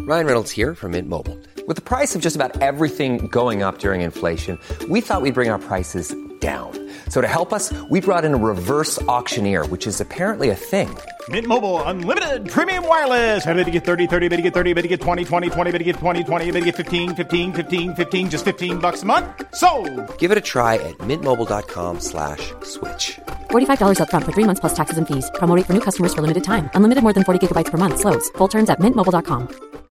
Ryan Reynolds here from Mint Mobile. With the price of just about everything going up during inflation, we thought we'd bring our prices down. So to help us, we brought in a reverse auctioneer, which is apparently a thing. Mint Mobile Unlimited Premium Wireless. How to get 30, 30, bit to get 30, bit to get 20, 20, 20, bit to get 20, 20, bit to get 15, 15, 15, 15, just $15 a month? Sold! Give it a try at mintmobile.com/switch. $45 up front for 3 months plus taxes and fees. Promo rate for new customers for limited time. Unlimited more than 40 gigabytes per month. Slows full terms at mintmobile.com.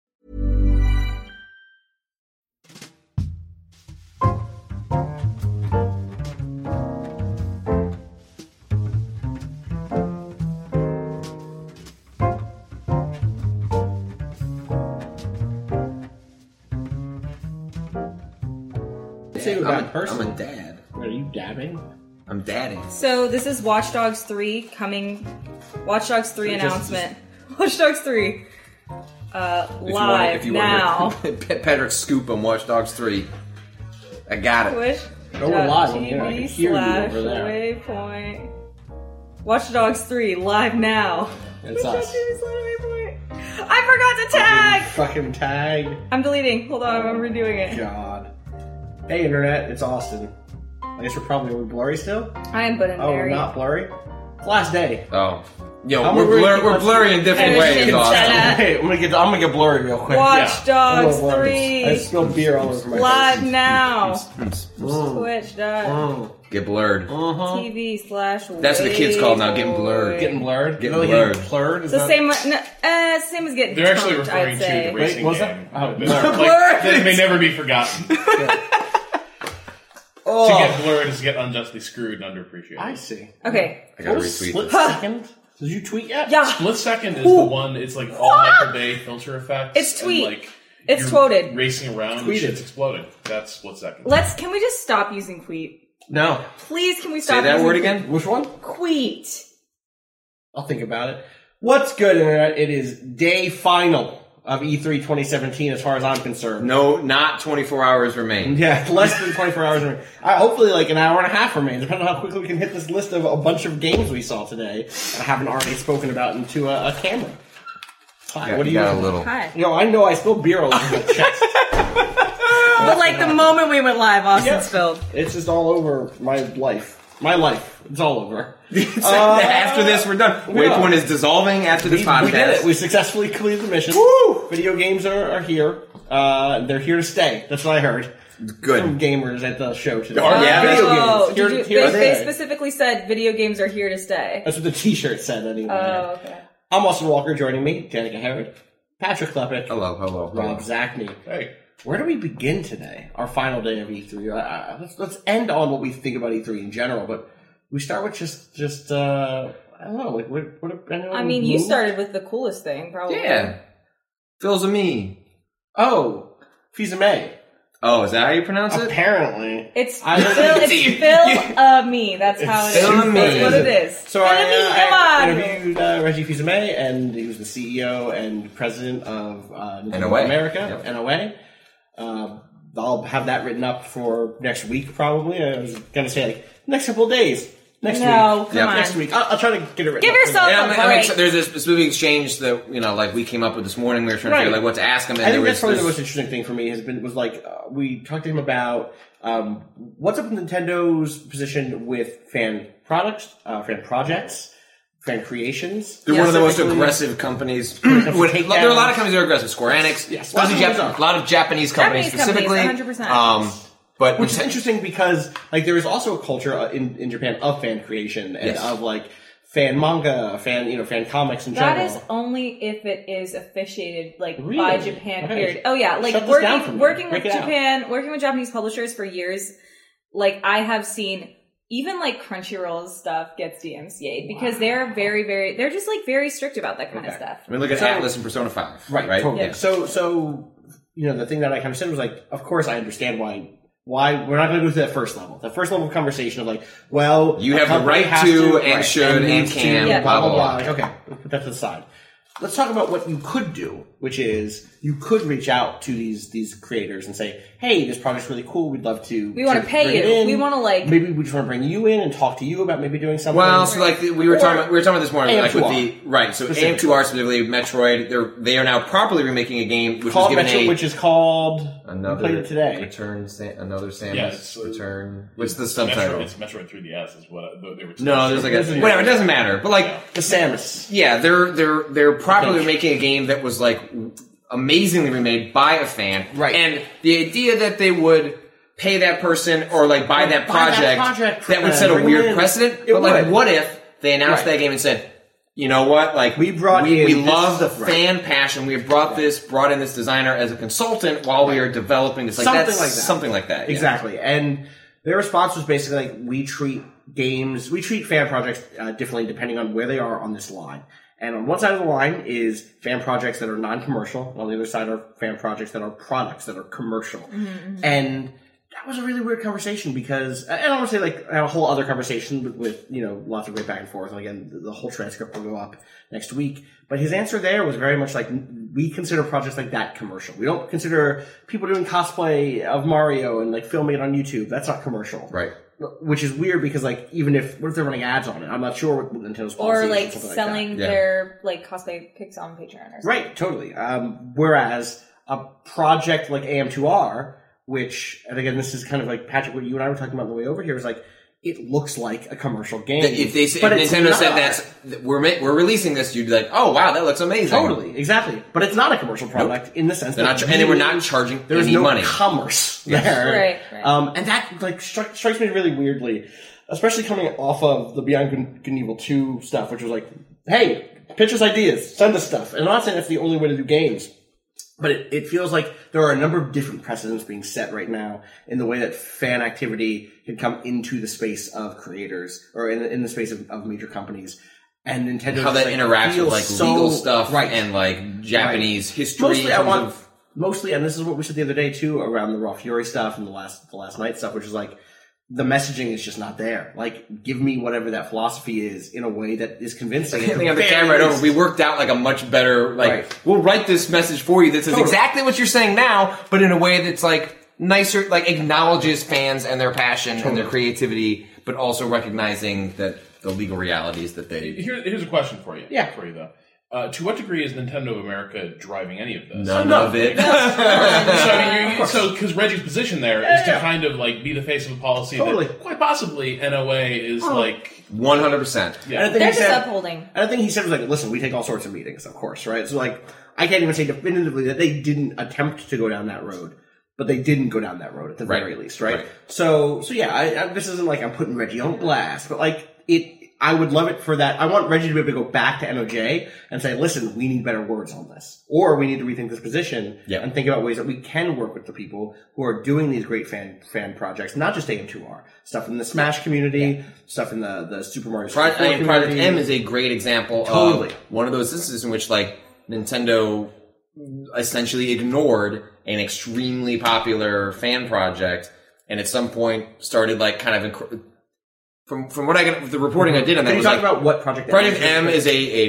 I'm a dad. Are you dabbing? I'm dadding. So this is Watch Dogs 3 coming. Watch Dogs 3 announcement. Watch Dogs 3 live now. Patrick Scoop on Watch Dogs 3. I got it. Go live. I can hear you over there. Waypoint. Watch Dogs 3 live now. It's us. I forgot to tag. Fucking tag. I'm deleting. Hold on, I'm redoing it. God. Hey internet, it's Austin. I guess we're probably blurry still? I am but in Oh, we're not blurry? Last day. Oh. Yo, we're blurry in different ways, Austin. Hey, I'm gonna get blurry real quick. Watch Dogs 3. I spilled beer all over my live face. now. Twitch.tv Get blurred. /. That's what the kids call it now, getting blurred. Getting blurred? Getting blurred. It's the same, same as getting They're actually punked, referring I'd to say. the racing Wait, game. Oh, That may never be forgotten. To get blurred is to get unjustly screwed and underappreciated. I see. Okay. I gotta retweet Split this. second? Did you tweet yet? Yeah. Split second is the one, it's like all Michael Bay filter effects. It's tweet. And It's you're tweeted. Racing around and Tweeted. shit's exploding. That's split second. Can we just stop using Queet? No. Please, can we stop Say that using word Queet? again? Which one? Queet. I'll think about it. What's good, internet? It is day final of E3 2017 as far as I'm concerned. No, not 24 hours remain. Yeah, less than 24 hours remain. Hopefully like an hour and a half remains, depending on how quickly we can hit this list of a bunch of games we saw today that I haven't already spoken about into a camera. Hi, what do you got a little? Hi. Yo, I know I spilled beer all over my chest. But like the moment we went live, Austin Yep. spilled. It's just all over my life. My life. It's all over. After this, we're done. Waypoint is dissolving after this podcast. We did it. We successfully completed the mission. Woo! Video games are here. They're here to stay. That's what I heard. Good. From gamers at the show today. Oh, yeah? Video Oh, games. Here did to you, they stay. specifically said video games are here to stay. That's what the t-shirt said anyway. Oh, okay. I'm Austin Walker, joining me, Danica Herod, Patrick Klepek, Hello. Rob Zachney. Hey. Where do we begin today? Our final day of E3. Let's end on what we think about E3 in general, but we start with just I don't know, like what anyone I mean, you move? started with the coolest thing, probably. Yeah. Phil's a me. Oh, Fils-Aimé. Oh, is that how you pronounce it? Apparently. It's I- Phil, it's Phil me. That's how it is. Phil-a-me. That's what it is. So I Phil-a-me, interviewed Reggie Fils-Aimé, and he was the CEO and president of Nintendo NOA. America, Yep. NOA. I'll have that written up for next week, probably. I was going to say, like, next couple of days. Next week. No, come on. Next week. I'll try to get it written Give up. yourself Yeah, a I mean, break. there's a specific exchange that, like we came up with this morning. We were trying to figure, like, what to ask him. And I think there that's probably the was most interesting thing for me was like, we talked to him about what's up with Nintendo's position with fan products, fan projects, fan creations. They're one of the most Specifically- aggressive companies. comes to There are a lot of takedowns. companies that are aggressive. Square Enix, Yes, especially lots of them a lot of Japanese companies specifically. 100%. But Which is interesting because, like, there is also a culture in Japan of fan creation and Yes. of, like, fan manga, fan comics in That general. is only if it is officiated, like, by Really? Japan, Okay. period. Oh, yeah. Like, Shut this down for me. working with Break it out. Japan, working with Japanese publishers for years, like, I have seen even, like, Crunchyroll's stuff gets DMCA'd because they're very, very, they're just, like, very strict about that kind of stuff. I mean, look at So- Atlas and Persona 5. Right, totally. Yeah. So, the thing that I kind of said was, like, of course I understand why we're not going to go to that first level. That first level of conversation of, like, well, You a have the company right has to, and right, should, and needs can, to, Yeah. blah, blah, blah. Okay, let's put that to the side. let's talk about what you could do, which is you could reach out to these creators and say, hey, this project's really cool. We'd love to. We want to pay you. We want to maybe we just want to bring you in and talk to you about maybe doing something. Well, so like we were talking about this morning, like with AM2R. So AM2R specifically, Metroid. They are now properly remaking a game which called was given Metroid, which is called another played it today. Another Samus Return. What's the It's subtitle? It's Metroid 3DS is what they were. No, there's like whatever. It doesn't matter. But like the Samus. Yeah, they're properly making a game that was like amazingly remade by a fan, right? And the idea that they would pay that person or like buy that project that would set a weird precedent. But like, what if they announced that game and said, you know what? Like we love the fan passion. We have brought in this designer as a consultant while we are developing this. Like something like that. Exactly. And their response was basically like, we treat fan projects differently depending on where they are on this line. And on one side of the line is fan projects that are non-commercial. On the other side are fan projects that are products that are commercial. Mm-hmm. And that was a really weird conversation because, and I don't want to say like a whole other conversation with lots of great back and forth. And again, the whole transcript will go up next week. But his answer there was very much like, we consider projects like that commercial. We don't consider people doing cosplay of Mario and like filming it on YouTube. That's not commercial. Right. Which is weird because, like, what if they're running ads on it? I'm not sure what Nintendo's policy is. Or, like, selling like their, like, cosplay pics on Patreon or something. Right, totally. Whereas a project like AM2R, which, and again, this is kind of like, Patrick, what you and I were talking about on the way over here, is like, it looks like a commercial game. If Nintendo said we're releasing this, you'd be like, oh wow, that looks amazing. Totally, exactly. But it's not a commercial product in the sense that and we're not charging there's any no money. Commerce there. Right. And that like strikes me really weirdly, especially coming off of the Beyond Good and Evil 2 stuff, which was like, hey, pitch us ideas, send us stuff. And I'm not saying that's the only way to do games. But it feels like there are a number of different precedents being set right now in the way that fan activity can come into the space of creators or in the space of major companies. And Nintendo how that interacts with like legal stuff and like Japanese history. Mostly, and this is what we said the other day too around the Raw Fury stuff and the last night stuff, which is like, the messaging is just not there. Like, give me whatever that philosophy is in a way that is convincing. I on the camera right over. We worked out like a much better, we'll write this message for you that says exactly what you're saying now, but in a way that's like nicer, like acknowledges fans and their passion and their creativity, but also recognizing that the legal realities that they... Here's a question for you. Yeah. For you though. To what degree is Nintendo of America driving any of this? None of it. So, because Reggie's position there is to kind of like be the face of a policy that quite possibly NOA is like 100%. Yeah. They're just upholding. And I think he said was like, listen, we take all sorts of meetings, of course, right? So like, I can't even say definitively that they didn't attempt to go down that road, but they didn't go down that road at the very least, right? So yeah, this isn't like I'm putting Reggie on blast, but like I would love it for that. I want Reggie to be able to go back to NOJ and say, listen, we need better words on this. Or we need to rethink this position and think about ways that we can work with the people who are doing these great fan projects, not just AM2R. Stuff in the Smash community, stuff in the Super Mario community. Project M is a great example of one of those instances in which like Nintendo essentially ignored an extremely popular fan project and at some point started like kind of... From what I got, the reporting I did on that was talk about what Project M Project M is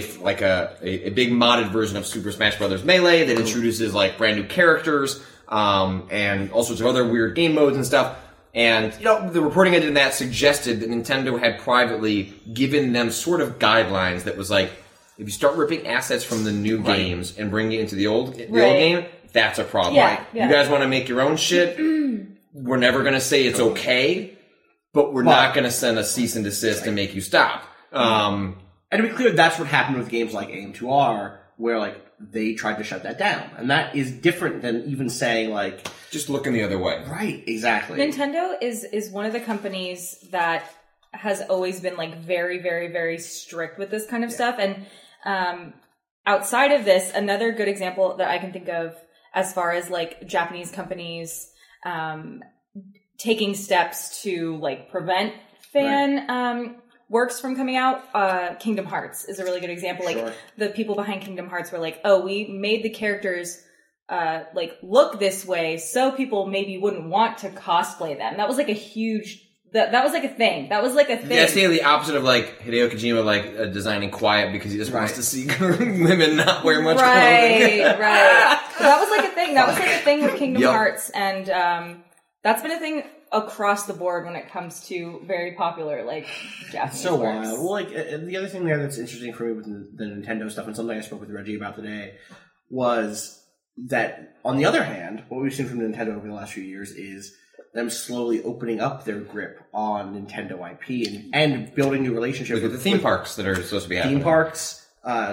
a big modded version of Super Smash Bros. Melee that introduces like brand new characters, and all sorts of other weird game modes and stuff. And, the reporting I did in that suggested that Nintendo had privately given them sort of guidelines that was like, if you start ripping assets from the new games and bringing it into the old game, that's a problem. Yeah. You guys want to make your own shit? We're never going to say it's okay. But we're not going to send a cease and desist and make you stop. And to be clear, that's what happened with games like AM2R, where like they tried to shut that down, and that is different than even saying like just looking the other way. Right, exactly. Nintendo is one of the companies that has always been like very, very, very strict with this kind of stuff. And outside of this, another good example that I can think of as far as like Japanese companies taking steps to like prevent fan works from coming out, Kingdom Hearts is a really good example. Like the people behind Kingdom Hearts were like, oh, we made the characters like look this way so people maybe wouldn't want to cosplay them. That was like a huge That was like a thing. That was like a thing. That's the opposite of like Hideo Kojima designing quiet because he just wants to see women not wear much clothing. Right. That was like a thing. That was like a thing with Kingdom Hearts, and that's been a thing across the board when it comes to very popular like Japanese so works. wild. Well, like the other thing there that's interesting for me with the Nintendo stuff, and something I spoke with Reggie about today, was that on the other hand, what we've seen from Nintendo over the last few years is them slowly opening up their grip on Nintendo IP and building new relationships with the theme parks that are supposed to be happening. Theme parks,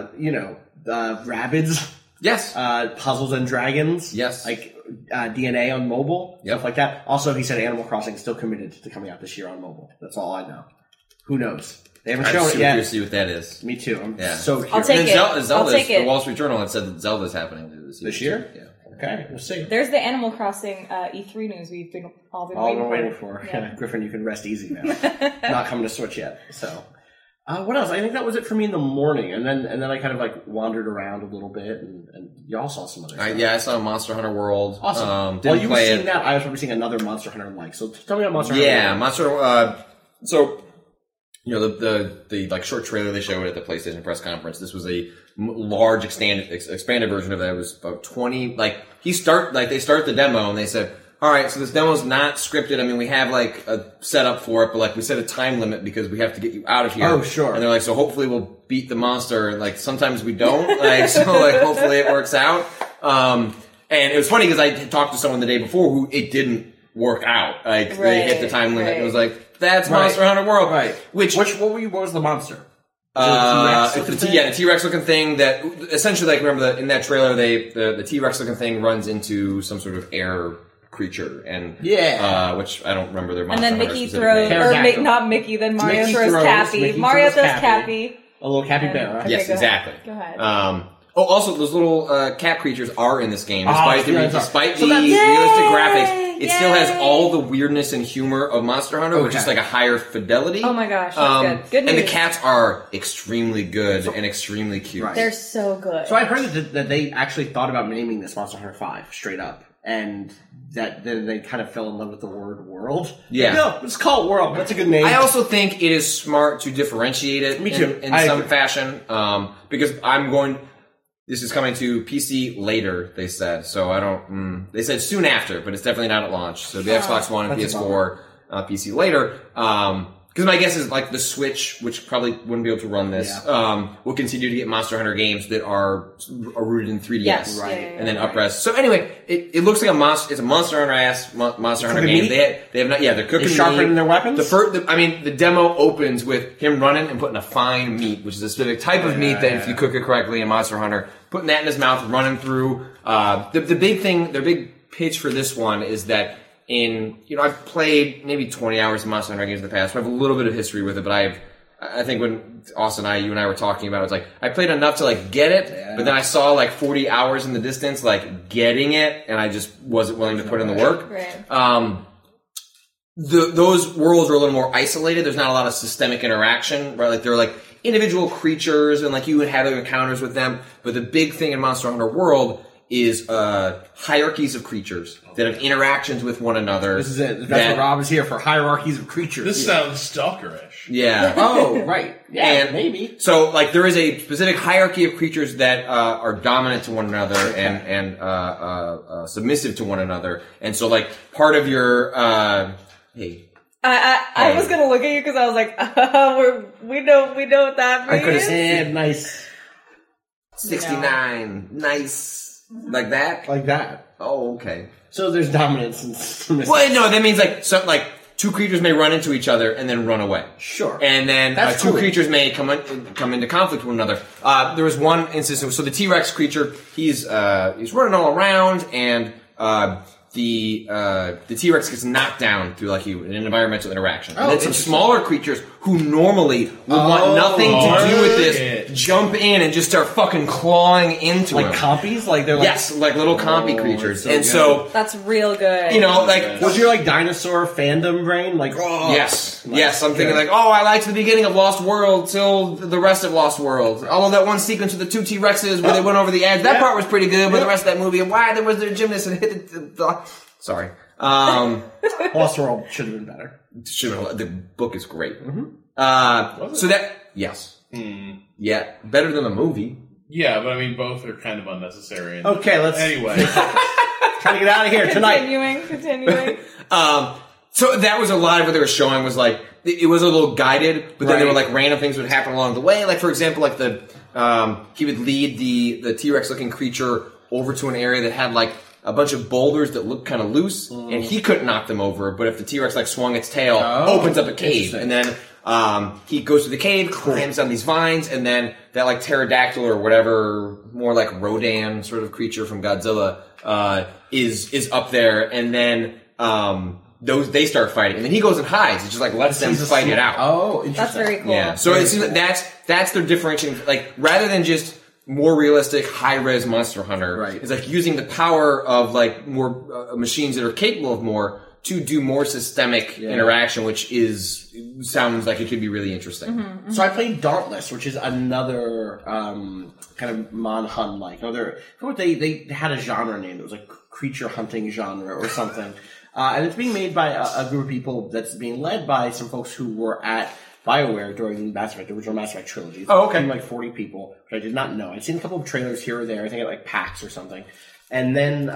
Rabbids. Yes. Puzzles and Dragons. Yes. Like DNA on mobile. Yep. Stuff like that. Also, he said Animal Crossing is still committed to coming out this year on mobile. That's all I know. Who knows? They haven't shown it yet. I'm curious to see what that is. Me too. I'm so curious. I'll take it. I'll take it. The Wall Street Journal had said that Zelda's happening this year. Yeah. Okay, we'll see. There's the Animal Crossing E3 news we've all been waiting for. Yeah. Griffin, you can rest easy now. Not coming to Switch yet. So, what else? I think that was it for me in the morning, and then I kind of like wandered around a little bit, and y'all saw some other stuff. I saw Monster Hunter World. Awesome. While you were seeing that, I was probably seeing another Monster Hunter like. So tell me about Monster Hunter. Yeah, Monster. So. The like short trailer they showed at the PlayStation press conference. This was a large expanded version of that. It was about 20. Like they start the demo and they said, "All right, so this demo's not scripted. I mean, we have like a setup for it, but like we set a time limit because we have to get you out of here." Oh, sure. And they're like, "So hopefully we'll beat the monster. Like sometimes we don't. Like so like hopefully it works out." And it was funny because I talked to someone the day before who it didn't work out. Like they hit the time limit. It was like. That's Monster Hunter World. Right. What was the monster? The T-Rex looking thing that essentially, like, remember in that trailer, the T-Rex looking thing runs into some sort of air creature, and which I don't remember their Monster And then Hunter Mickey specific throws, name. not Mickey, then Mario Mickey throws Cappy. Mario throws Cappy. A little Cappy bear, right? Yes, exactly. Go ahead. Also, those little cat creatures are in this game, despite the realistic Yay! graphics. It still has all the weirdness and humor of Monster Hunter, but just like a higher fidelity. Oh my gosh, that's good. Good news. And the cats are extremely good and extremely cute. Right. They're so good. So I heard that they actually thought about naming this Monster Hunter 5 straight up, and that then they kind of fell in love with the word world. Yeah. No, let's call it world. That's a good name. I also think it is smart to differentiate it Me too. in some fashion, because this is coming to PC later, they said. So I don't, they said soon after, but it's definitely not at launch. So the Xbox One and PS4, PC later. Because my guess is like the Switch, which probably wouldn't be able to run this, will continue to get Monster Hunter games that are rooted in 3DS. Yes. Right. Yeah. And then up-res. So anyway, it looks like it's a Monster Hunter Monster Hunter game. They have not, they're cooking They sharpening their weapons? The demo opens with him running and putting a fine meat, which is a specific type of meat that if you cook it correctly in Monster Hunter, putting that in his mouth, running through. The big thing, their big pitch for this one is that I've played maybe 20 hours of Monster Hunter games in the past, so I have a little bit of history with it, but I think when Austin you and I were talking about it, it's like, I played enough to like get it, but then I saw like 40 hours in the distance, like getting it, and I just wasn't willing to put in the work. Right. Those worlds are a little more isolated. There's not a lot of systemic interaction, right? Like they're like individual creatures, and like you would have encounters with them. But the big thing in Monster Hunter World is hierarchies of creatures that have interactions with one another. This is it. That's what Rob is here for. Hierarchies of creatures. This sounds stalkerish. Yeah. Oh, right. Yeah, and maybe. So, like, there is a specific hierarchy of creatures that are dominant to one another and submissive to one another. And so, like, part of your I was gonna look at you because I was like, we know what that means. I could have said nice. 69, nice. Like that? Like that. Oh, okay. So there's dominance and submissive. Well, no, that means like two creatures may run into each other and then run away. Sure. And then two creatures may come into conflict with one another. There was one instance. So the T-Rex creature, he's running all around, and the T-Rex gets knocked down through like an environmental interaction. And then some smaller creatures who normally would want nothing to do with this jump in and just start fucking clawing into him. Like compies? Like they're like... Yes, like little compy creatures. So and good. so... That's real good. Was your like dinosaur fandom brain? Like, yes. I'm thinking like, I liked the beginning of Lost World till the rest of Lost World. Although that one sequence with the two T-Rexes where they went over the edge, that part was pretty good, but the rest of that movie, and why there was their gymnast and hit the sorry. Lost World should have been better. The book is great. Mm-hmm. So that, yes. Yeah, better than the movie. Yeah, but I mean, both are kind of unnecessary. Okay, let's... Anyway. Trying to get out of here tonight. Continuing. So that was a lot of what they were showing was like, it was a little guided, but then there were like random things would happen along the way. Like, for example, like he would lead the T-Rex looking creature over to an area that had like a bunch of boulders that looked kind of loose, and he couldn't knock them over, but if the T-Rex like swung its tail, opens up a cave, and then he goes to the cave, climbs on these vines, and then that like pterodactyl or whatever, more like Rodan sort of creature from Godzilla, is up there, and then they start fighting, and then he goes and hides. It just like lets them fight it out. Oh, interesting. That's very cool. Yeah, so it seems that's their differentiating. Like rather than just more realistic, high-res Monster Hunter, right? It's like using the power of like more machines that are capable of more to do more systemic interaction, which sounds like it could be really interesting. Mm-hmm. So I played Dauntless, which is another kind of Mon-Hun like. They had a genre name. It was like creature hunting genre or something. And it's being made by a group of people that's being led by some folks who were at BioWare during Mass Effect, the original Mass Effect trilogy. Oh, okay. Like 40 people, which I did not know. I'd seen a couple of trailers here or there, I think at like PAX or something. And then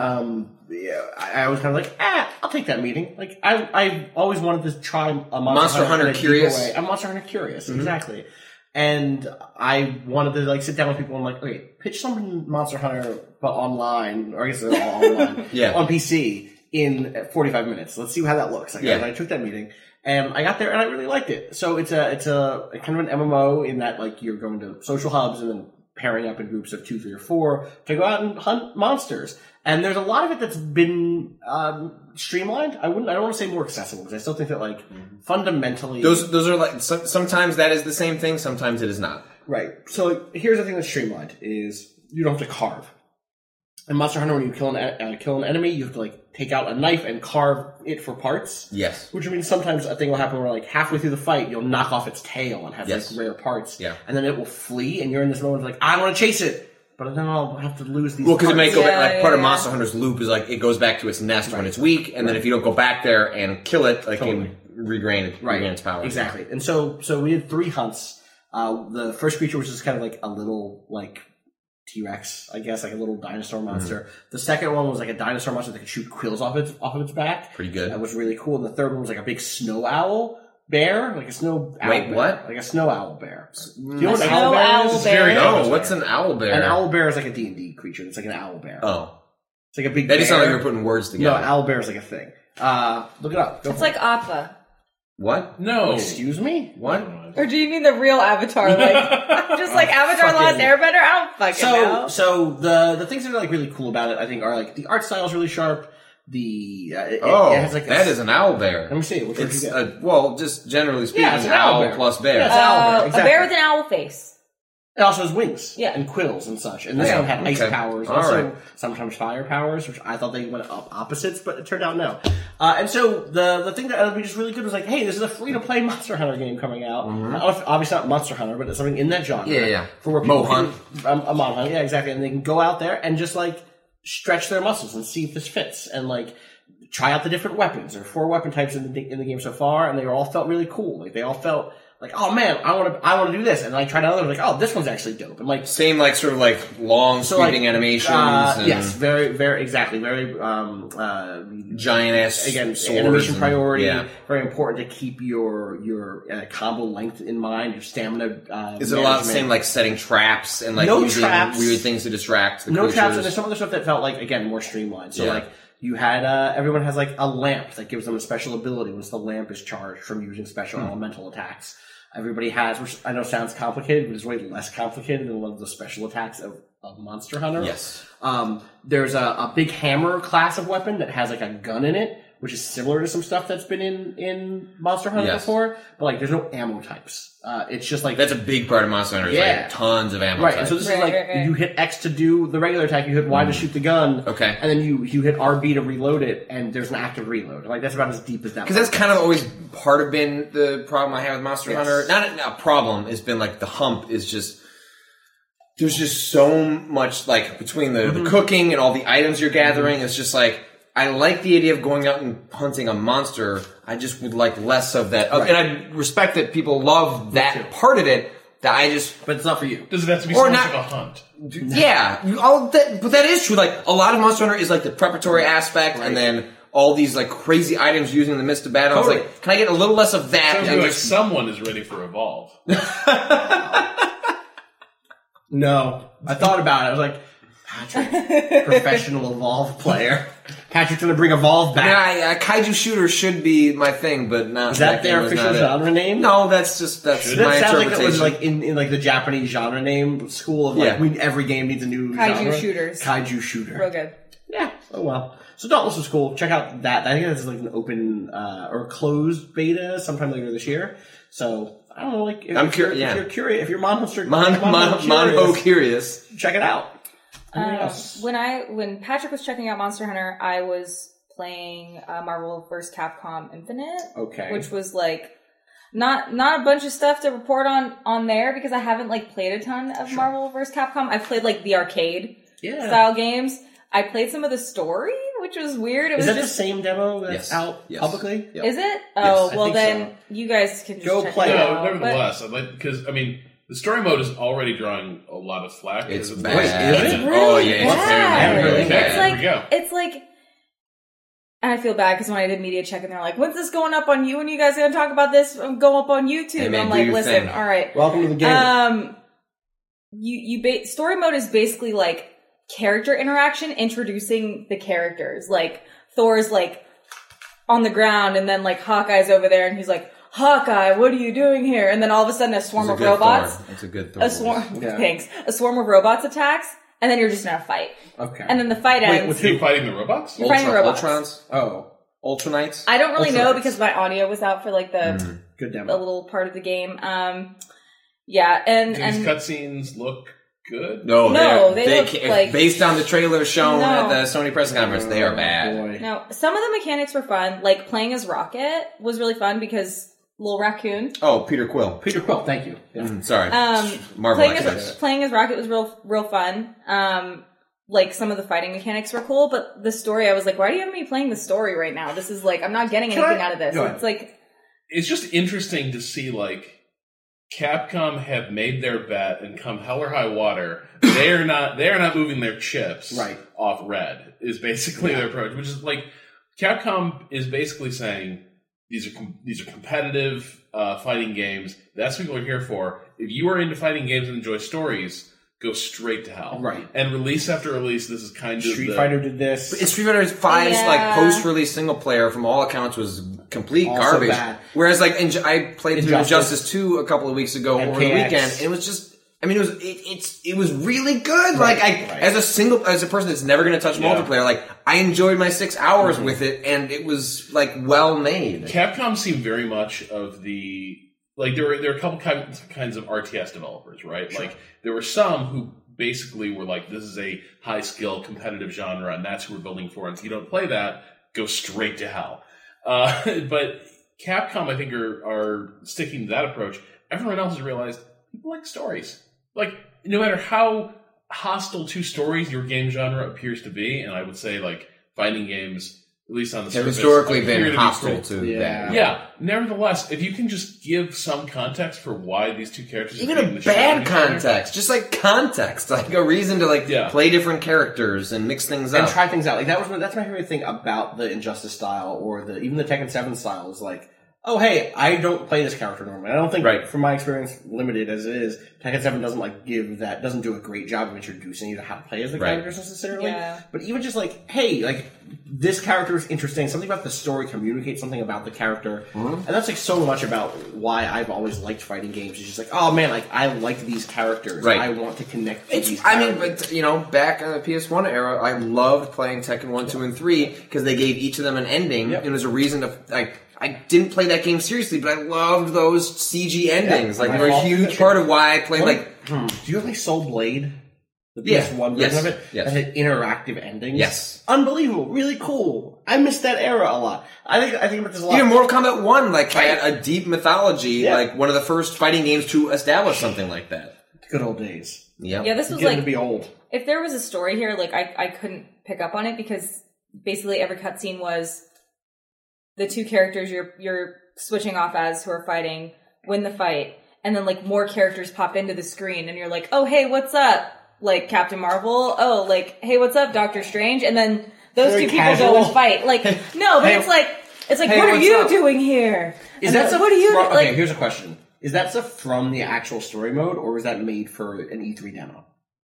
I was kind of like, I'll take that meeting. Like, I always wanted to try a Monster Hunter Curious. I'm Monster Hunter Curious, exactly. And I wanted to like sit down with people and like, okay, pitch something Monster Hunter, but online, or I guess they're all online, on PC in 45 minutes. Let's see how that looks. I took that meeting. And I got there and I really liked it. So it's a kind of an MMO in that like you're going to social hubs and then pairing up in groups of 2, 3, or 4 to go out and hunt monsters. And there's a lot of it that's been streamlined. I don't want to say more accessible because I still think that like fundamentally those are like sometimes that is the same thing, sometimes it is not. Right. So like, here's the thing that's streamlined is you don't have to carve. In Monster Hunter, when you kill an enemy, you have to like take out a knife and carve it for parts. Yes. Which means sometimes a thing will happen where like halfway through the fight, you'll knock off its tail and have like rare parts. Yeah. And then it will flee, and you're in this moment like, I want to chase it, but then I'll have to lose these. Well, because it may go back. Like part of Monster Monster Hunter's loop is like it goes back to its nest when it's weak, and then if you don't go back there and kill it, like you regain its power. Exactly. And so we had 3 hunts. The first creature was just kind of like a little like T-Rex, I guess, like a little dinosaur monster. The second one was like a dinosaur monster that could shoot quills off of its back. Pretty good. That was really cool. And the third one was like a big snow owl bear, like a snow owl Wait, bear. what? Like a snow owl bear. Do you know A what an snow owl bear owl is? bear? No, what's an owl bear? An owl bear is like a D&D creature. It's like an owl bear. Oh. It's like a big That bear. just sounded like you were putting words No, together. owl bear is like a thing. Look it up. Go It's for like it. Appa. What? No. Excuse me? What? Or do you mean the real Avatar? Like, just like Avatar Lost Airbender? I don't fucking know. So the things that are like really cool about it, I think, are like the art style is really sharp. It has like that is an owl bear. Let me see. Which one did It's you get? well, just generally speaking, Yeah, it's an owl owl bear. plus bear. Yeah, it's an owl bear. A Exactly. bear with an owl face. It also has wings, Yeah. and quills and such. And this Yeah, one had ice okay. powers, All also right. sometimes fire powers, which I thought they went up opposites, but it turned out no. And so the thing that would be just really good was like, hey, this is a free to play Monster Hunter game coming out. Obviously not Monster Hunter, but it's something in that genre. Yeah. For where people Mo-Hunt. a Mon-Hunt, yeah, exactly. And they can go out there and just like stretch their muscles and see if this fits, and like try out the different weapons. There are 4 weapon types in the game so far, and they all felt really cool. Like they all felt like, oh man, I want to do this, and I tried another. Like, oh, this one's actually dope. And like Same, like sort of like long sweeping animations. And yes, very exactly, very giant ass again swords animation and- priority. Yeah. Very important to keep your combo length in mind, your stamina. Is it a lot the management. same, like setting traps and like No using traps. weird things to distract the No creatures? traps, and there's some other stuff that felt like, again, more streamlined. So, Yeah. like, you had, everyone has, like, a lamp that gives them a special ability once the lamp is charged from using special elemental attacks. Everybody has, which I know sounds complicated, but it's way less complicated than a lot of the special attacks of Monster Hunter. Yes. There's a big hammer class of weapon that has, like, a gun in it, which is similar to some stuff that's been in Monster Hunter Yes. before, but, like, there's no ammo types. It's just, like... That's a big part of Monster Hunter. Is Yeah. like tons of ammo. Right, types. and so this is Right, like, right. you hit X to do the regular attack, you hit Y to shoot the gun, Okay. and then you hit RB to reload it, and there's an active reload. Like, that's about as deep as that. Because that's kind of always part of been the problem I have with Monster Yes. Hunter. Not a problem. It's been like the hump is just there's just so much like between the cooking and all the items you're gathering. It's just like I like the idea of going out and hunting a monster. I just would like less of that. And I respect that people love that part of it. That I just... But it's not for you. Does it have to be so much of a hunt? Yeah. But that is true. Like, a lot of Monster Hunter is like the preparatory aspect, and then all these like crazy items using in the midst of battle. Totally. It's like, can I get a little less of that? Sounds like someone is ready for Evolve. No. I thought about it. I was like, Patrick, professional Evolve player. Patrick's going to bring Evolve back. Yeah, Kaiju Shooter should be my thing, but not. Is that their official genre name? No, that's my interpretation. That sounds like it was like in like the Japanese genre name school of like every game needs a new Kaiju Shooters. Kaiju Shooter. Real good. Yeah. Oh well. So Dauntless was cool. Check out that. I think that's like an open or closed beta sometime later this year. So I don't know. Like, I'm curious. If you're curious, if you're Monho curious, check it out. When Patrick was checking out Monster Hunter, I was playing Marvel vs. Capcom Infinite. Okay. Which was like not a bunch of stuff to report on there because I haven't like played a ton of Marvel vs. Capcom. I've played like the arcade style games. I played some of the story, which was weird. It was that the same demo that's out publicly? Yep. Is it? Oh, yes, well then you guys can just go check play it it. out. Nevertheless, because I mean, the story mode is already drawing a lot of flack. It's bad. bad. It's really It's bad. It's like, and I feel bad because when I did media check and they're like, when's this going up on you? When you guys going to talk about this? Go up on YouTube. Hey, and man, I'm like, listen, thing. all right. Welcome to the game. Story mode is basically like character interaction, introducing the characters. Like Thor's like on the ground, and then like Hawkeye's over there, and he's like, Hawkeye, what are you doing here? And then all of a sudden, a swarm of robots. That's a good Thor. Thanks. A swarm of robots attacks, and then you're just in a fight. Okay. And then the fight ends. Are you fighting the robots? You're fighting the robots. Ultrons? Oh. Ultra Knights? I don't really know because my audio was out for like the good demo. The little part of the game. Yeah, and Do these cutscenes look good? No, they look like based on the trailer shown at the Sony press conference, they are bad. Boy. No, some of the mechanics were fun. Like playing as Rocket was really fun because little raccoon. Oh, Peter Quill. Peter Quill, thank you. Yeah. Sorry. Marvel playing as Rocket was real fun. Like some of the fighting mechanics were cool, but the story, I was like, why do you have me playing the story right now? This is like, I'm not getting anything out of this. It's like, it's just interesting to see like Capcom have made their bet and come hell or high water, they are not moving their chips off Red is basically their approach, which is like Capcom is basically saying these are competitive fighting games. That's what people are here for. If you are into fighting games and enjoy stories, go straight to hell. Right. And release after release, this is kind of Street Fighter did this. Street Fighter 5's like post-release single player from all accounts was complete also garbage. Bad. Whereas like I played through Injustice 2 a couple of weeks ago over the weekend, and it was just it was really good. Right, like as a person that's never going to touch multiplayer, like I enjoyed my 6 hours with it, and it was like well made. Capcom seemed very much of the like there were a couple kinds of RTS developers, right? Sure. Like there were some who basically were like, this is a high skill competitive genre, and that's who we're building for. And if you don't play that, go straight to hell. But Capcom, I think, are sticking to that approach. Everyone else has realized people like stories. Like, no matter how hostile to stories your game genre appears to be, and I would say, like, fighting games, at least on the surface, have historically been hostile to that. Yeah. Nevertheless, if you can just give some context for why these two characters even a bad context, just like context, like a reason to play different characters and mix things up and try things out. Like that's my favorite thing about the Injustice style or even the Tekken 7 style is like, oh hey, I don't play this character normally. I don't think, from my experience, limited as it is, Tekken 7 doesn't do a great job of introducing you to how to play as the characters necessarily. Yeah. But even just like, hey, like this character is interesting. Something about the story communicates something about the character, and that's like so much about why I've always liked fighting games. It's just like, oh man, like I like these characters. I want to connect with these characters. I mean, but back in the PS1 era, I loved playing Tekken 1, 2, and 3 because they gave each of them an ending, and it was a reason to like. I didn't play that game seriously, but I loved those CG endings. Like, they're a huge part of why I played, Do you ever play Soul Blade? The PS1 version of it? Yes. That had interactive endings? Yes. Unbelievable. Really cool. I miss that era a lot. I think about this a lot. Even Mortal Kombat 1, like, had a deep mythology, like, one of the first fighting games to establish something like that. Good old days. Yep. Yeah, this was like... to be old. If there was a story here, like, I couldn't pick up on it because basically every cutscene was the two characters you're switching off as who are fighting win the fight, and then like more characters pop into the screen, and you're like, oh hey, what's up? Like Captain Marvel. Oh, like hey, what's up, Doctor Strange? And then those Very two people casual. go and fight. Like no, but Hey, it's like hey, what are what's you up? doing here? Is And that then, stuff what are you from, like? okay, here's a question. Is that stuff from the actual story mode, or was that made for an E3 demo?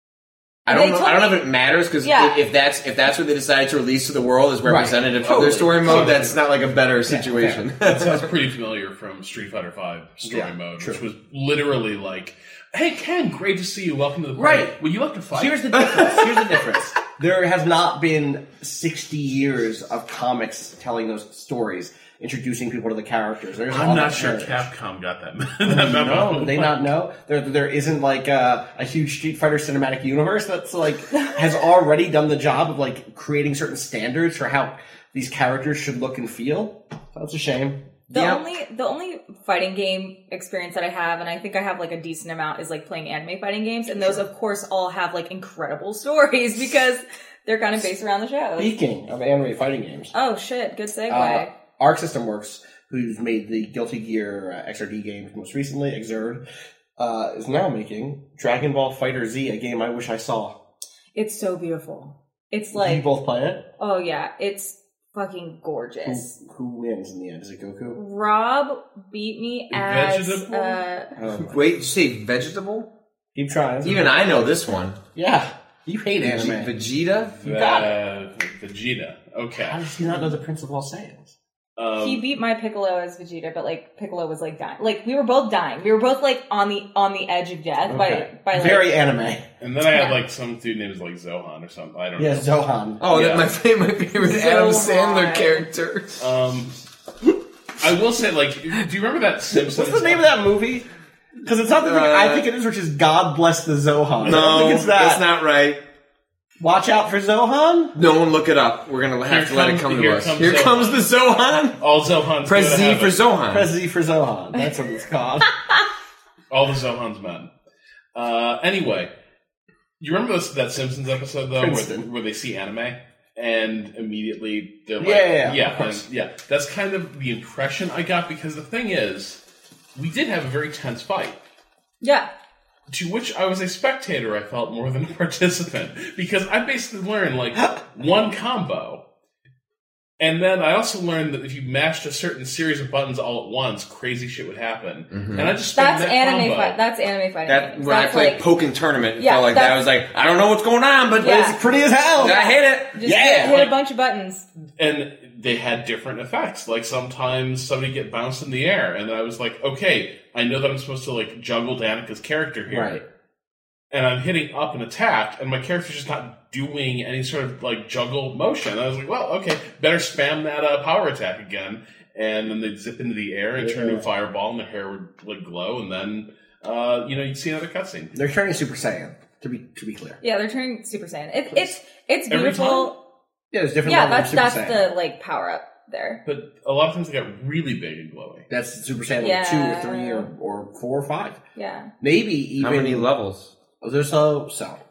I They don't know. told I don't know me- if it matters because Yeah. if that's what they decided to release to the world as representative of Totally. their story mode, that's not like a better situation. That sounds pretty familiar from Street Fighter V story Yeah, mode, true. which was literally like, "Hey Ken, great to see you. Welcome to the party. Right. Would you like to fight?" Here's the difference. There has not been 60 years of comics telling those stories, introducing people to the characters. There's I'm all not that sure heritage. Capcom got that, that memo. No, do they not know? There isn't like a huge Street Fighter cinematic universe that's like has already done the job of like creating certain standards for how these characters should look and feel. That's a shame. The only fighting game experience that I have, and I think I have like a decent amount, is like playing anime fighting games, and those of course all have like incredible stories because they're kind of based around the shows. Speaking of anime fighting games, Oh shit, good segue. Arc System Works, who's made the Guilty Gear XRD games most recently, Exerd, is now making Dragon Ball Fighter Z, a game I wish I saw. It's so beautiful. It's Did you like, both play it? oh yeah, it's fucking gorgeous. Who wins in the end? Is it Goku? Rob beat me as Vegetable? Oh, Wait, did you say vegetable? keep trying. Even I know this one. Yeah. You hate anime. Vegeta? You got Vegeta. How Okay. does he not know the Prince of All Saiyans? he beat my Piccolo as Vegeta, but like Piccolo was like dying. Like we were both dying. We were both like on the edge of death by like Very anime. And then I had Yeah. like some dude named like Zohan or something. I don't Yeah, know. Zohan. Oh, Yeah. that's my favorite Adam Sandler Zohan. character. I will say, like, do you remember that Simpsons? What's the name of that movie? Because it's not the thing I think it is, which is God Bless the Zohan. I don't think it's that. that's not right. Watch out for Zohan? No one look it up. We're gonna have Here to let it comes- come to here us. comes Here Zohan. comes the Zohan. All Zohans. Press go to Z heaven. for Zohan. Press Z for Zohan. That's what it's called. All the Zohan's men. Anyway, you remember that Simpsons episode though, Princeton. where they see anime and immediately they're like, Yeah, of course. That's kind of the impression I got because the thing is, we did have a very tense fight. yeah. To which I was a spectator, I felt, more than a participant. Because I basically learned, like, one combo. And then I also learned that if you mashed a certain series of buttons all at once, crazy shit would happen. And I just spent That's that anime combo. fight. That's anime fighting. That games. when I That's played like, Pokken Tournament, it Yeah, felt like that. I that's- was like, I don't know what's going on, but Yeah. it's Pretty as hell. I hate it. just Yeah. hit a bunch of buttons. And they had different effects. Like, sometimes somebody get bounced in the air. And I was like, okay, I know that I'm supposed to, like, juggle Danica's character here. Right. And I'm hitting up and attack, and my character's just not doing any sort of like juggle motion. And I was like, well, okay, better spam that power attack again. And then they'd zip into the air and turn into a fireball, and their hair would like glow, and then you'd see another cutscene. They're turning Super Saiyan, to be clear. Yeah, they're turning Super Saiyan. It's Every beautiful. Yeah, there's different Yeah, levels that's of Super Saiyan. the like power up there. But a lot of times they got really big and glowy. That's Super Saiyan like Yeah. 2 or 3 or 4 or 5. Yeah. Maybe even... How many levels? There's so.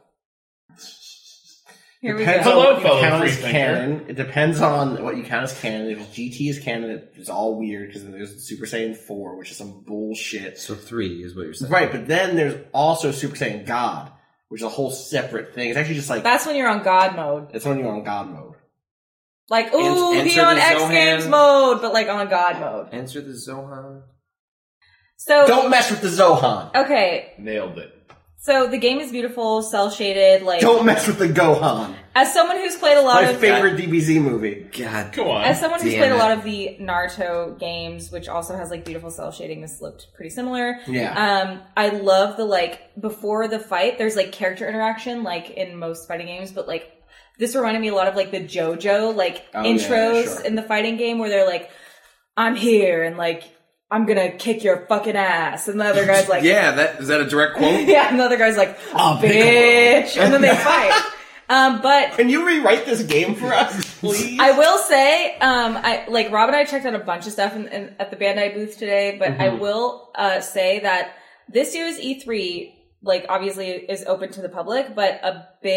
Here we Depends go. on Hello, what you fellow count as freethinker. canon. It depends on what you count as canon. If GT is canon, it's all weird because there's Super Saiyan 4, which is some bullshit. So 3 is what you're saying. Right, but then there's also Super Saiyan God, which is a whole separate thing. It's actually just like That's when you're on God mode. it's when you're on God mode. Like, ooh, Enter he on the X Zohan. Games mode, but like on God mode. Enter the Zohan. So Don't mess with the Zohan. okay, Nailed it. so the game is beautiful, cell shaded. Like, Don't mess with the Gohan. as someone who's played a lot My of favorite DBZ movie. God. Go on. As someone who's Damn played a it. lot of the Naruto games, which also has like beautiful cell shading, this looked pretty similar. Yeah. I love the like before the fight, there's like character interaction, like in most fighting games, but like this reminded me a lot of like the JoJo like Oh, yeah, intros sure. in the fighting game where they're like, "I'm here," and like, "I'm gonna kick your fucking ass," and the other guy's like, Yeah, is that a direct quote? yeah, and the other guy's like, Oh, "Bitch," and then they fight. But Can you rewrite this game for us, please? I will say, I like Rob and I checked out a bunch of stuff at the Bandai booth today, but I will say that this year's E3, like obviously is open to the public, but a big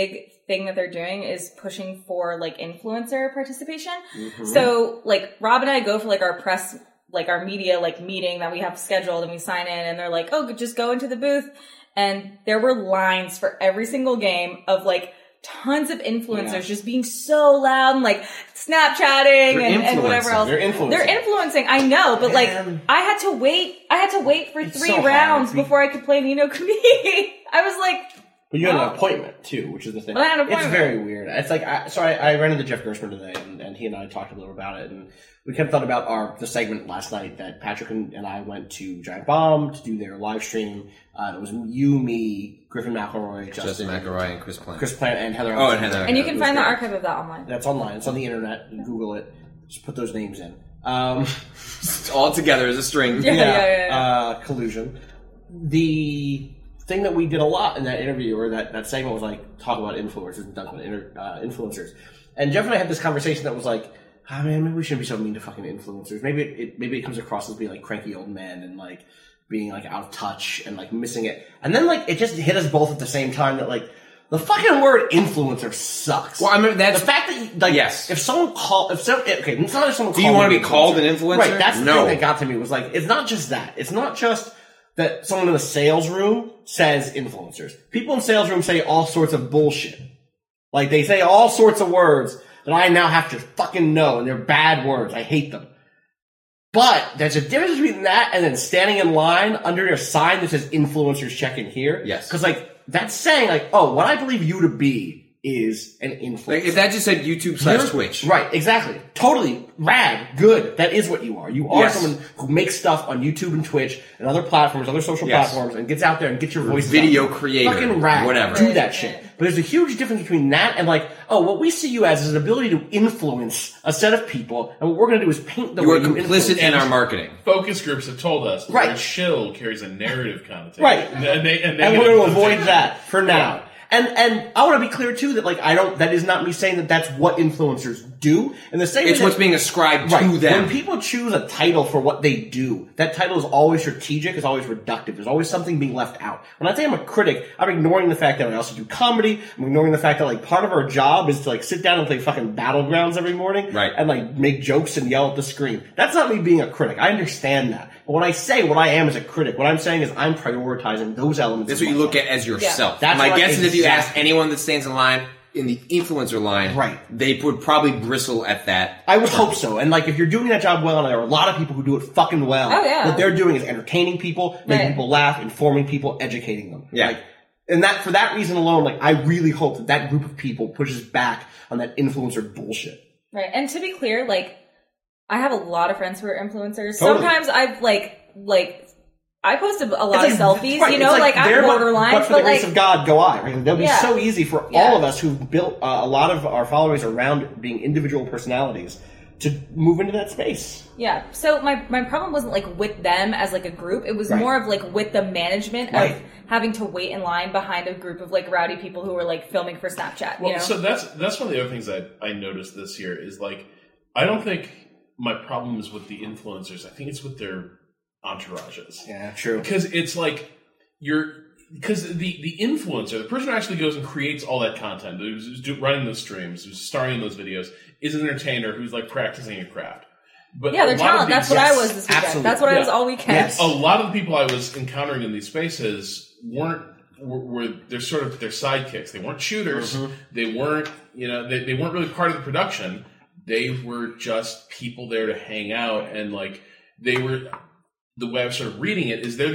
thing that they're doing is pushing for like influencer participation. So like Rob and I go for like our press, like our media like meeting that we have scheduled, and we sign in, and they're like, oh, just go into the booth. And there were lines for every single game of like tons of influencers just being so loud and like Snapchatting and whatever else. They're influencing. I know, but like I had to wait for 3 rounds before I could play Ni no Kuni. I was like, but you had an appointment too, which is the thing. Well, I had an appointment. It's very weird. It's like I ran into Jeff Gershman today, and he and I talked a little about it, and we kept thought about the segment last night that Patrick and I went to Giant Bomb to do their live stream. It was you, me, Griffin McElroy, Justin McElroy, and Chris Plant, and Heather. Oh, and Heather. and you can find the archive of that online. That's online. It's on the internet. You can Google it. Just put those names in. All together as a string. Collusion. The thing that we did a lot in that interview, or that segment, was like talk about influencers and talk about influencers. And Jeff and I had this conversation that was like, oh man, maybe we shouldn't be so mean to fucking influencers. Maybe it comes across as being like cranky old men and like being like out of touch and like missing it. And then like it just hit us both at the same time that like the fucking word influencer sucks. Well, I mean, that's the fact that like if someone it's not if someone do you want to be called an influencer? Right, that's the thing that got to me was like, it's not just that. It's not just that someone in the sales room says influencers. People in sales room say all sorts of bullshit. Like they say all sorts of words that I now have to fucking know, and they're bad words. I hate them. But there's a difference between that and then standing in line under a sign that says influencers check in here. Yes. Because like that's saying like, oh, what I believe you to be is an influencer. Like if that just said YouTube / Twitch. Right, exactly. Totally rad, good. That is what you are. You are someone who makes stuff on YouTube and Twitch and other platforms, other social platforms, and gets out there and gets your voice. Video creator. Fucking rad. Whatever. Do that shit. But there's a huge difference between that and like, oh, what we see you as is an ability to influence a set of people, and what we're going to do is paint the way you influence. You are complicit in our marketing. Focus groups have told us that the shill carries a narrative connotation. Right. And we're going to avoid that for now. And I want to be clear too that like that is not me saying that that's what influencers do. And the same it's what's being ascribed to them. When people choose a title for what they do, that title is always strategic, is always reductive. There's always something being left out. When I say I'm a critic, I'm ignoring the fact that I also do comedy. I'm ignoring the fact that like part of our job is to like sit down and play fucking Battlegrounds every morning. Right. And like make jokes and yell at the screen. That's not me being a critic. I understand that. But when I say what I am as a critic, what I'm saying is I'm prioritizing those elements. That's what you look at as yourself. That's my guess is if you ask anyone that stands in line, in the influencer line, right, they would probably bristle at that. I would hope so. And like if you're doing that job well, and there are a lot of people who do it fucking well, what they're doing is entertaining people, making people laugh, informing people, educating them. Yeah. Like, and that for that reason alone, like I really hope that group of people pushes back on that influencer bullshit. Right. And to be clear, like I have a lot of friends who are influencers. Totally. Sometimes I've like I posted a lot of selfies, you know, like I'm borderline. But for the grace of God, go I. Right? That'll be so easy for all of us who've built a lot of our followers around being individual personalities to move into that space. Yeah. So my problem wasn't like with them as like a group. It was more of like with the management of having to wait in line behind a group of like rowdy people who were like filming for Snapchat. Well, you know? So that's one of the other things that I noticed this year is like, I don't think my problem is with the influencers. I think it's with their entourages. Yeah, true. Because it's like because the influencer, the person who actually goes and creates all that content, who's running those streams, who's starring in those videos, is an entertainer who's like practicing a craft. But yeah, they're talent. That's what I was this weekend. Absolutely. That's what I was all weekend. Yes. A lot of the people I was encountering in these spaces were they're sort of their sidekicks. They weren't shooters. Mm-hmm. They weren't they weren't really part of the production. They were just people there to hang out, and like they were. The way I'm sort of reading it is they're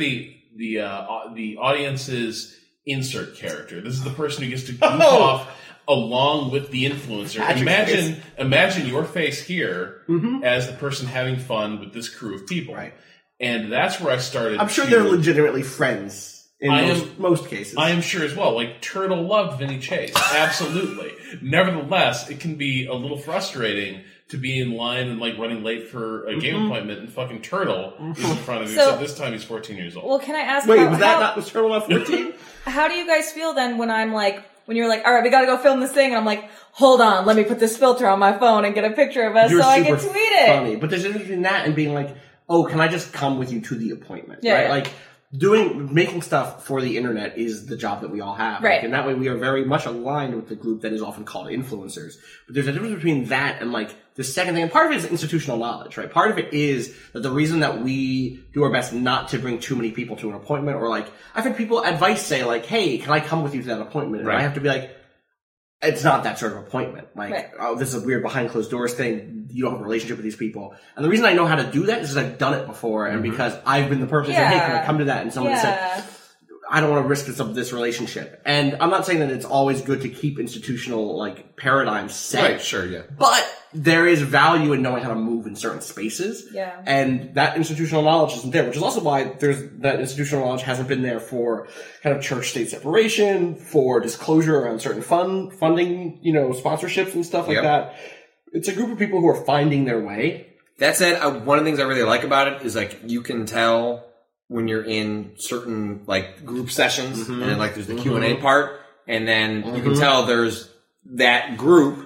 the audience's insert character. This is the person who gets to goof off along with the influencer. Imagine your face here as the person having fun with this crew of people. Right. And that's where I started. I'm sure they're legitimately friends in most cases. I am sure as well. Like Turtle loved Vinny Chase. Absolutely. Nevertheless, it can be a little frustrating to be in line and like running late for a game appointment, and fucking Turtle is in front of you. So this time he's 14 years old. Well, can I ask? Wait, was Turtle not 14? How do you guys feel then when you're like, all right, we got to go film this thing, and I'm like, hold on, let me put this filter on my phone and get a picture of us so I can tweet it. Funny, but there's a difference between that and being like, oh, can I just come with you to the appointment? Yeah, right? yeah. Like making stuff for the internet is the job that we all have. Right. Like, and that way we are very much aligned with the group that is often called influencers. But there's a difference between that and like the second thing, and part of it is institutional knowledge, right? Part of it is that the reason that we do our best not to bring too many people to an appointment, or like, I've had people advice say like, hey, can I come with you to that appointment? And I have to be like, it's not that sort of appointment. Like, oh, this is a weird behind closed doors thing. You don't have a relationship with these people. And the reason I know how to do that is because I've done it before, and because I've been the person who said, hey, can I come to that? And someone said, I don't want to risk this relationship. And I'm not saying that it's always good to keep institutional like paradigms set. Right, sure, yeah. But there is value in knowing how to move in certain spaces. Yeah. And that institutional knowledge isn't there, which is also why that institutional knowledge hasn't been there for kind of church-state separation, for disclosure around certain funding, sponsorships and stuff like that. It's a group of people who are finding their way. That said, one of the things I really like about it is like you can tell when you're in certain like group sessions, and then like there's the Q&A part, and then you can tell there's that group.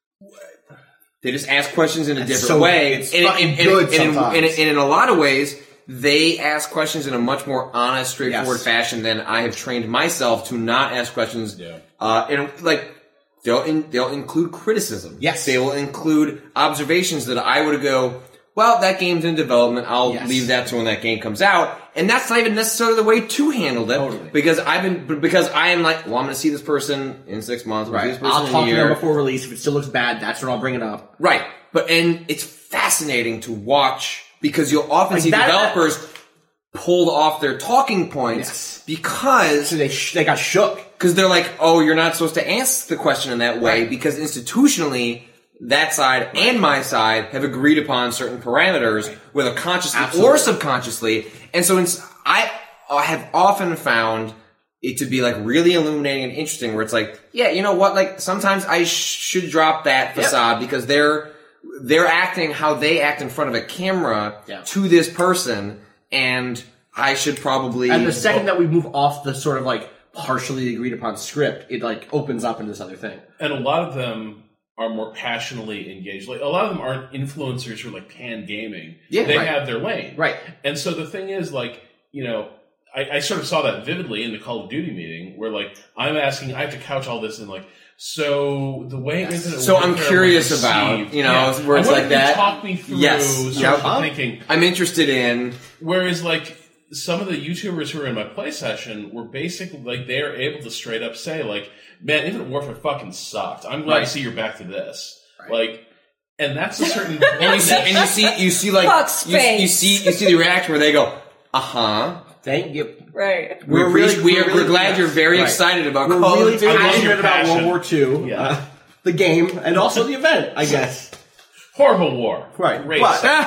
They just ask questions in a different way. It's fucking good sometimes. And in a lot of ways, they ask questions in a much more honest, straightforward fashion than I have trained myself to not ask questions. Yeah. And like they'll include criticism. Yes. They will include observations that I would go, well, that game's in development. I'll leave that to when that game comes out. And that's not even necessarily the way to handle it. Totally. Because I am like, well, I'm going to see this person in 6 months. Right. See this person I'll talk in a to year. them before release. If it still looks bad, that's when I'll bring it up. Right. And it's fascinating to watch because you'll often see developers pulled off their talking points because they got shook. Because they're like, oh, you're not supposed to ask the question in that way because institutionally that side and my side have agreed upon certain parameters, whether consciously or subconsciously. And so I have often found it to be like really illuminating and interesting where it's like, yeah, you know what? Like sometimes I should drop that facade because they're acting how they act in front of a camera to this person, and I should probably. And the second that we move off the sort of like partially agreed upon script, it like opens up into this other thing. And a lot of them are more passionately engaged. Like a lot of them aren't influencers who are like pan gaming. Yeah, they have their lane. Right. And so the thing is, like, I sort of saw that vividly in the Call of Duty meeting where like I have to couch all this in like, so the way Infinite So I'm Warfare curious was about, received, where it's like that. Talk me through sort of the thinking. I'm interested in. Whereas like some of the YouTubers who were in my play session were basically like they are able to straight up say like, man, Infinite Warfare fucking sucked. I'm glad to see you're back to this. Right. Like, and that's a certain. and you see like you see the reaction where they go, Thank you. Right. We're glad you're very excited about. We're Call really of Duty. passionate about World War II, the game, and also the event. I guess. Horrible war. Right. Race.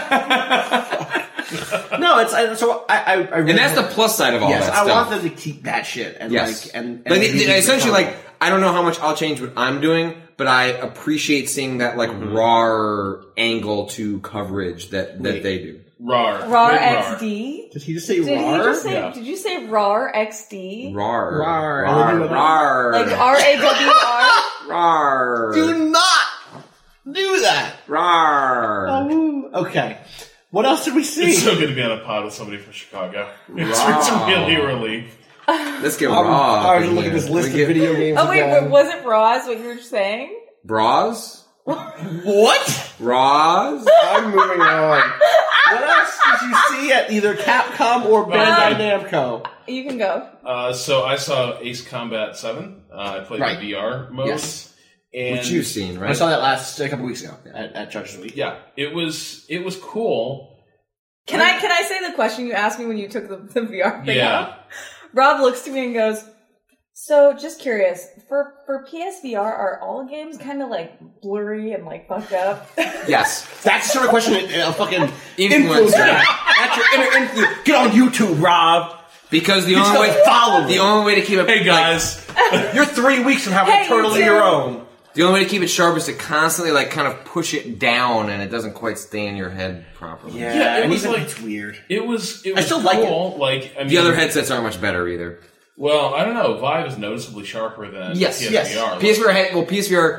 No, it's so I really and that's the plus side of all that stuff. I want them to keep that shit and and essentially like I don't know how much I'll change what I'm doing, but I appreciate seeing that like raw angle to coverage that they do. RAR. RAR XD? Did he just say RAR? Did you say RAR XD? RAR. RAR. Like RAWR? RAR. Do not do that. RAR. Okay. What else did we see? It's so good to be on a pod with somebody from Chicago. It's really a relief. Let's get raw. I was look at this list of video games. Oh wait, was it Raws? What you were saying? Bras? What? Raws? I'm moving on. What else did you see at either Capcom or Bandai Namco? You can go. So I saw Ace Combat 7. I played the VR mode. Yes. And which you've seen, right? I saw that a couple weeks ago at Judges Week. Yeah, it was cool. Can I say the question you asked me when you took the VR thing out? Yeah. Rob looks to me and goes, so just curious, for PSVR, are all games kind of like blurry and like fucked up? Yes. That's the sort of question a fucking influencer. That's your inner influencer. Get on YouTube, Rob. Because the only way to keep it. Hey guys, you're 3 weeks from having totally your own. The only way to keep it sharp is to constantly like kind of push it down, and it doesn't quite stay in your head properly. Yeah, it was like it's weird. It was. I still cool. like it. Like the other headsets aren't much better either. Well, I don't know. Vive is noticeably sharper than PSVR. PSVR. PSVR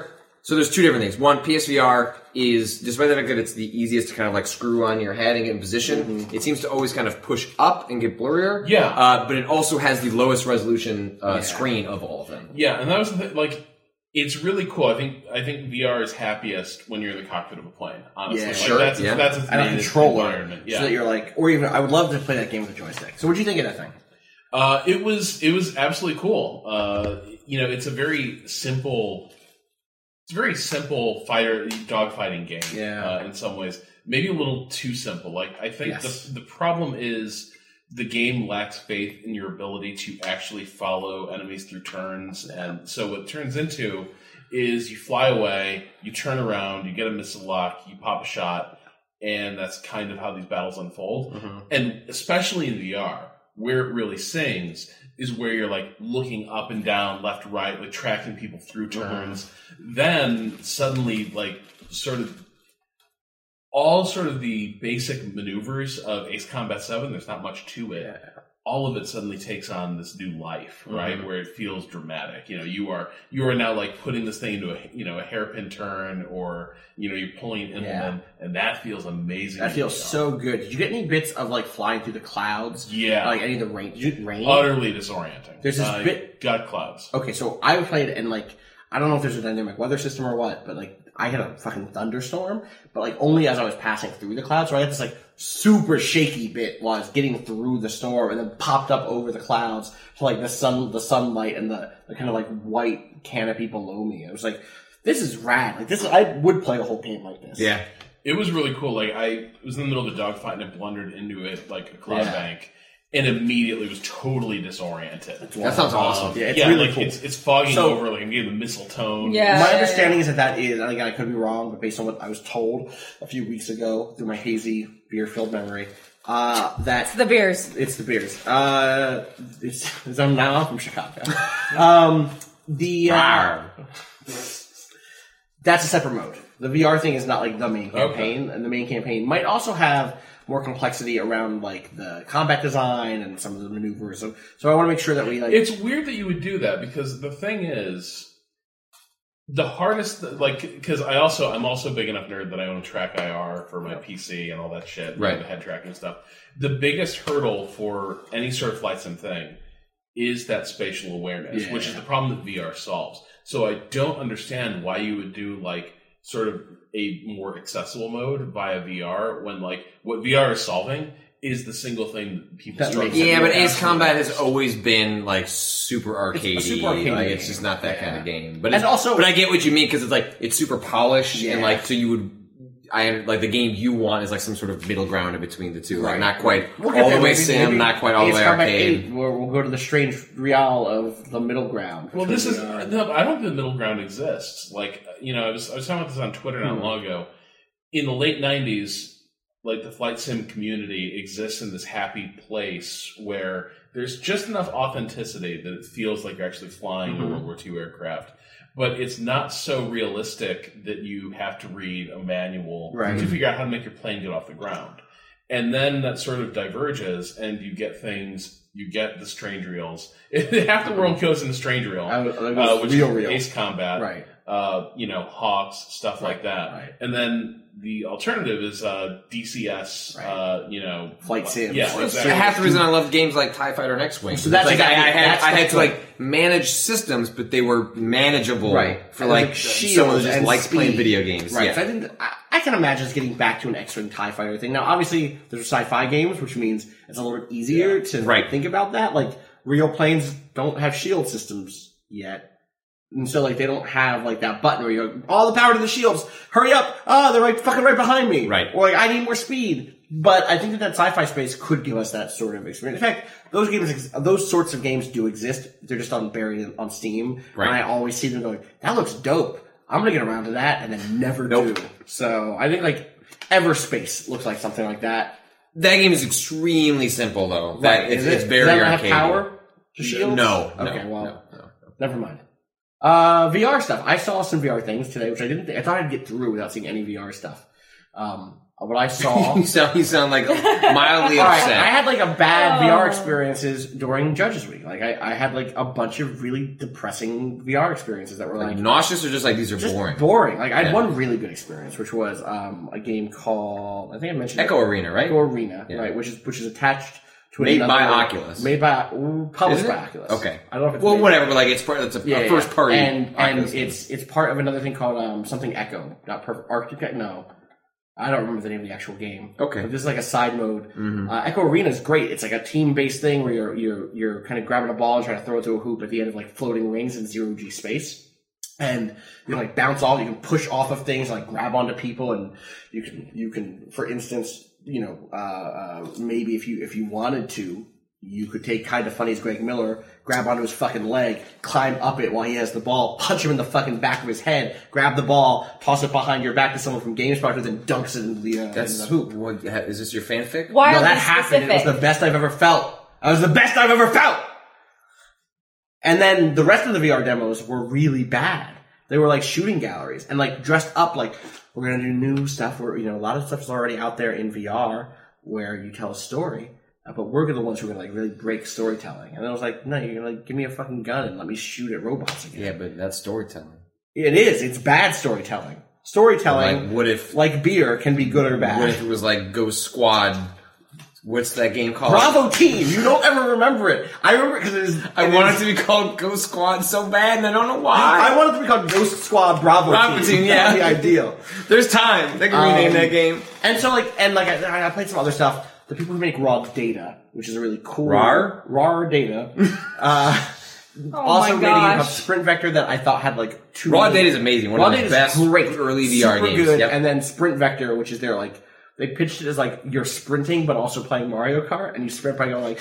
So there's two different things. One, PSVR is, despite the fact that it's the easiest to kind of like screw on your head and get in position, it seems to always kind of push up and get blurrier. Yeah. But it also has the lowest resolution screen of all of them. Yeah, and that was the thing, like, it's really cool. I think VR is happiest when you're in the cockpit of a plane, honestly. Yeah, Like, sure, That's and a its controller, environment. Yeah. so that you're like, or even I would love to play that game with a joystick. So what do you think of that thing? It was absolutely cool. It's a very simple dogfighting game. Yeah. In some ways, maybe a little too simple. Like I think Yes. the problem is the game lacks faith in your ability to actually follow enemies through turns, and so what it turns into is you fly away, you turn around, you get a missile lock, you pop a shot, and that's kind of how these battles unfold. And especially in VR, where it really sings is where you're like looking up and down, left, right, like tracking people through turns. Then suddenly, like all the basic maneuvers of Ace Combat 7, there's not much to it. All of it suddenly takes on this new life, right? Where it feels dramatic. You are now like putting this thing into a hairpin turn, or you're pulling an implement, and that feels amazing. That feels so good. Did you get any bits of like flying through the clouds? Yeah. Like any of the rain? Did you get rain? Utterly disorienting. There's this bit. Got clouds. Okay, so I played it and like I don't know if there's a dynamic weather system or what, but like I had a fucking thunderstorm, but like only as I was passing through the clouds. So I had this like super shaky bit while I was getting through the storm, and then popped up over the clouds to like the sunlight and the kind of like white canopy below me. I was like, this is rad. Like I would play a whole game like this. Yeah. It was really cool. Like I was in the middle of a dogfight and I blundered into it like a cloud bank, and immediately was totally disoriented. That sounds awesome. Yeah, it's really like cool. it's fogging over. Like I'm getting the missile tone. Yeah. My understanding is that is, and again, I could be wrong, but based on what I was told a few weeks ago through my hazy beer-filled memory, that The beers. it's the beers. I'm now from Chicago. That's a separate mode. The VR thing is not like the main campaign, and the main campaign might also have more complexity around like the combat design and some of the maneuvers. So I want to make sure that we like. It's weird that you would do that, because the thing is, the hardest, like, because I'm also a big enough nerd that I own a Track IR for my PC and all that shit, Right? The head tracking and stuff. The biggest hurdle for any sort of flight sim thing is that spatial awareness, which is the problem that VR solves. So I don't understand why you would do like sort of a more accessible mode via VR when like what VR is solving is the single thing that people struggle. Yeah, but Ace Combat has always been like super arcadey. It's a super arcade like game. it's just not that kind of game. But And it's, also- but I get what you mean, because it's like it's super polished and like so you would. Like the game you want is like some sort of middle ground in between the two, like not quite all the way sim, not quite all the way arcade. Where we'll go to the strange real of the middle ground. Well, this is no, I don't think the middle ground exists. Like I was talking about this on Twitter not long ago. In the late '90s, like the flight sim community exists in this happy place where there's just enough authenticity that it feels like you're actually flying a World War II aircraft. But it's not so realistic that you have to read a manual to figure out how to make your plane get off the ground. And then that sort of diverges, and you get the strange reels. Half the world goes into strange reel, which is Ace Combat, Right. Hawks, stuff like that. Right. And then the alternative is DCS, Flight sims. Yeah, exactly. Half the reason I love games like TIE Fighter and X-Wing. So that's like exactly- I that's had the to point. like manage systems, but they were manageable for And like shields someone who just and likes playing speed. video games. Right. Yeah. So I think I can imagine us getting back to an X-Wing TIE Fighter thing. Now, obviously, there's sci-fi games, which means it's a little bit easier to think about that. Like, real planes don't have shield systems yet. And so, like, they don't have, like, that button where you go, all the power to the shields, hurry up, they're fucking right behind me. Right. Or, like, I need more speed. But I think that sci-fi space could give us that sort of experience. In fact, those sorts of games do exist. They're just buried on Steam. Right. And I always see them going, that looks dope. I'm gonna get around to that, and then never do. So, I think, like, Everspace looks like something like that. That game is extremely simple, though. Right. It's very Does that arcade. have power to shields? No. Okay, well, no. never mind. VR stuff. I saw some VR things today, which I didn't think. I thought I'd get through without seeing any VR stuff. What I saw. you sound like mildly All right, upset. I had like a bad VR experiences during Judges Week. Like I had like a bunch of really depressing VR experiences that were like nauseous or just like these are just boring. boring. Like I had one really good experience, which was a game called I think I mentioned Echo Arena, right? Echo Arena, right? Which is attached to Made another, by Oculus. Made by published Is it? by Oculus. Okay. I don't know if it's whatever. But like it's part. It's a first party, and Oculus it's part of another thing called something Echo, not perfect Arctic. No. I don't remember the name of the actual game. Okay. But this is like a side mode. Echo Arena is great. It's like a team-based thing where you're kind of grabbing a ball and trying to throw it to a hoop at the end of like floating rings in zero-G space. And you can like bounce off, you can push off of things, like grab onto people, and you can, for instance, maybe if you wanted to, you could take Kinda Funny's Greg Miller, grab onto his fucking leg, climb up it while he has the ball, punch him in the fucking back of his head, grab the ball, toss it behind your back to someone from GameSpot, who then dunks it into the hoop. What, is this your fanfic? Why No, are that we happened. specific? It was the best I've ever felt. That was the best I've ever felt! And then the rest of the VR demos were really bad. They were like shooting galleries and like dressed up like, we're gonna do new stuff where, a lot of stuff is already out there in VR where you tell a story. But we're the ones who are going to like really break storytelling. And I was like, no, you're going to like give me a fucking gun and let me shoot at robots again. Yeah, but that's storytelling. It is. It's bad storytelling. Storytelling, Like, what if like beer, can be good or bad. What if it was like Ghost Squad? What's that game called? Bravo Team. You don't ever remember it. I remember because I want it to be called Ghost Squad so bad, and I don't know why. I want it to be called Ghost Squad Bravo Team. Yeah, That would be ideal. There's time. They can rename that game. And so I played some other stuff. The people who make Raw Data, which is a really cool RAR Data, my also made a game called gosh. Sprint Vector that I thought had like two. Raw Data is amazing. One Raw of the Data best is great, early VR super games. good. Yep. And then Sprint Vector, which is their like they pitched it as like you're sprinting but also playing Mario Kart, and you sprint by going like.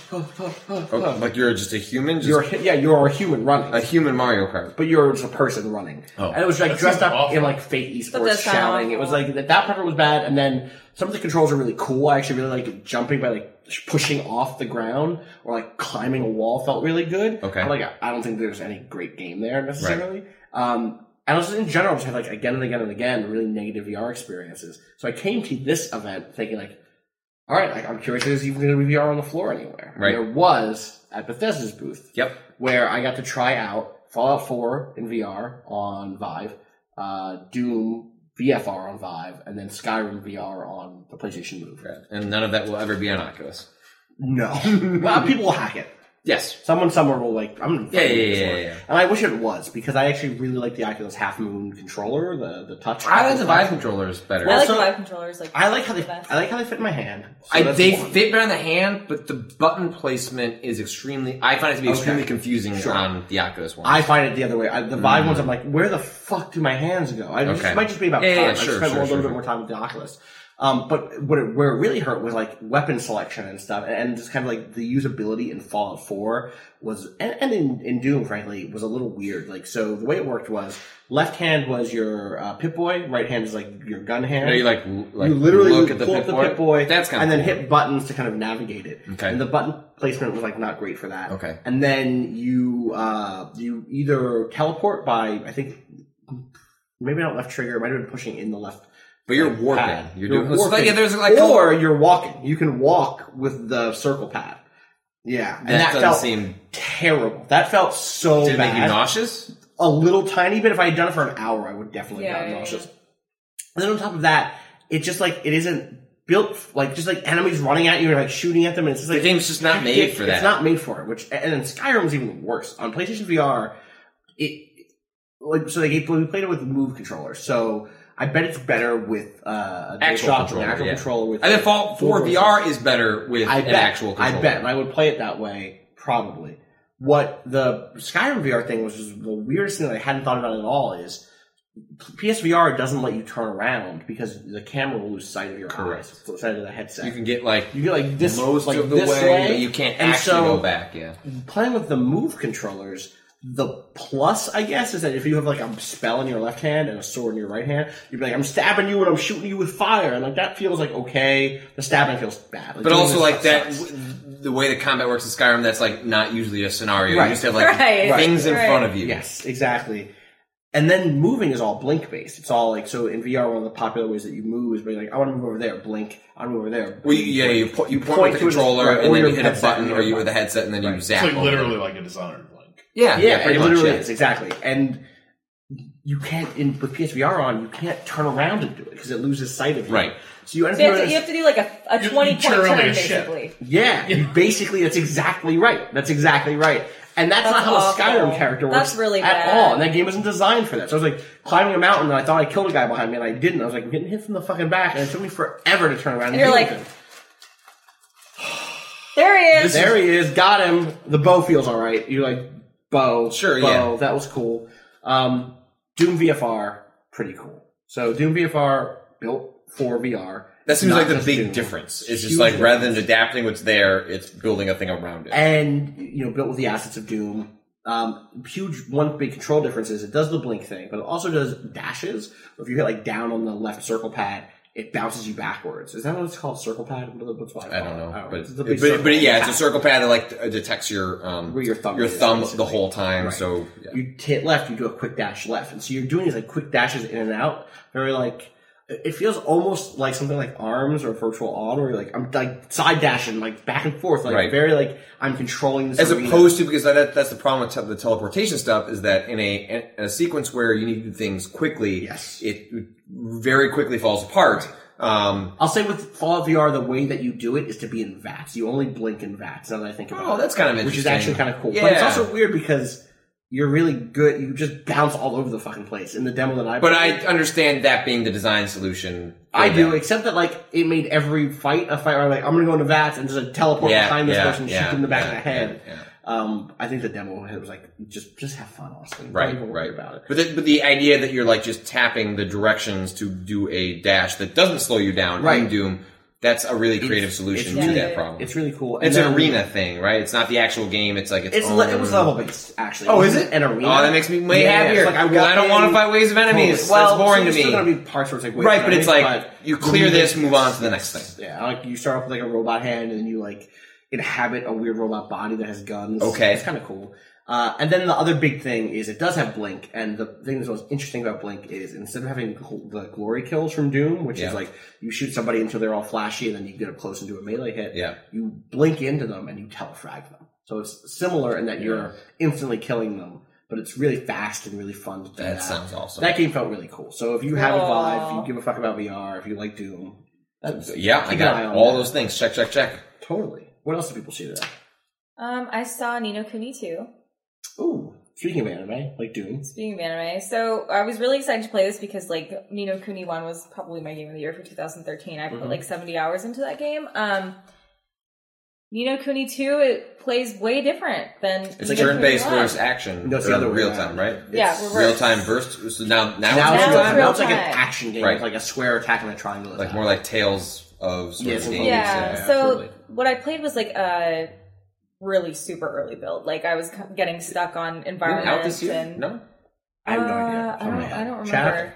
Like you're just a human. You're a human running. a human Mario Kart. But you're just a person running. Oh. And it was like That dressed sounds up awful. in like fake esports does sound shouting. It awful. was like that part was bad, and then some of the controls are really cool. I actually really like jumping by like pushing off the ground or like climbing a wall felt really good. Okay. But, like I don't think there's any great game there necessarily. And also in general, just had like again and again and again really negative VR experiences. So I came to this event thinking like, all right, like, I'm curious if there's even going to be VR on the floor anywhere. Right. And there was at Bethesda's booth. Yep. Where I got to try out Fallout 4 in VR on Vive, Doom VFR on Vive, and then Skyrim VR on the PlayStation Move. And none of that will ever be on Oculus. No. Well, people will hack it. Yes. Someone somewhere will like, I'm going to Yeah. And I wish it was, because I actually really like the Oculus Half Moon controller, the touch. I like the Vive controllers better. I like so- the Vive controllers. Like I like how best. they fit in my hand. So that's They one. fit better in the hand, but the button placement is I find it to be extremely confusing Sure. on the Oculus one. I find it the other way. The Vive ones, I'm like, where the fuck do my hands go? It might just be about time. Yeah, I sure, spent a little sure. bit more time with the Oculus. But where it really hurt was like weapon selection and stuff, and just kind of like the usability in Fallout 4 was, and in Doom, frankly, was a little weird. Like, so the way it worked was left hand was your Pip-Boy, right hand is like your gun hand. You like you literally look at the pull up the Pip-Boy? Pip-Boy, That's kind and of then hit buttons to kind of navigate it. Okay. And the button placement was like not great for that. Okay. And then you either teleport by, I think, maybe not left trigger, it might have been pushing in the left. But you're warping. Pad. You're doing warping. yeah, there's like or you're walking. You can walk with the circle pad. Yeah. And that doesn't felt seem terrible. That felt so Did it bad. make you nauseous? A little tiny bit. If I had done it for an hour, I would definitely have gotten Yeah. nauseous. And then on top of that, it's just like, it isn't built, like, just like enemies running at you and like shooting at them, and it's just like, The game's just not made for that. It's not made for it, and then Skyrim's even worse. On PlayStation VR, we played it with Move controllers, so I bet it's better with a Actual DualShock, controller, an actual yeah. controller with I think Fallout 4 VR is better with I an bet, actual controller. I bet, and I would play it that way, probably. What the Skyrim VR thing was the weirdest thing that I hadn't thought about at all is PSVR doesn't let you turn around because the camera will lose sight of your eyes, sight of the headset. You can get like this most like of the this way, but you can't And actually so, go back. Yeah. Playing with the Move controllers, the plus, I guess, is that if you have like a spell in your left hand and a sword in your right hand, you'd be like, I'm stabbing you and I'm shooting you with fire, and like that feels like okay. The stabbing feels bad, But also like that, sucks. the way the combat works in Skyrim, that's like not usually a scenario. Right. You just have like Right. things in Right. front of you. Yes, exactly. And then moving is all blink based. It's all like, so in VR, one of the popular ways that you move is being like, I want to move over there, blink. I want to move over there. Well, you point with the controller, right, and then your you hit a headset, button, or you with a headset, and then you zap. It's like over. literally like a Dishonored blink. Yeah, pretty it much. literally Yeah. is, exactly. And you can't, with PSVR on, you can't turn around and do it because it loses sight of you. Right. So you end So up you doing have to do like a You 20-point turn turn, like a ship. basically. Yeah, basically, that's exactly right. That's exactly right. And that's not That's how awful. a Skyrim character works That's really at bad. all. And that game isn't designed for that. So I was like climbing a mountain, and I thought I killed a guy behind me, and I didn't. I was like getting hit from the fucking back, and it took me forever to turn around and you're deal like, with him. There he is. There he is, got him. The bow feels alright. You're like, bow. Sure, bow, yeah. that was cool. Doom VFR, pretty cool. So Doom VFR, built for VR. That seems Not like the just big Doom. difference. It's just Huge like rather difference. than adapting what's there, it's building a thing around it. And, built with the assets of Doom. One big control difference is it does the blink thing, but it also does dashes. If you hit like down on the left circle pad, it bounces you backwards. Is that what it's called? Circle pad? What's what I don't know, It's the but big circle yeah, it's a pad. circle pad that like detects your Where your thumb is, the basically. whole time. Right. So yeah. You hit left, you do a quick dash left, and so you're doing these like quick dashes in and out. Very like it feels almost like something like ARMS or Virtual On, where you're like I'm like side dashing like back and forth, like Right. very like I'm controlling this. As arena. opposed to, because that's the problem with the teleportation stuff, is that in a sequence where you need to do things quickly, Yes. it very quickly falls apart. I'll say with Fallout VR, the way that you do it is to be in VATS. You only blink in VATS. Now that I think about it, Oh, that's kind of which is interesting. actually kind of cool. Yeah. But it's also weird because you're really good. You just bounce all over the fucking place in the demo that I. But played. I understand that being the design solution. for I do, that. except that like it made every fight a fight where I'm like I'm gonna go into VATS and just teleport behind this person, and shoot them in the back of the head. yeah. I think the demo was like just have fun, Austin. Right, Don't even worry right. about it. But the idea that you're like just tapping the directions to do a dash that doesn't slow you down in Right. Doom, that's a really creative solution to that problem. It's really cool. It's And an then- arena thing, right? It's not the actual game. It's like its It own. was level based, actually. Oh, is wasn't it? an arena? Oh, that makes me way Yeah, happier. it's like Because I don't want to in- fight waves of enemies. Well, That's boring so to there's me. still gonna be parts where it's like waves Right, of but it's enemies, like but you clear this, move on to the next thing. Yeah, like you start off with like a robot hand, and then you like inhabit a weird robot body that has guns. Okay. It's kind of cool. And then the other big thing is it does have Blink, and the thing that's most interesting about Blink is instead of having the glory kills from Doom, which Yeah. is like you shoot somebody until they're all flashy and then you get up close and do a melee hit, Yeah. you blink into them and you telefrag them. So it's similar in that you're instantly killing them, but it's really fast and really fun to do that. That sounds awesome. That game felt really cool. So if you have a Aw. Vive, if you give a fuck about VR, if you like Doom, that's, Yeah, I keep an eye got on all that. those things. Check, check, check. Totally. What else do people see today? I saw Ni no Kuni 2. Ooh, speaking of anime, like Doom. Speaking of anime, so I was really excited to play this because like Ni no Kuni 1 was probably my game of the year for 2013. I put like 70 hours into that game. Ni no Kuni 2, it plays way different than It's Ni like no turn-based Kuni 1. versus action. No, it's the or other way real around. time, right? Yeah, It's reverse. Real time burst. So now Now it's Now it's real real time. time. Now it's like time. an action game, Right. with like a square attacking a triangle. Like more like Tales of sort Yeah, of some games. Yeah, so absolutely. what I played was like a really super early build. Like I was getting stuck on Isn't it environments out this year? and No. I have no idea. I don't Chat. remember.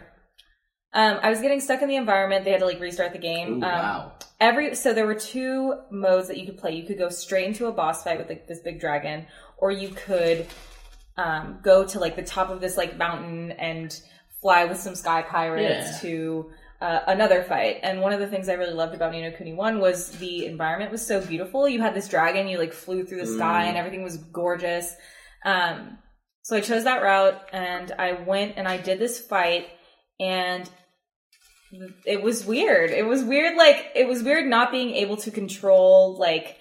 I was getting stuck in the environment. They had to like restart the game. Ooh, wow. So there were two modes that you could play. You could go straight into a boss fight with like this big dragon, or you could go to like the top of this like mountain and fly with some sky pirates to another fight. And one of the things I really loved about Ni no Kuni 1 was the environment was so beautiful. You had this dragon, you like flew through the sky and everything was gorgeous. So I chose that route and I went and I did this fight and it was weird. It was weird, like, it was weird not being able to control, like,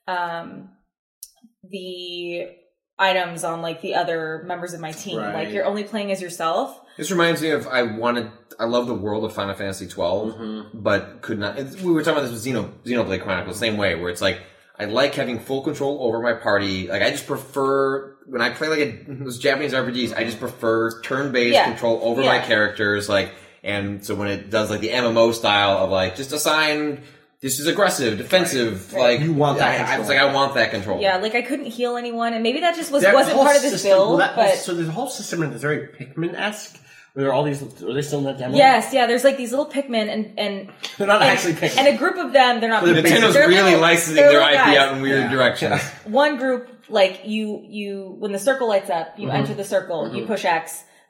the items on, like, the other members of my team. Right. Like, you're only playing as yourself. This reminds me of I love the world of Final Fantasy XII, but could not. We were talking about this with Xenoblade Chronicles, same way, where it's like I like having full control over my party. Like I just prefer when I play like those Japanese RPGs, I just prefer turn-based control over my characters. Like, and so when it does like the MMO style of like just assign. This is aggressive, defensive. Like You want that I control. was like, I want that control. Yeah, like, I couldn't heal anyone, and maybe that just That wasn't whole part of this system- build, well, but... so there's a whole system that's very Pikmin-esque. Where there are all these, are they still in that demo? Yes, yeah, there's like these little Pikmin, and They're not and- actually Pikmin. And a group of them, they're not Pikmin. Nintendo's They're really little- licensing they're their little IP guys. out in weird directions. One group, like, you when the circle lights up, you enter the circle, you push X.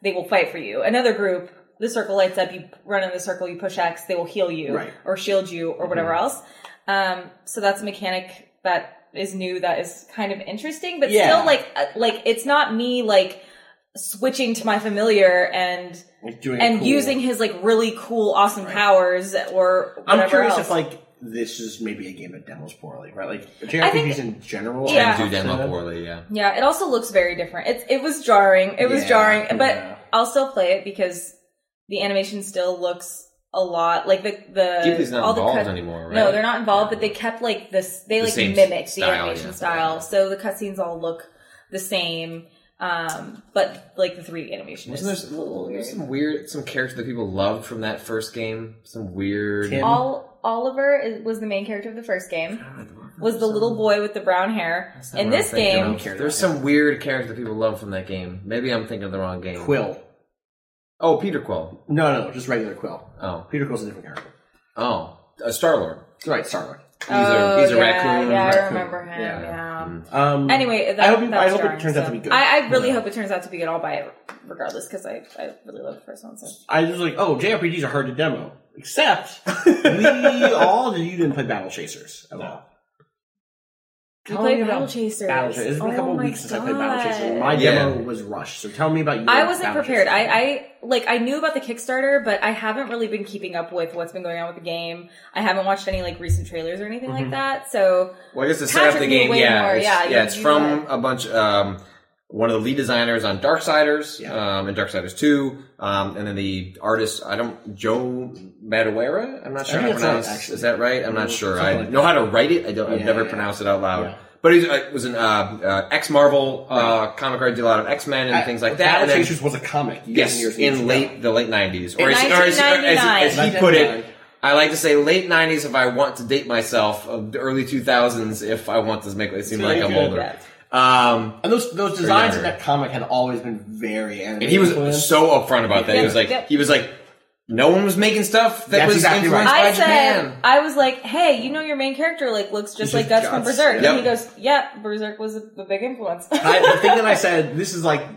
they will fight for you. Another group, the circle lights up, you run in the circle, you push X, they will heal you or shield you or whatever else. So that's a mechanic that is new, that is kind of interesting, but still like it's not me like switching to my familiar and using his like really cool, awesome powers or whatever. I'm curious else. if like this is maybe a game that demos poorly, right? Like JRPGs in general do demo poorly. Yeah, it also looks very different. It was jarring. It was jarring, but I'll still play it because the animation still looks a lot like the Ghibli's not involved anymore, right? No, they're not involved, but they kept like this. They like mimicked the animation style, so the cutscenes all look the same. But like the 3D animation is there's some characters that people loved from that first game. Some weird. Oliver was the main character of the first game. Was the little boy with the brown hair. In this game, there's some weird character that people love from that game. Maybe I'm thinking of the wrong game. Quill. Oh, Peter Quill. No, just regular Quill. Oh, Peter Quill's a different character. Oh, Star-Lord. Right, Star-Lord. He's a raccoon. Yeah, raccoon. I remember him. Anyway, I hope it turns out to be good. I really hope it turns out to be good. I'll buy it regardless because I really love the first one. So. I was like, JRPGs are hard to demo. Except, you didn't play Battle Chasers at all. You played Battle Chasers. It's been a couple of weeks since I played Battle Chasers. My demo was rushed, so tell me about you. I wasn't prepared. I knew about the Kickstarter, but I haven't really been keeping up with what's been going on with the game. I haven't watched any like recent trailers or anything like that. So, well, I guess to set up the game, it's from a bunch. One of the lead designers on Darksiders, and Darksiders 2, and then the artist, Joe Madureira? I'm not sure how to pronounce. Is that right? I'm not sure. I know how to write it. I've never pronounced it out loud. Yeah. But he was an ex-Marvel comic art, did a lot of X-Men and things like that. Battle Chasers was a comic. Yes, in the late 90s. Or as he put it, I like to say late 90s if I want to date myself, the early 2000s if I want to make it seem like I'm older. And those designs in that comic had always been very animated. And he was so upfront about that. He was like, no one was making stuff that was exactly influenced by Japan. I was like, hey, your main character looks just like Guts from Berserk. And he goes, Berserk was a big influence. The thing that I said, this is like,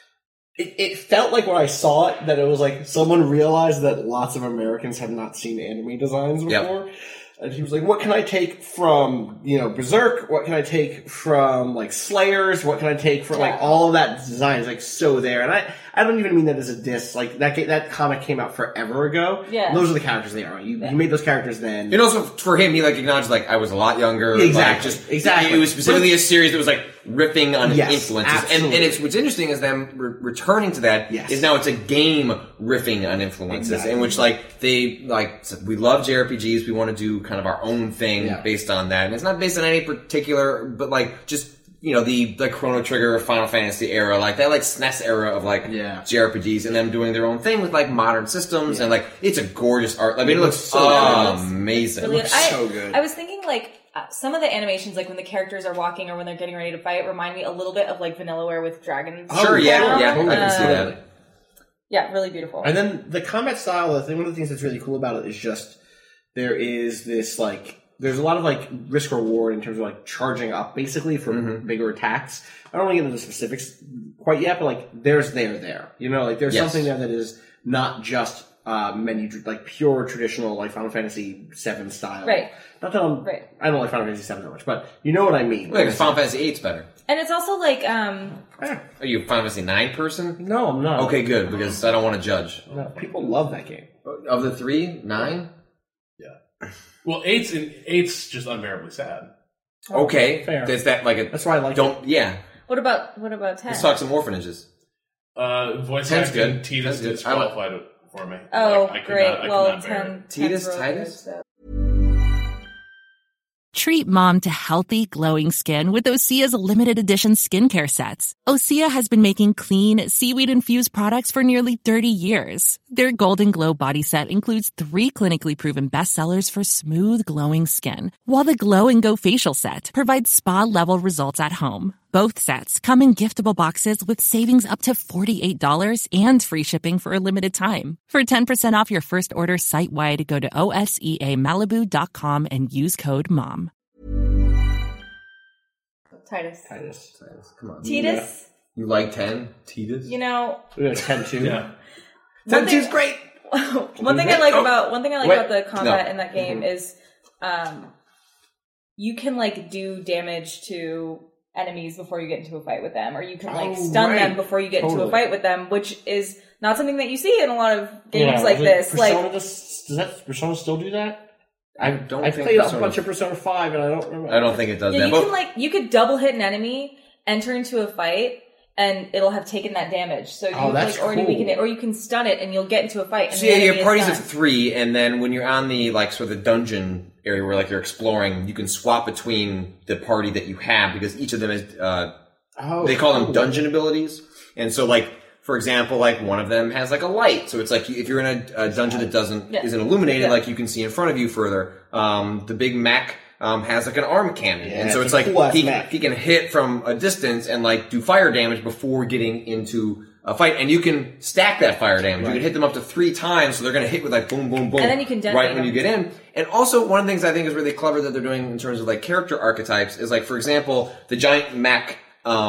it felt like when I saw it that it was like someone realized that lots of Americans had not seen anime designs before. Yep. And he was like, what can I take from, Berserk? What can I take from, like, Slayers? What can I take from, like, all of that design is, like, so there. And I don't even mean that as a diss. Like, that comic came out forever ago. Yeah. Those are the characters they are. You made those characters then. And also, for him, he, like, acknowledged, like, I was a lot younger. Exactly. It was specifically a series that was, like, riffing on influences. And what's interesting is them returning to that is now it's a game riffing on influences in which like they like we love JRPGs, we want to do kind of our own thing based on that. And it's not based on any particular, but like just the Chrono Trigger Final Fantasy era, like that like SNES era of like JRPGs and them doing their own thing with like modern systems and like it's a gorgeous art. I mean it looks so amazing. It looks so good. I was thinking like some of the animations, like when the characters are walking or when they're getting ready to fight, remind me a little bit of like Vanillaware with dragons. Sure, I can see that. Yeah, really beautiful. And then the combat style, one of the things that's really cool about it is just there is this like there's a lot of like risk reward in terms of like charging up basically for bigger attacks. I don't want to get into the specifics quite yet, but like there's there. Like there's something there that is not just menu like pure traditional like Final Fantasy VII style. Right. Not that I don't like Final Fantasy VII that much, but you know what I mean. Like Final Fantasy VIII's better. And it's also like Are you a Final Fantasy IX person? No, I'm not. Okay, good, because I don't want to judge. No, people love that game. Of the three, 9? Yeah. Well, 8's just unbearably sad. Okay. Fair. Is that like That's why I like it. Yeah. What about 10? Let's talk some orphanages. Voice 10's acting, good. Titus disqualified it for me. Oh, I could great. Not, I well, could not bear it. Titus? Treat mom to healthy, glowing skin with Osea's limited edition skincare sets. Osea has been making clean, seaweed-infused products for nearly 30 years. Their Golden Glow body set includes 3 clinically proven bestsellers for smooth, glowing skin, while the Glow and Go facial set provides spa-level results at home. Both sets come in giftable boxes with savings up to $48 and free shipping for a limited time. For 10% off your first order site-wide, go to OSEAMalibu.com and use code MOM. Titus. Come on. Titus? You like 10? Tidus? You know, We got 10-2. Yeah. 10-2's great! one thing I like about the combat No. in that game is you can like do damage to enemies before you get into a fight with them, or you can like stun them before you get into a fight with them, which is not something that you see in a lot of games like this. Persona, Like, does Persona still do that? I don't think played a Persona- bunch of Persona 5 and I don't remember. I don't think it does yeah, that. you But can like you could double hit an enemy, enter into a fight, and it'll have taken that damage. So you that's already cool. weaken it, or you can stun it and you'll get into a fight. And so the yeah, you enemy have parties is of stunned. 3, and then when you're on the like sort of the dungeon area where like you're exploring, you can swap between the party that you have because each of them is they call them dungeon abilities. And so like for example, like one of them has like a light, so it's like if you're in a dungeon that isn't illuminated, like you can see in front of you further. The big mech has like an arm cannon, and so it's like he can hit from a distance and like do fire damage before getting into a fight, and you can stack that fire damage. You can hit them up to 3 times, so they're going to hit with like boom, boom, boom, And then you can detonate right when them. you get in. And also, one of the things I think is really clever that they're doing in terms of like character archetypes is like, for example, the giant mech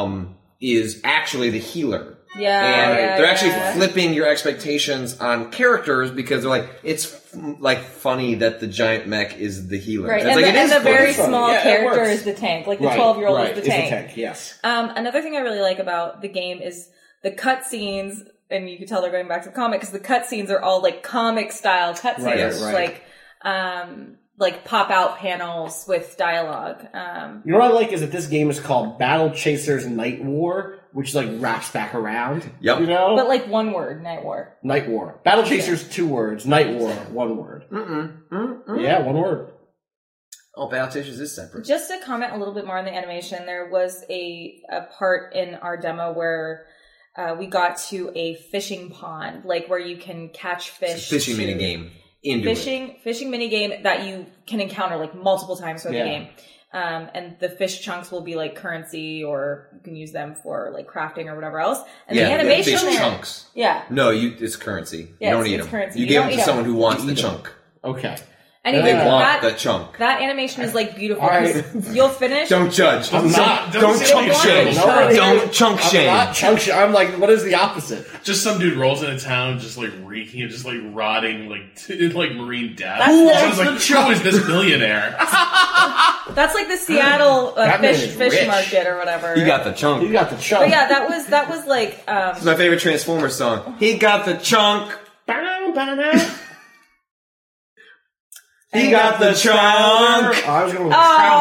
is actually the healer. And they're actually flipping your expectations on characters because they're like, it's like funny that the giant mech is the healer. Right, It's and, like, the, it is and the very funny. small Yeah, it character works. is the tank. Like the 12-year-old is the tank. Yes. Another thing I really like about the game is the cutscenes, and you can tell they're going back to the comic because the cutscenes are all like comic style cutscenes, like pop out panels with dialogue. You know what I like is that this game is called Battle Chasers Night War, which like wraps back around. Yep. You know? But like one word, Night War. Night War. Battle Chasers, 2 words. Night War, 1 word. Yeah, 1 word. Oh, Battle Chasers is separate. Just to comment a little bit more on the animation, there was a part in our demo where we got to a fishing pond, like where you can catch fish. It's a fishing mini game. Fishing mini game that you can encounter like multiple times throughout the game. And the fish chunks will be like currency, or you can use them for like crafting or whatever else. And the animation fish chunks. Yeah. No, it's currency. Yeah, you don't it's eat them. currency. You You give don't them to eat someone them. who wants the chunk. Okay. Anyway, They want the chunk. That animation is like beautiful. All right. You'll finish. Don't judge. I'm not. Don't chunk shame. No, Don't chunk I'm shame. not chunk shame. I'm like, what is the opposite? Just some dude rolls into town, just like reeking of just like rotting, like marine death. That's Who is this billionaire? That's like the Seattle That man is fish rich. market or whatever. He got the chunk. You got the chunk. But yeah, that was like It's my favorite Transformers song. He got the chunk. He got the chunk. I was going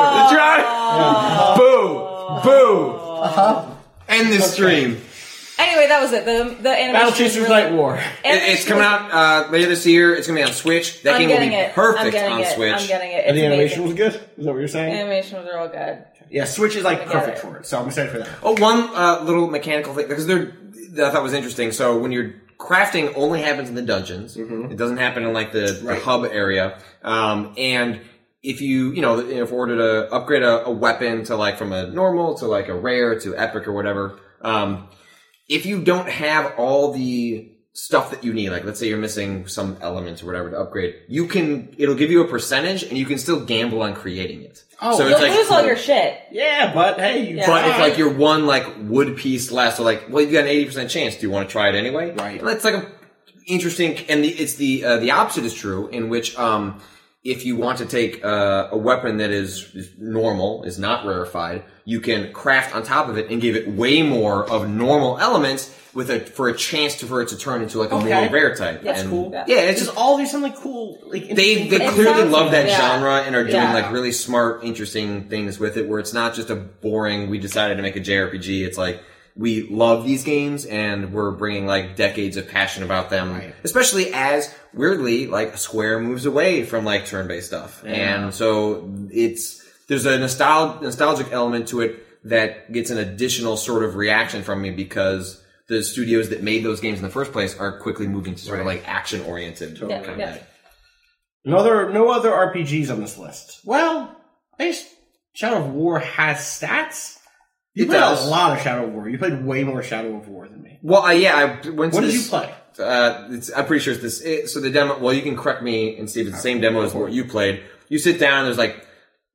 to The chunk. Boo. Boo. End the stream. anyway, that was it. The animation. Battle is Chasers really- Night War. It's coming out later this year. It's going to be on Switch. That I'm game will getting be it. I'm perfect getting on it. Switch. I'm getting it. It's And the animation amazing. was good? Is that what you're saying? Animation was real good. Yeah, Switch is like get perfect it. for it, so I'm excited for that. Oh, one little mechanical thing, because that I thought was interesting. So when you're crafting, only happens in the dungeons. It doesn't happen in like the hub area. And if if we ordered to upgrade a weapon to like from a normal to like a rare to epic or whatever, if you don't have all the stuff that you need, like let's say you're missing some element or whatever to upgrade, it'll give you a percentage and you can still gamble on creating it. Oh, so You'll lose all your shit. Yeah, but hey, you Yeah. But if like you're one like wood piece less, so like, well, you got an 80% chance. Do you want to try it anyway? Right. And that's like a interesting, and the opposite is true, in which if you want to take a weapon that is normal, is not rarefied, you can craft on top of it and give it way more of normal elements for a chance for it to turn into like a more rare type. That's cool. Yeah, it's just all these something cool. Like they It clearly sounds love that cool, yeah. genre and are doing Yeah. like really smart, interesting things with it, where it's not just a boring, we decided to make a JRPG. It's like, we love these games and we're bringing like decades of passion about them, especially as weirdly like Square moves away from like turn-based stuff. And so there's a nostalgic element to it that gets an additional sort of reaction from me because the studios that made those games in the first place are quickly moving to sort of like action-oriented kind of thing. no other RPGs on this list. Well, I guess Shadow of War has stats. You played a lot of Shadow of War. You played way more Shadow of War than me. Well, I went to What did this, you play? I'm pretty sure it's this. So the demo. Well, you can correct me and see if it's the same demo as what you played. You sit down. There's like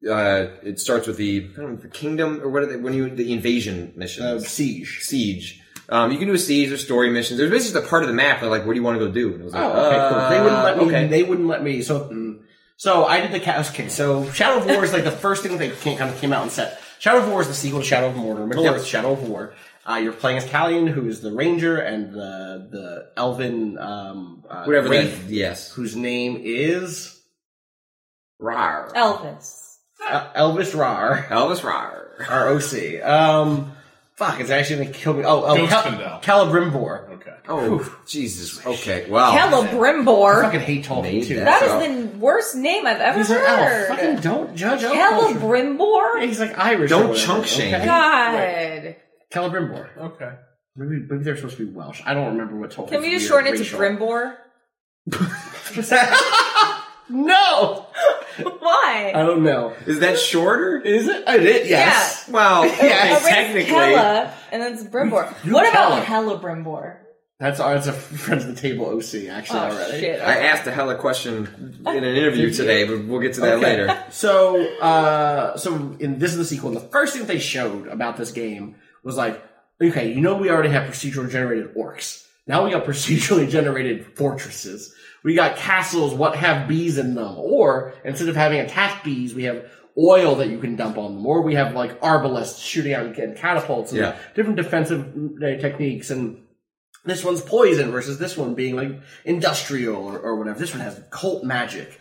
it starts with the kingdom or what are they, the invasion missions, siege. You can do a siege or story missions. There's basically just a part of the map. They're like, "What do you want to go do?" And I was like, okay, cool. They wouldn't let me. Okay. They wouldn't let me. So I did the okay. So Shadow of War is like the first thing that kind of came out and said. Shadow of War is the sequel to Shadow of Mordor. Middle Earth, Shadow of War. You're playing as Talion, who is the ranger, and the elven whatever wraith, that. Yes, whose name is Rar. Elvis. Elvis Rar. Elvis Rar. ROC. Fuck, it's actually gonna kill me. Celebrimbor. Okay. Oh, Jesus. Okay, wow. I Celebrimbor. fucking hate Tolkien too. That is the worst name I've ever He's an elf. heard. Fucking don't judge elf culture. Celebrimbor? Yeah, he's like Irish. Don't or whatever, chunk shame. okay? God. Celebrimbor. Okay. Maybe they're supposed to be Welsh. I don't remember what Tolkien. Can we just shorten it to Brimbor? No! Why? I don't know. Is that shorter? Is it? I did, yes. Well, Erase technically. Hella, and then it's Brimbor. What about Hella-Brimbor? That's a Friends of the Table OC, actually, already. Shit. I asked a hella question in an interview today, but we'll get to that later. So this is the sequel, and the first thing they showed about this game was like, okay, we already have procedurally generated orcs. Now we got procedurally generated fortresses. We got castles, what have bees in them. Or, instead of having attack bees, we have oil that you can dump on them. Or we have, like, arbalests shooting out and getting catapults and different defensive techniques. And this one's poison versus this one being, like, industrial or whatever. This one has cult magic.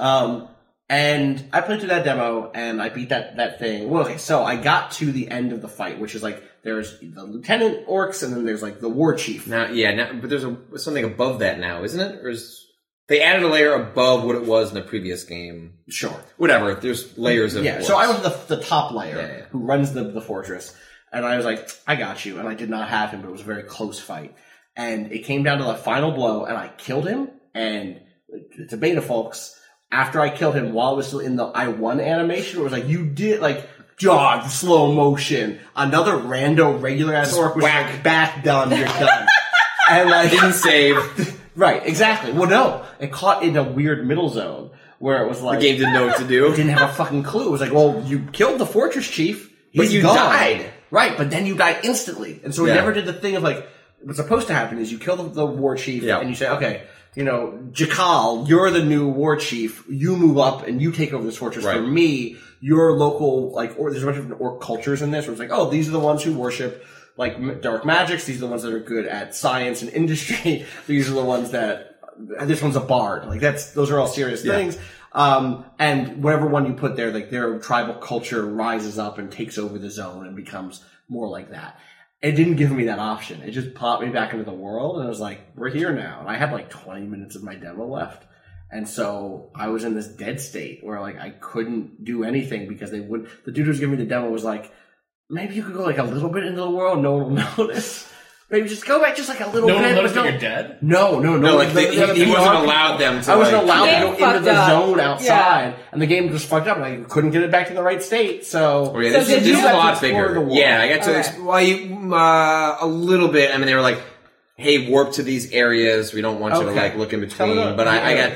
And I played through that demo, and I beat that thing. Well, okay, so I got to the end of the fight, which is like, there's the lieutenant orcs, and then there's like the war chief. But there's something above that now, isn't it? Or they added a layer above what it was in the previous game. Sure. Whatever, there's layers of orcs. So I went to the top layer, who runs the fortress, and I was like, I got you, and I did not have him, but it was a very close fight. And it came down to the final blow, and I killed him, and to beta folks, after I killed him, while I was still in the I won animation, it was like, you did, like, dog, slow motion. Another rando regular ass orc was like, back, done, you're done. And like, didn't save. Right, exactly. Well, no, it caught in a weird middle zone where it was like, the game didn't know what to do. It didn't have a fucking clue. It was like, well, you killed the fortress chief, but you died. Right, but then you died instantly. And so it never did the thing of like, what's supposed to happen is you kill the war chief and you say, okay, Jakal, you're the new war chief. You move up and you take over this fortress. Right. For me, your local, there's a bunch of different orc cultures in this where it's like, oh, these are the ones who worship, dark magics. These are the ones that are good at science and industry. These are the ones this one's a bard. Those are all serious things. And whatever one you put there, their tribal culture rises up and takes over the zone and becomes more like that. It didn't give me that option. It just popped me back into the world, and it was like, we're here now. And I had 20 minutes of my demo left. And so I was in this dead state where I couldn't do anything because the dude who was giving me the demo was like, maybe you could go a little bit into the world, no one will notice. Maybe just go back just a little bit. No one noticed that you're dead? No. He wasn't allowed them to. I wasn't allowed to go into the zone outside, and the game just fucked up. I couldn't get it back to the right state. So, this is a lot bigger. Yeah, I got to a little bit. I mean, they were like, "Hey, warp to these areas. We don't want you to look in between." But I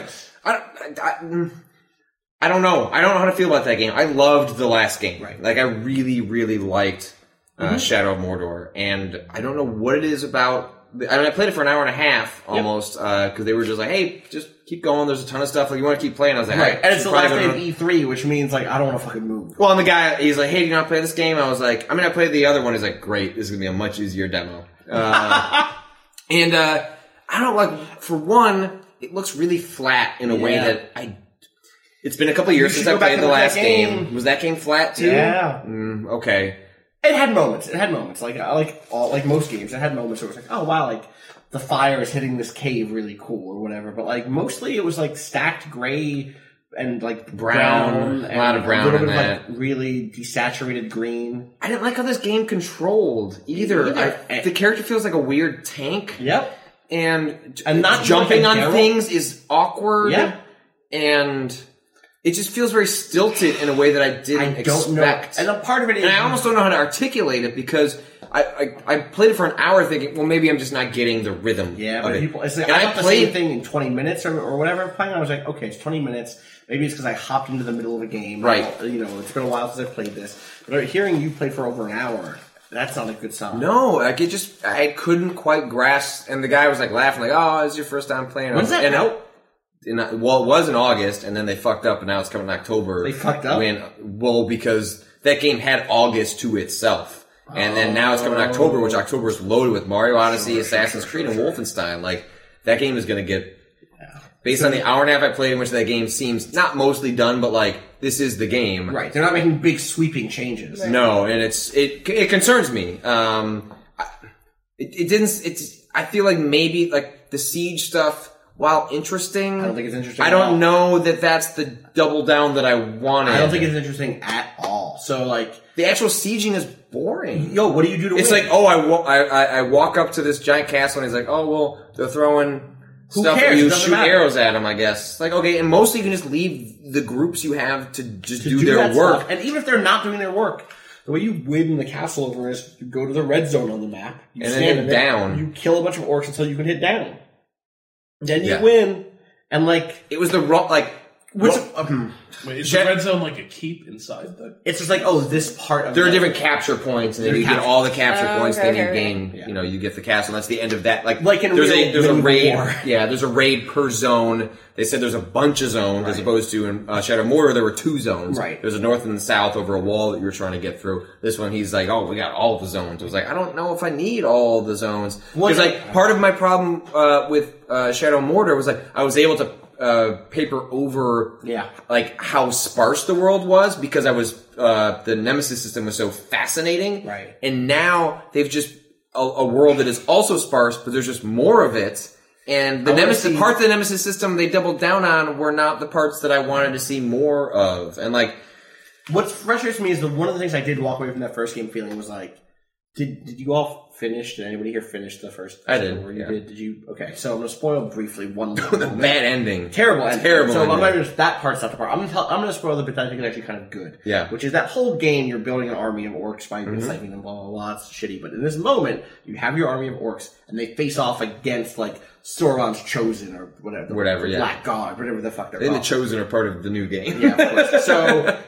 don't know. I don't know how to feel about that game. I loved the last game. Right. I really, really liked Shadow of Mordor, and I don't know what it is about. I mean, I played it for an hour and a half almost because they were just like, "Hey, just keep going. There's a ton of stuff. You want to keep playing?" I was like, "Right." And it's the last day of E3, which means I don't want to fucking move. Well, and the guy, he's like, "Hey, do you not play this game?" I was like, "I play the other one." He's like, "Great, this is gonna be a much easier demo." And I don't for one, it looks really flat in a way that It's been a couple of years since I played the last game. Was that game flat too? Yeah. Okay. It had moments. Like most games, it had moments where it was like, oh wow, the fire is hitting this cave really cool or whatever. But mostly it was stacked gray and brown, a lot of brown, a little bit of that. Really desaturated green. I didn't like how this game controlled either. The character feels like a weird tank. Yep. And not jumping on things is awkward. Yeah. And it just feels very stilted in a way that I didn't expect. And a part of it is... And I almost don't know how to articulate it because I played it for an hour thinking, well, maybe I'm just not getting the rhythm. Yeah, of but it. people, it's like, And I thought the same thing in 20 minutes or whatever I'm playing. I was like, okay, it's 20 minutes. Maybe it's because I hopped into the middle of a game. Right. You know, it's been a while since I've played this. But hearing you play for over an hour, that's not a good sign. No, like I couldn't quite grasp, and the guy was like laughing, like, "Oh, it's your first time playing." When's that out? Well, it was in August, and then they fucked up, and now it's coming in October. They fucked up? Because that game had August to itself. And then now it's coming in October, which October is loaded with Mario Odyssey, Assassin's Creed, and Wolfenstein. Like, that game is going to get... Based on the hour and a half I played in which that game seems not mostly done, but like, this is the game. Right. They're not making big sweeping changes. No, and it concerns me. I feel like maybe, like, the Siege stuff, while interesting... I don't think it's interesting I don't know that that's the double down that I wanted. I don't think it's interesting at all. So, like... The actual sieging is boring. Yo, what do you do to win? It's like, oh, I walk up to this giant castle, and he's like, oh, well, they're throwing... stuff cares? that you It doesn't shoot matter. arrows at them, I guess. Like, okay, and mostly you can just leave the groups you have to just do their that work. stuff. And even if they're not doing their work, the way you win the castle over is you go to the red zone on the map, you And then stand hit in there, down. you kill a bunch of orcs until you can hit down. Then you Yeah. win, and like... It was the wrong, like... Which, Wait, is the red zone like a keep inside the... it's just like, oh, this part of There are the- different capture points, and then There are you get capture all the capture Oh, points, okay, then you okay, gain, okay. you know, you get the castle, and that's the end of that. Like in there's real a medieval raid, war. yeah, there's a raid per zone. They said there's a bunch of zones, as opposed to in Shadow of Mordor, there were 2 zones. Right. There's a north and the south over a wall that you were trying to get through. This one, he's like, oh, we got all the zones. I was like, I don't know if I need all the zones. Because, like, part of my problem with Shadow of Mordor was, like, I was able to paper over like how sparse the world was because I was the Nemesis system was so fascinating. Right. And now they've just a world that is also sparse, but there's just more of it. And the Nemesis parts of the Nemesis system they doubled down on were not the parts that I wanted to see more of. And like what frustrates me is that one of the things I did walk away from that first game feeling was like, did you all finish? Did anybody here finish the first? I did. Where you Yeah. did? Did you? Okay, so I'm going to spoil briefly one the moment. bad ending. Terrible ending. Terrible So I'm ending. not even that part's not the part. I'm going to spoil the bit that I think is actually kind of good. Yeah. Which is that whole game. You're building an army of orcs by Mm-hmm. enslaving them. Blah blah blah. It's shitty. But in this moment, you have your army of orcs, and they face off against like Sauron's Chosen or whatever. Whatever, yeah. Black God, whatever the fuck they're And the called. Chosen are part of the new game. Yeah, of course. So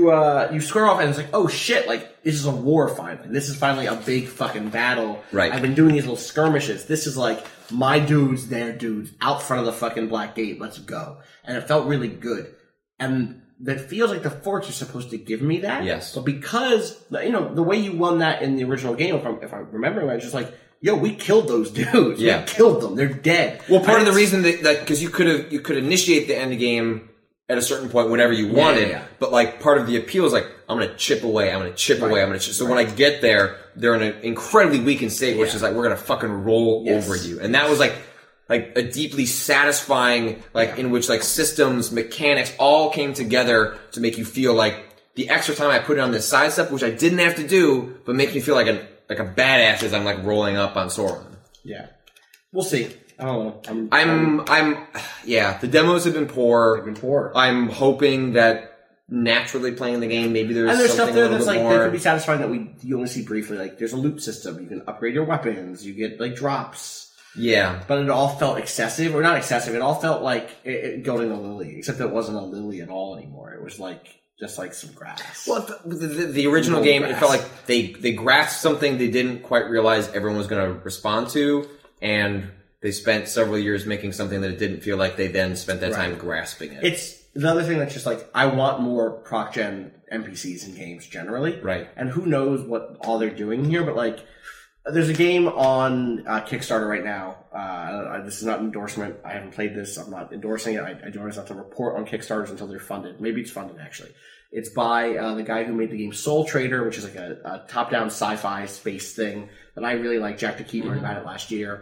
you square off, and it's like, oh shit! Like this is a war finally. This is finally a big fucking battle. Right. I've been doing these little skirmishes. This is like my dudes, their dudes, out front of the fucking Black Gate. Let's go. And it felt really good. And that feels like the forts are supposed to give me that. Yes. But because the way you won that in the original game, if I remember, right, it's just like, yo, we killed those dudes. Yeah. We killed them. They're dead. Well, part of the reason that because you could initiate the end game at a certain point whenever you wanted, yeah. but like part of the appeal is like I'm gonna chip away, I'm gonna chip away, I'm gonna chip. So when I get there, they're in an incredibly weakened state, which is like we're gonna fucking roll over you, and that was like a deeply satisfying in which like systems, mechanics all came together to make you feel like the extra time I put in on this side step, which I didn't have to do, but makes me feel like a badass as I'm like rolling up on Sauron. Yeah. We'll see. I don't know. I'm yeah, the demos have been poor. They've been poor. I'm hoping that naturally playing the game, maybe there's And there's something stuff there a little that's bit like more. that could be satisfying that you only see briefly. Like there's a loot system. You can upgrade your weapons. You get like drops. Yeah. But it all felt excessive, or not excessive. It all felt like it going a lily, except it wasn't a lily at all anymore. It was like just like some grass. Well, the original game, it felt like they grasped something they didn't quite realize everyone was going to respond to, and they spent several years making something that it didn't feel like they then spent that time grasping it. It's the other thing that's just like, I want more proc-gen NPCs in games generally. Right. And who knows what all they're doing here, but like, there's a game on Kickstarter right now. This is not an endorsement. I haven't played this. I'm not endorsing it. I do always have to report on Kickstarters until they're funded. Maybe it's funded, actually. It's by the guy who made the game Soul Trader, which is like a top-down sci-fi space thing that I really like. Jack DeKeep wrote about it last year.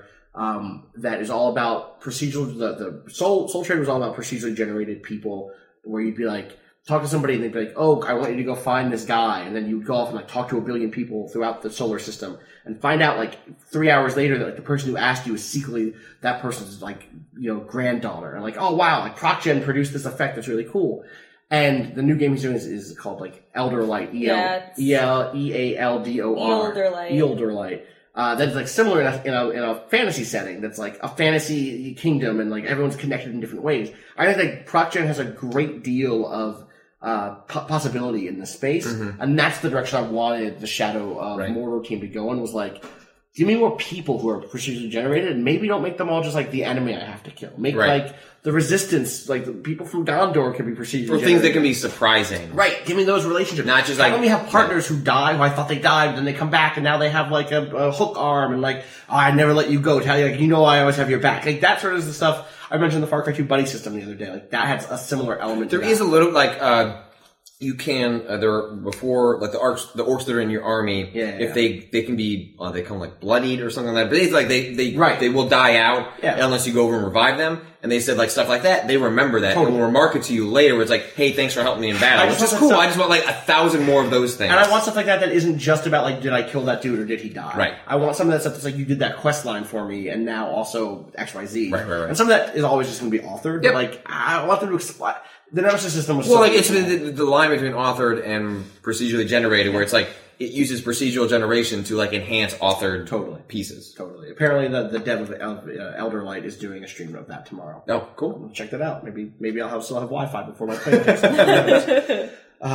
That is all about procedural. The Soul Trader was all about procedurally generated people, where you'd be like, talk to somebody and they'd be like, oh, I want you to go find this guy. And then you'd go off and like talk to a billion people throughout the solar system and find out like 3 hours later that like the person who asked you is secretly that person's like, granddaughter. And like, oh wow, like ProcGen produced this effect that's really cool. And the new game he's doing is called like Elder Light, Yeah, EALDOR. Elder Light. That's like similar in a fantasy setting. That's like a fantasy kingdom, and like everyone's connected in different ways. I think like ProcGen has a great deal of possibility in the space, and that's the direction I wanted the Shadow of Mordor team to go in. Was like, give me more people who are procedurally generated, and maybe don't make them all just like the enemy I have to kill. Make like the resistance, like the people from Gondor can be procedurally generated. things that can be surprising. Right, give me those relationships. Not just like... Let me have partners who die, who I thought they died, then they come back, and now they have like a hook arm, and like, oh, I never let you go. Tell you, like, you know I always have your back. Like, that sort of is the stuff. I mentioned the Far Cry 2 buddy system the other day. Like, that has a similar element to that. There is a little, like, you can, before, like, the orcs that are in your army, if they can be, they come like bloodied or something like that, but it's like, they will die out unless you go over and revive them, and they said, like, stuff like that, they remember that, and will remark it to you later, where it's like, hey, thanks for helping me in battle, which is cool. I just want, like, 1,000 more of those things. And I want stuff like that isn't just about, like, did I kill that dude or did he die? Right. I want some of that stuff that's like, you did that quest line for me, and now also XYZ. Right. And some of that is always just going to be authored, but, like, I want them to explain. The Nemesis system was it's the line between authored and procedurally generated, where it's like it uses procedural generation to like enhance authored pieces. Totally. Apparently, the dev of Elder Light is doing a stream of that tomorrow. Oh, cool! Check that out. Maybe I'll still have Wi-Fi before my plane takes off.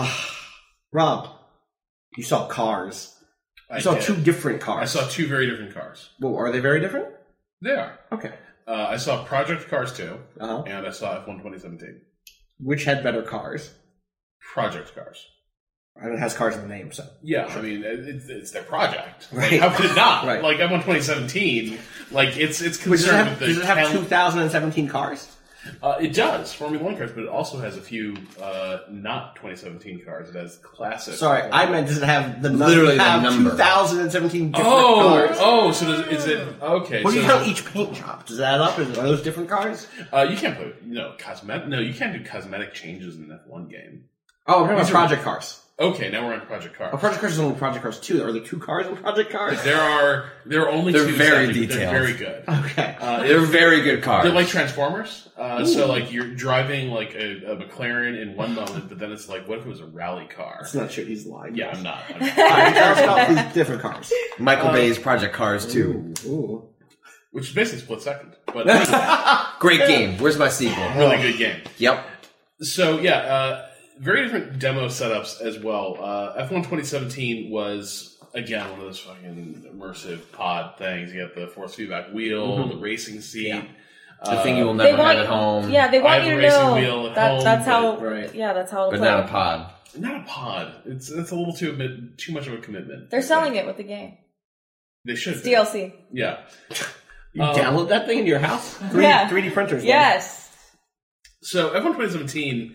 Rob, you saw cars. You saw two different cars. I saw two very different cars. Well, are they very different? They are. Okay. I saw Project Cars 2, and I saw F1 2017. Which had better cars? Project Cars. And it has cars in the name, so. Yeah, I mean, it's their project. Right. Like, how could it not? Right. Like, F1 2017, like, it's concerned with the... Does it have 2017 cars? It does, Formula 1 cars, but it also has a few not 2017 cars. It has classic. Sorry, I meant does it have the number? Literally the number. 2017 different cars. So is it... Okay. What do you count each paint job? Does that add up? Are those different cars? You can't put... No, you can't do cosmetic changes in an F1 game. Oh, we're talking about Project Cars. Okay, now we're on Project Cars. Oh, Project Cars is only Project Cars 2. Are there two cars in Project Cars? There are only They're two. very detailed. detailed. They're very good. Okay. They're very good cars. They're like Transformers. So like you're driving like a McLaren in one moment, but then it's like, what if it was a rally car? That's not true. He's lying. Yeah, I'm not. Tell us about these different cars. Michael Bay's Project Cars 2. Ooh. Which is basically split second. But anyway, Great game. Where's my sequel? really good game. Yep. So yeah, very different demo setups as well. F1 2017 was, again, one of those fucking immersive pod things. You got the force feedback wheel, the racing seat. The thing you will never have at home. Yeah, they want you to know that's how. Right. Yeah, that's how. But not a pod. Not a pod. It's a little too much of a commitment. They're selling it with the game. They should. It's DLC. Yeah. You download that thing into your house? 3D printers. Yes. So F1 2017,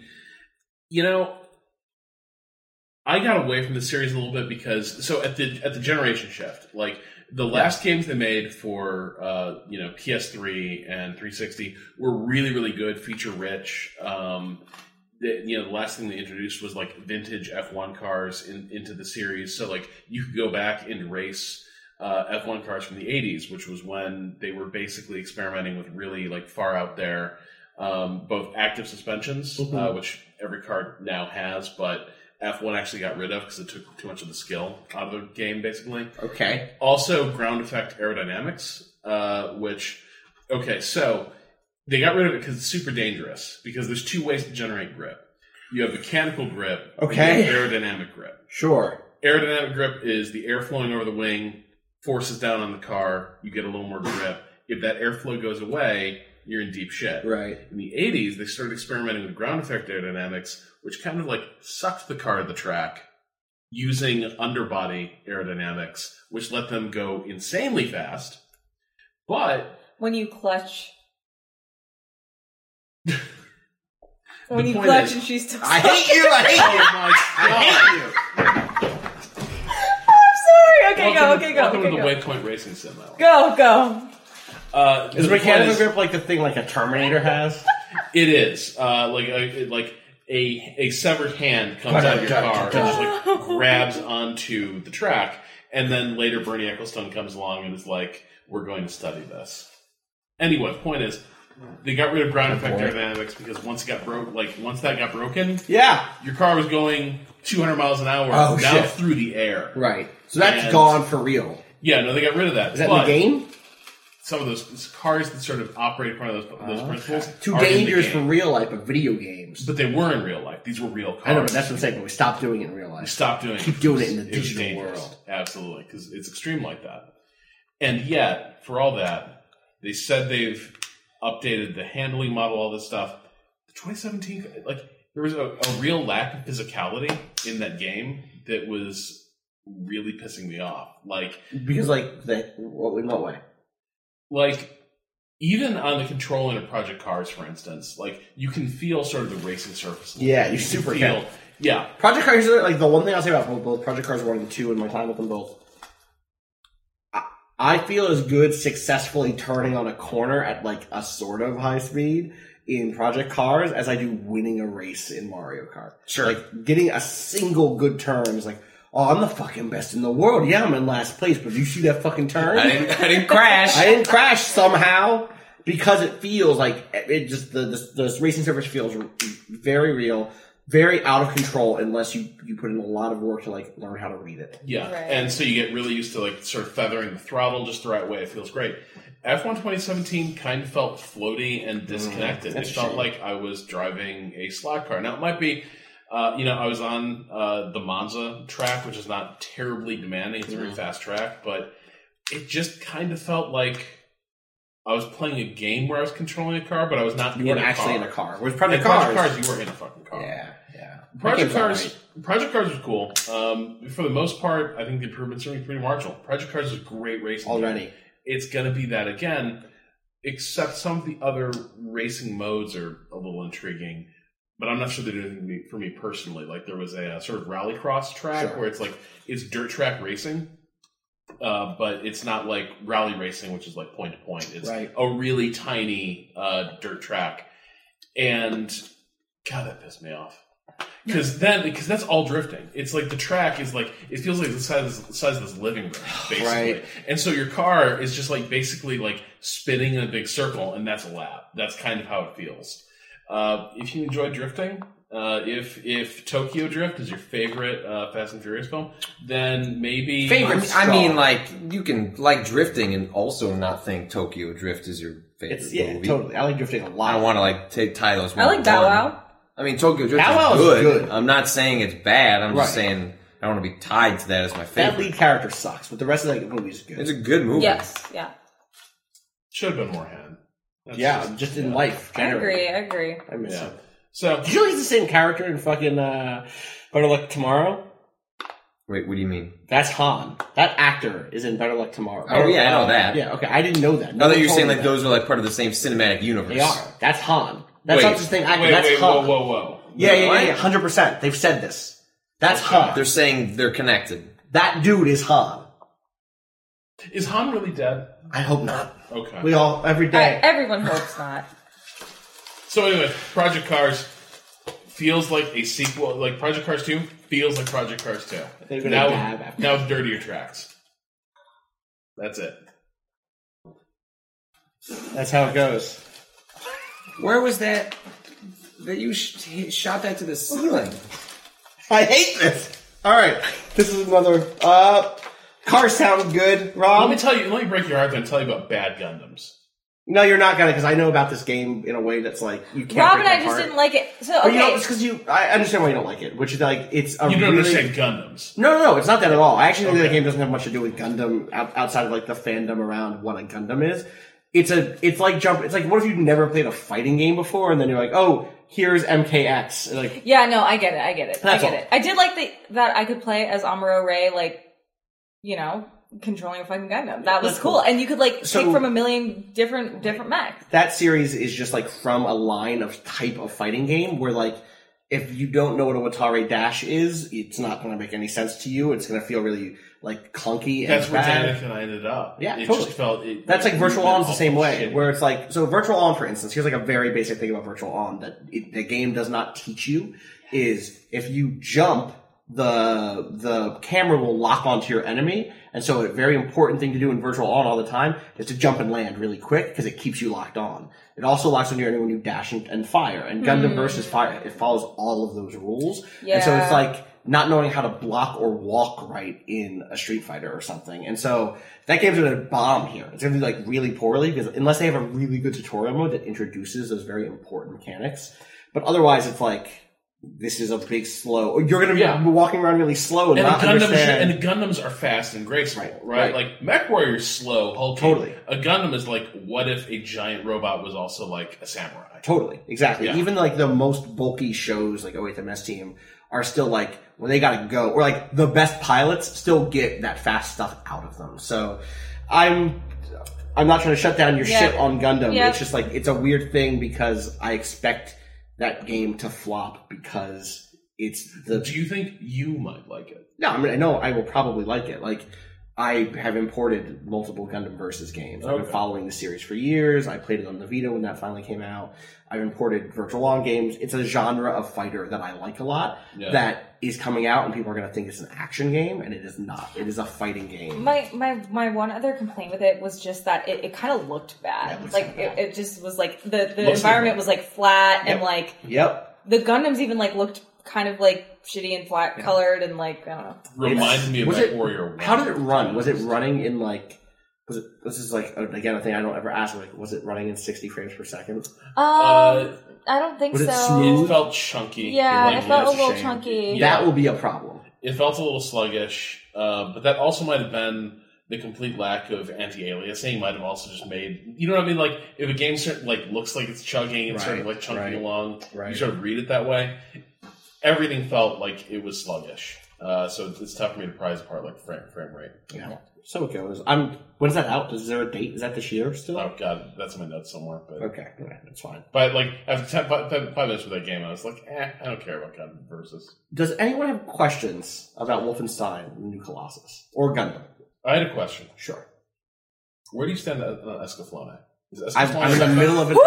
I got away from the series a little bit because at the generation shift, like the last games they made for PS3 and 360 were really, really good, feature rich. The last thing they introduced was like vintage F1 cars into the series, so like you could go back and race F1 cars from the 80s, which was when they were basically experimenting with really like far out there both active suspensions, which every car now has, but F1 actually got rid of because it took too much of the skill out of the game, basically. Okay. Also, ground effect aerodynamics, so they got rid of it because it's super dangerous, because there's two ways to generate grip. You have mechanical grip, okay, and aerodynamic grip. Sure. Aerodynamic grip is the air flowing over the wing, forces down on the car, you get a little more grip. If that airflow goes away, you're in deep shit. Right. In the 80s, they started experimenting with ground effect aerodynamics, which kind of like sucked the car to the track using underbody aerodynamics, which let them go insanely fast. But when you clutch, and I she's still. hate you. I hate you. I'm sorry. Okay, Welcome go. to the Waypoint Racing Sim. Go. Is mechanical grip like the thing like a Terminator has? It is like a severed hand comes out of your car and just like grabs onto the track, and then later Bernie Ecclestone comes along and is like, "We're going to study this." Anyway, the point is, they got rid of ground effect aerodynamics because once that got broken, Yeah. your car was going 200 miles an hour Oh, now shit. through the air. Right. So that's And- gone for real. Yeah, no, they got rid of that. Is that in the game? Some of those cars that sort of operate according to those principles Too are in the dangerous for game. real life, but video games. But they were in real life. These were real cars. I know, but that's what I'm saying, but we stopped doing it in real life. Stop doing Keep it. doing it in the was digital dangerous. world. Absolutely, because it's extreme like that. And yet, for all that, they said they've updated the handling model, all this stuff. 2017, there was a real lack of physicality in that game that was really pissing me off. Because, in what way? Even on the controller in Project Cars, for instance, you can feel sort of the racing surface. Yeah, you super feel. can. Yeah. Project Cars, the one thing I'll say about both Project Cars 1 and 2 in my time with them both, I feel as good successfully turning on a corner at a sort of high speed in Project Cars as I do winning a race in Mario Kart. Sure. Getting a single good turn is oh, I'm the fucking best in the world. Yeah, I'm in last place, but did you see that fucking turn? I didn't crash. I didn't crash somehow because it feels like it just the racing surface feels very real, very out of control unless you put in a lot of work to learn how to read it. Yeah, Right. and so you get really used to sort of feathering the throttle just the right way. It feels great. F1 2017 kind of felt floaty and disconnected. That's It a felt shame. like I was driving a slot car. Now it might be, I was on the Monza track, which is not terribly demanding. It's a very fast track, but it just kind of felt like I was playing a game where I was controlling a car, but I was not. You weren't actually in a car. Whereas In Project Project Cars, Cars, you were in a fucking car. yeah. Project That game's Cars was cool. For the most part, I think the improvements are pretty marginal. Project Cars is a great racing game. Already. It's going to be that again, except some of the other racing modes are a little intriguing. But I'm not sure they're doing anything for me personally. There was a sort of rallycross track Sure. where it's dirt track racing, but it's not like rally racing, which is point to point. It's Right. a really tiny dirt track, and God, that pissed me off. Because that's all drifting. It's the track is it feels like the size of this living room, basically. Right. And so your car is just basically spinning in a big circle, and that's a lap. That's kind of how it feels. If you enjoy drifting, if Tokyo Drift is your favorite Fast and Furious film, then maybe Favorite. I mean, you can like drifting and also not think Tokyo Drift is your favorite movie. Totally. I like drifting a lot. I don't want to tie those. I like Bow Wow. I mean, Tokyo Drift Bow Wow is is good. good. I'm not saying it's bad. I'm just Right. saying I don't want to be tied to that as my That favorite. lead character sucks, but the rest of the movie is good. It's a good movie. Yes, yeah. should have been more hand. That's just in life. I Generally. agree. I miss Yeah. him. So Did you know he's the same character in fucking Better Luck Tomorrow? Wait, what do you mean? That's Han. That actor is in Better Luck Tomorrow. Oh, yeah, I know that. Yeah, okay. I didn't know that. I No thought one you were told saying me like that. those are like part of the same cinematic universe. They are. That's Han. That's not just saying actor. That's Han. whoa. Yeah, 100%. They've said this. That's Han. They're saying they're connected. That dude is Han. Is Han really dead? I hope not. Okay. We all, every day. Everyone hopes not. So anyway, Project Cars feels like a sequel. Like Project Cars 2 feels like Project Cars 2. They're gonna dab after. Now with dirtier tracks. That's it. That's how it goes. Where was that you shot that to the ceiling? I hate this. All right. This is another, cars sound good, Rob. Let me break your heart and tell you about bad Gundams. No, you're not gonna, because I know about this game in a way that's like you can't. Rob break and I it just apart. didn't like it. So But you know, okay, it's because I understand why you don't like it, which is like it's a You don't really. understand Gundams. No, it's not that at all. I actually think the game doesn't have much to do with Gundam outside of like the fandom around what a Gundam is. It's like what if you've never played a fighting game before and then you're like, oh, here's MKX. Like, yeah, no, I get it. That's I get all. it. I did like that I could play as Amuro Ray, like, controlling a fucking Gundam. That was That's cool. cool. And you could So- pick from a million different mechs. that series is just like from a line of type of fighting game where like if you don't know what a Watari Dash is, it's not going to make any sense to you. It's going to feel really like clunky and That's where bad. Danica and I ended up. Yeah, it totally. just felt. That's like Virtual On's the same way, Shit. where it's like, so Virtual On, for instance, here's like a very basic thing about Virtual On that the game does not teach you is if you jump the camera will lock onto your enemy, and so a very important thing to do in Virtual On all the time is to jump and land really quick because it keeps you locked on. It also locks on your enemy when you dash and fire. And Gundam versus Fire, it follows all of those rules. And so it's like not knowing how to block or walk right in a Street Fighter or something. And so that game's going to bomb here. It's going to be like really poorly because unless they have a really good tutorial mode that introduces those very important mechanics. But otherwise it's like, this is a big slow. You're going to be walking around really slow and not understand. And the Gundams are fast and graceful, right? Like Mech Warrior's slow, hulky. Totally. A Gundam is like, what if a giant robot was also like a samurai? Totally, exactly. Yeah. Even like the most bulky shows, like 08MS Team, are still like when they gotta go, or like the best pilots still get that fast stuff out of them. So I'm not trying to shut down your shit on Gundam. Yep. It's just like it's a weird thing because I expect that game to flop because it's the. Do you think you might like it? No, I mean I know I will probably like it. Like I have imported multiple Gundam Versus games. I've been following the series for years. I played it on the Vita when that finally came out. I've imported Virtual On games. It's a genre of fighter that I like a lot that is coming out and people are going to think it's an action game, and it is not. It is a fighting game. My one other complaint with it was just that it kind of looked bad. It just was like the environment was like flat and like the Gundams even like looked kind of like shitty and flat colored and like I don't know. Reminded me of Mech Warrior 1. How did it run? Was it running in like? This is like again a thing I don't ever ask. Like, was it running in 60 frames per second? I don't think was so. It smooth? It felt chunky. Yeah, it felt a little chunky. That will be a problem. It felt a little sluggish, but that also might have been the complete lack of anti-aliasing. Might have also just made, you know what I mean? Like if a game like looks like it's chugging and sort of like chunking along, you sort of read it that way. Everything felt like it was sluggish. So it's tough for me to prize apart like frame rate. Yeah. So it goes. When is that out? Is there a date? Is that this year still? Oh god, that's in my notes somewhere. But okay, that's fine. But like after 5 minutes with that game, I was like, I don't care about Gundam Versus. Does anyone have questions about Wolfenstein: The New Colossus or Gundam? I had a question. Sure. Where do you stand on Escaflowne? I'm in the middle of it.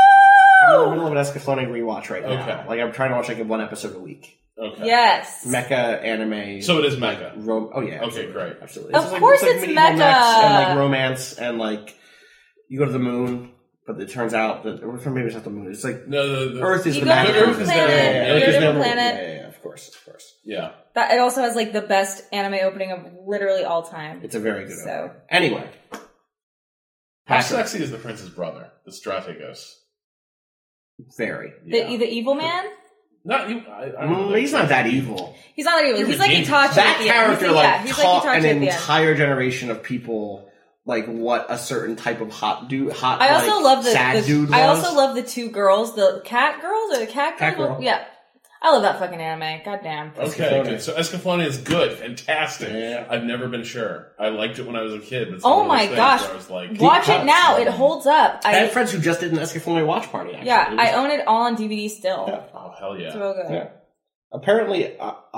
I'm in the middle of an Escaflowne rewatch right now. Okay. Like I'm trying to watch like one episode a week. Okay. Yes. Mecha anime. So it is mecha. Oh yeah. Okay, great. Absolutely. Of course it's medieval mecha. mechs and like romance and like you go to the moon, but it turns out that or maybe it's not the moon. It's like no, the Earth is you the go magic. to the planet. You're on the planet. Yeah, of course. Yeah. That it also has like the best anime opening of literally all time. It's a very good So opening. Anyway. How sexy is the prince's brother, the Strategos? Very. The evil man? Not you. He's not that evil. He's not that evil. He's like Itachi. That character he's taught like an entire generation of people like what a certain type of hot dude was. I also love the two girls, the cat girls or the cat girl. Yeah. I love that fucking anime. Goddamn. Okay, good. So Escaflowne is good, fantastic. Yeah. I've never been sure. I liked it when I was a kid. But oh my gosh! I was like, watch it now. It holds up. I had friends who just did an Escaflowne watch party. Actually. Yeah, I own it all on DVD still. Yeah. Oh hell yeah! It's real good. Yeah. Apparently,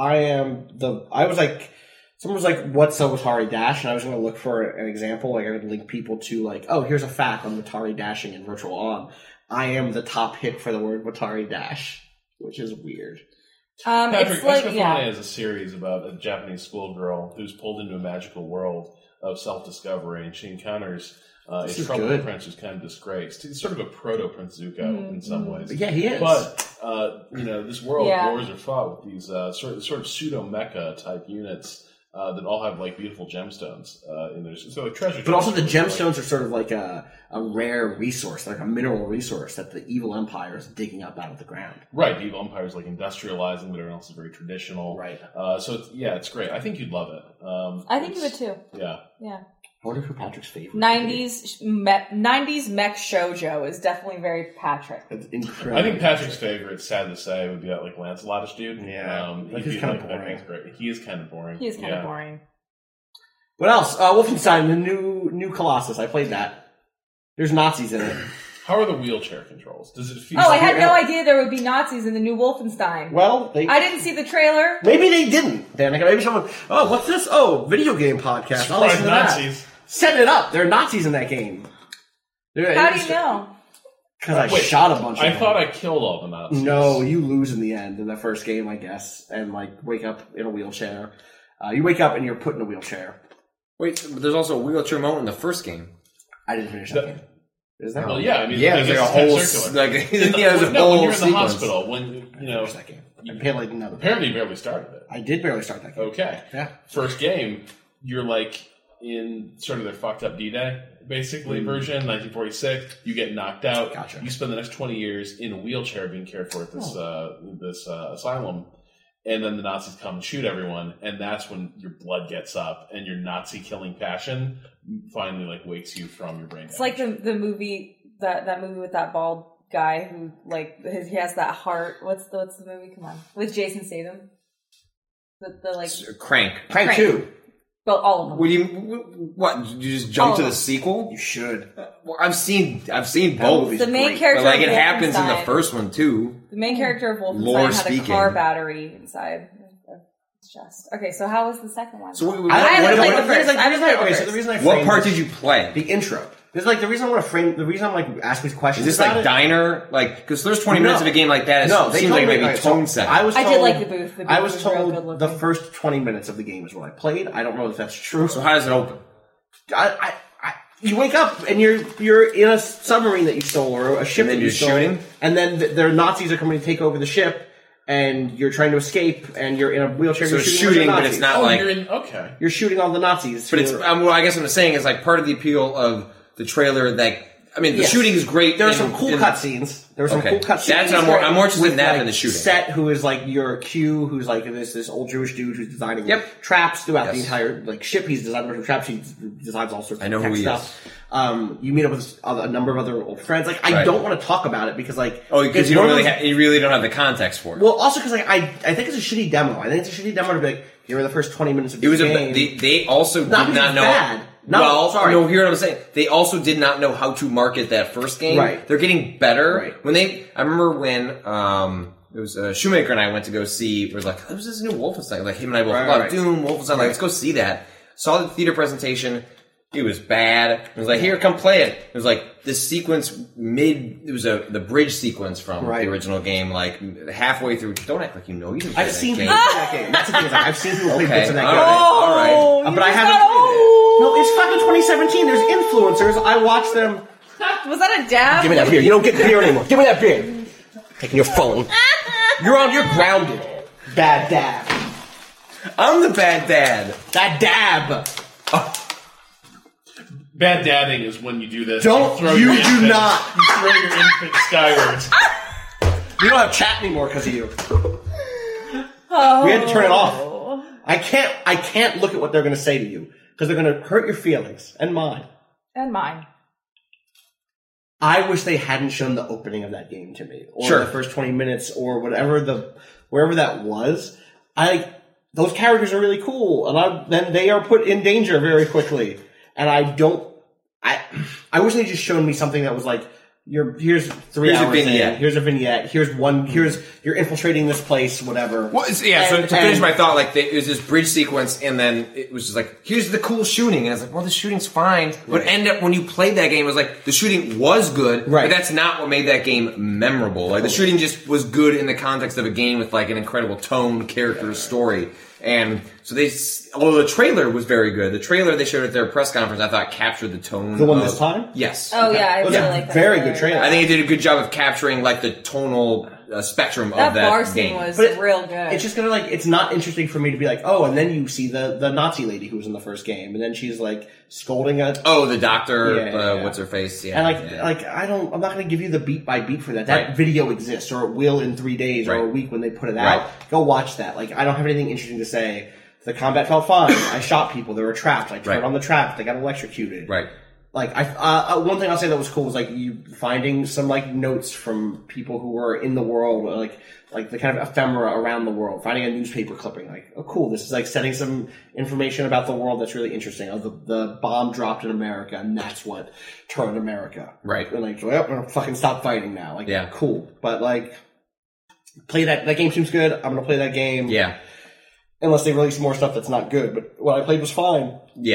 I was like, someone was like, "What's a Watari Dash?" And I was going to look for an example. Like I would link people to like, "Oh, here's a fact on Watari dashing in Virtual On." I am the top hit for the word Watari Dash, which is weird. Patrick, it's like, Escaflowne is a series about a Japanese schoolgirl who's pulled into a magical world of self-discovery, and she encounters a troubled prince who's kind of disgraced. He's sort of a proto-Prince Zuko in some ways. Yeah, he is. But, this world, wars are fought with these sort of pseudo-mecha type units that all have like beautiful gemstones in there. So like treasure. But also the gemstones are sort of like a rare resource, like a mineral resource that the evil empire is digging up out of the ground. Right, the evil empire is like industrializing, but everyone else is very traditional. Right. So it's great. I think you'd love it. I think you would too. Yeah. Yeah. I wonder who Patrick's favorite 90s mech shoujo is definitely very Patrick. It's incredible. I think Patrick's favorite, sad to say, would be that like Lancelotish dude. Yeah, he's kind of boring. Great. He is kind of boring. He is kind of boring. What else? Wolfenstein, the new Colossus. I played that. There's Nazis in it. How are the wheelchair controls? Does it feel? I had no idea there would be Nazis in the new Wolfenstein. Well, I didn't see the trailer. Maybe they didn't. Danica. Maybe someone. Oh, what's this? Oh, video game podcast. I'll listen to Nazis. That. Set it up. There are Nazis in that game. How do you know? Because I shot a bunch of them. I thought I killed all the Nazis. No, you lose in the end in the first game, I guess, and like wake up in a wheelchair. You wake up and you're put in a wheelchair. Wait, but there's also a wheelchair moment in the first game. I didn't finish that game. Is that? Well, yeah, I mean, Yeah, I there's guess like a it's whole kind of circular. there's a No, whole when you're in the sequence. hospital, when you know, that game. I barely know. apparently you barely started it. I did barely start that game. Okay, Yeah. first game, you're like in sort of their fucked up D-Day, basically, version, 1946. You get knocked out. Gotcha. You spend the next 20 years in a wheelchair being cared for at this asylum. And then the Nazis come and shoot everyone, and that's when your blood gets up, and your Nazi-killing passion finally like wakes you from your brain. It's like the movie that movie with that bald guy who like he has that heart. What's the movie? Come on, with Jason Statham. The like Crank. Crank 2. Well, all of them. What? You just jump to the sequel? You should. Well, I've seen both. The main character, But like of it happens in the Wolfenstein- first one too. The main character of Wolfenstein Lore had speaking. a car battery inside his chest. Okay, so how was the second one? So I haven't played the first. I haven't played the Okay, so first. the reason I What framed part this- did you play? The intro. This is like the reason I want to frame. The reason I'm like asking these questions. Is this about like it, diner? Like, because there's 20 minutes of a game like that. It No, they seems told like me. maybe okay, so tone set. I I did like the booth. The booth I was was real good told looking. the first 20 minutes of the game is what I played. I don't know if that's true. So how does it open? You wake up and you're in a submarine that you stole or a ship And then that you you're stole, shooting? and then their Nazis are coming to take over the ship, and you're trying to escape, and you're in a wheelchair. So you're it's shooting, shooting, all the but it's Nazis. not like. you're in. Okay, You're shooting all the Nazis. But it's. who are- Well, I guess what I'm saying is like part of the appeal of the trailer. That I mean, the Yes. shooting is great. There are in- some cool in- cutscenes. There were some Okay. cool cutscenes. That's what I'm more interested in with, that like, than the shooting. Set, who is like your Q, who's like this old Jewish dude who's designing Yep. traps throughout the Yes. entire like ship. He's designing a bunch of traps. He designs all sorts of I know tech who he stuff. You meet up with a number of other old friends. Like I Right. don't want to talk about it because like Oh, because it's you don't one of really, those- you really don't have the context for it. well, also because like I think it's a shitty demo. I think it's a shitty demo to be like, here are the first 20 minutes of It was this game. they also Not did because not it's know. bad. No, well, sorry. no, hear what I'm saying. They also did not know how to market that first game. Right. They're getting better. Right. When I remember when it was Shoemaker and I went to go see. It was like, "There's this new Wolfenstein." Like him and I both loved right. Doom, Wolfenstein. Like, let's go see that. Saw the theater presentation. It was bad. It was like, here, come play it. It was like this sequence it was the bridge sequence from Right. the original game, like halfway through. Don't act like you know. You didn't play I've that seen game. people play that game. That's the thing. Is, like, I've seen people play Okay, bits of that all game. right, all right. Oh, But I haven't played it. No, it's fucking 2017. There's influencers. I watch them. Was that a dab? Give me that beer. You don't get beer anymore. Give me that beer. Taking your phone. You're grounded. Bad dab. I'm the bad dad. That dab. bad dadding is when you do this. Don't- throw you your do infant- not. You throw your infant skywards. We don't have chat anymore because of you. We had to turn it off. I can't look at what they're going to say to you because they're going to hurt your feelings and mine. And mine. I wish they hadn't shown the opening of that game to me, or Sure. the first 20 minutes, or wherever that was. Those characters are really cool, and then they are put in danger very quickly. And I wish they just shown me something that was like, here's 3 Here's a hours in, vignette. here's a vignette, here's you're infiltrating this place, whatever. Well, so to finish my thought, like it was this bridge sequence, and then it was just like, here's the cool shooting, and I was like, well, the shooting's fine. But end up when you played that game, it was like the shooting was good, Right. but that's not what made that game memorable. Like the shooting just was good in the context of a game with like an incredible tone, character, story. And so although the trailer was very good, the trailer they showed at their press conference, I thought captured the tone. The one this time? Yes. Oh yeah, I really like that. very good trailer. I think it did a good job of capturing like the tonal spectrum That of that bar game. scene was But real good. It's just gonna it's not interesting for me to be like, oh, and then you see the Nazi lady who was in the first game, and then she's like scolding a. Oh, the doctor, Yeah. what's her face? Yeah. And yeah. I'm not going to give you the beat by beat for that. That Right. video exists, or it will in 3 days or a Right. week when they put it out. Right. Go watch that. Like, I don't have anything interesting to say. The combat felt fine. I shot people. They were trapped. I turned Right. on the trap. They got electrocuted. Right. Like, one thing I'll say that was cool was like you finding some like notes from people who were in the world, like the kind of ephemera around the world. Finding a newspaper clipping, like, oh, cool. This is like setting some information about the world that's really interesting. Oh, the bomb dropped in America, and that's what turned America. Right. And like, well, we're gonna fucking stop fighting now. Like, Yeah. cool. But like, play that game seems good. I'm gonna play that game. Yeah. Unless they release more stuff that's not good. But what I played was fine. Yeah.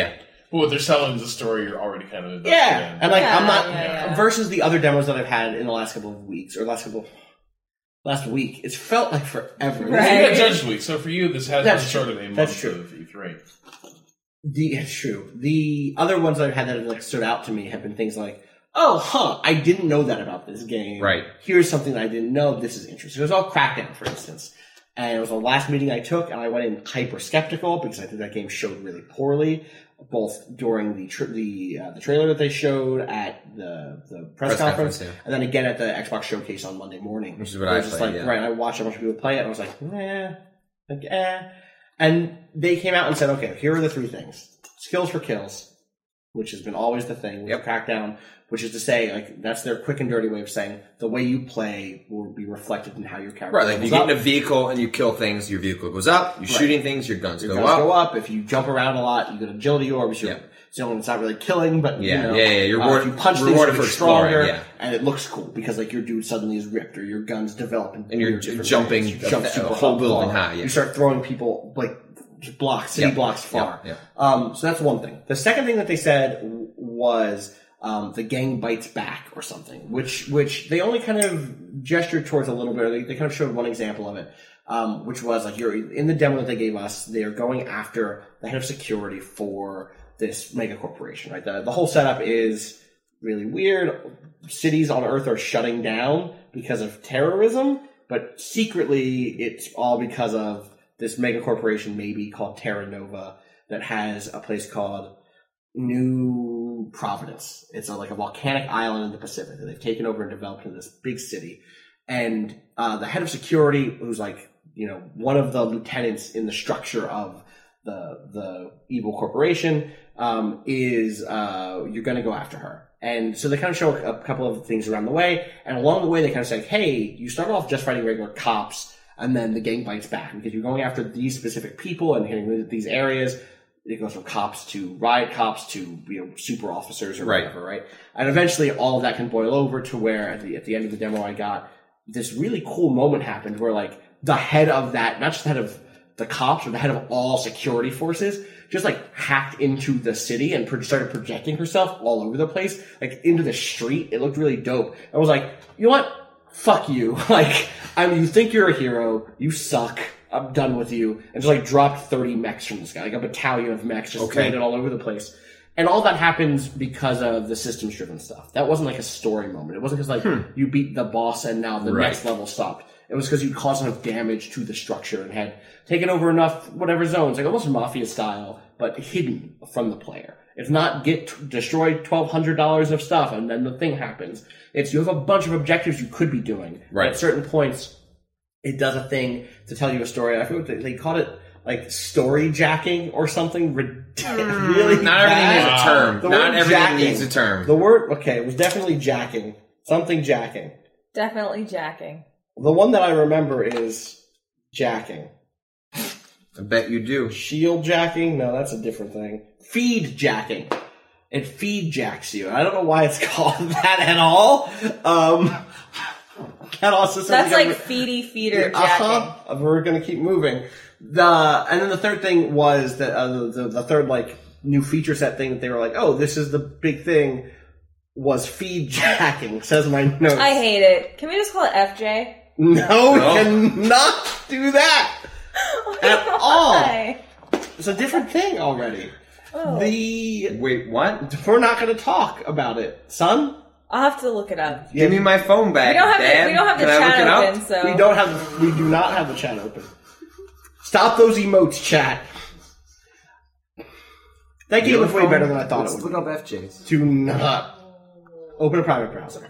But what they're selling is a story you're already kind of invested in. And like I'm not versus the other demos that I've had in the last couple of weeks or last week. It's felt like forever. Right. You got Judges Week, so for you this has been sort of a month of E3. It's true. The other ones I've had that have like stood out to me have been things like, I didn't know that about this game. Right. Here's something that I didn't know. This is interesting. It was all Crackdown, for instance. And it was the last meeting I took, and I went in hyper skeptical because I think that game showed really poorly, both during the trailer that they showed at the press conference, and then again at the Xbox showcase on Monday morning. Which is what I played. Right, I watched a bunch of people play it, and I was like, And they came out and said, okay, here are the 3 things: skills for kills, which has been always the thing with Crackdown, which is to say, like, that's their quick and dirty way of saying the way you play will be reflected in how your character Right, like if you get in a vehicle and you kill things, your vehicle goes up. You're shooting things, your guns go up. If you jump around a lot, you get agility orbs. So it's not really killing, but You're if you punch things, rewarded you're for stronger, and it looks cool because like your dude suddenly is ripped or your guns develop, and you're jumping jump super whole building high. Yeah. You start throwing people like city blocks far. Yep. So that's one thing. The second thing that they said was the gang bites back or something, which they only kind of gestured towards a little bit. They kind of showed one example of it, which was like you're in the demo that they gave us. They are going after the head of security for this mega corporation, right? The whole setup is really weird. Cities on Earth are shutting down because of terrorism, but secretly it's all because of this mega corporation, maybe called Terra Nova, that has a place called New Providence. It's like a volcanic island in the Pacific that they've taken over and developed into this big city. And the head of security, who's like, one of the lieutenants in the structure of the evil corporation, is you're going to go after her. And so they kind of show a couple of things around the way, and along the way they kind of say, hey, you start off just fighting regular cops, and then the gang bites back because you're going after these specific people and hitting these areas. It goes from cops to riot cops to super officers or whatever, right? And eventually all of that can boil over to where at the end of the demo I got this really cool moment happened where like the head of that, not just the head of the cops, but the head of all security forces, just like hacked into the city and started projecting herself all over the place, like into the street. It looked really dope. I was like, you know what? Fuck you. Like, you think you're a hero. You suck. I'm done with you. And just like dropped 30 mechs from the sky, like a battalion of mechs just landed all over the place. And all that happens because of the systems driven stuff. That wasn't like a story moment. It wasn't because like you beat the boss and now the next level stopped. It was because you caused enough damage to the structure and had taken over enough whatever zones, like almost Mafia style, but hidden from the player. It's not destroy $1,200 of stuff and then the thing happens. It's you have a bunch of objectives you could be doing. Right. At certain points, it does a thing to tell you a story. I forget what they called it, like story jacking or something. Really not everything needs a term. Not everything needs a term. The word, it was definitely jacking. Something jacking. Definitely jacking. The one that I remember is jacking. I bet you do. Shield jacking? No, that's a different thing. Feed jacking. It feed jacks you. I don't know why it's called that at all. That also that's like feeder jacking. We're gonna keep moving. And then the third thing was that the third like new feature set thing that they were like, oh, this is the big thing, was feed jacking. Says my notes. I hate it. Can we just call it FJ? No, we cannot do that at all. It's a different thing already. Oh. Wait, what? We're not going to talk about it, son. I'll have to look it up. Give me my phone back. We don't have the chat open, so we do not have the chat open. Stop those emotes, chat. That game was way better than I thought it would. Look up FJs. Do not open a private browser.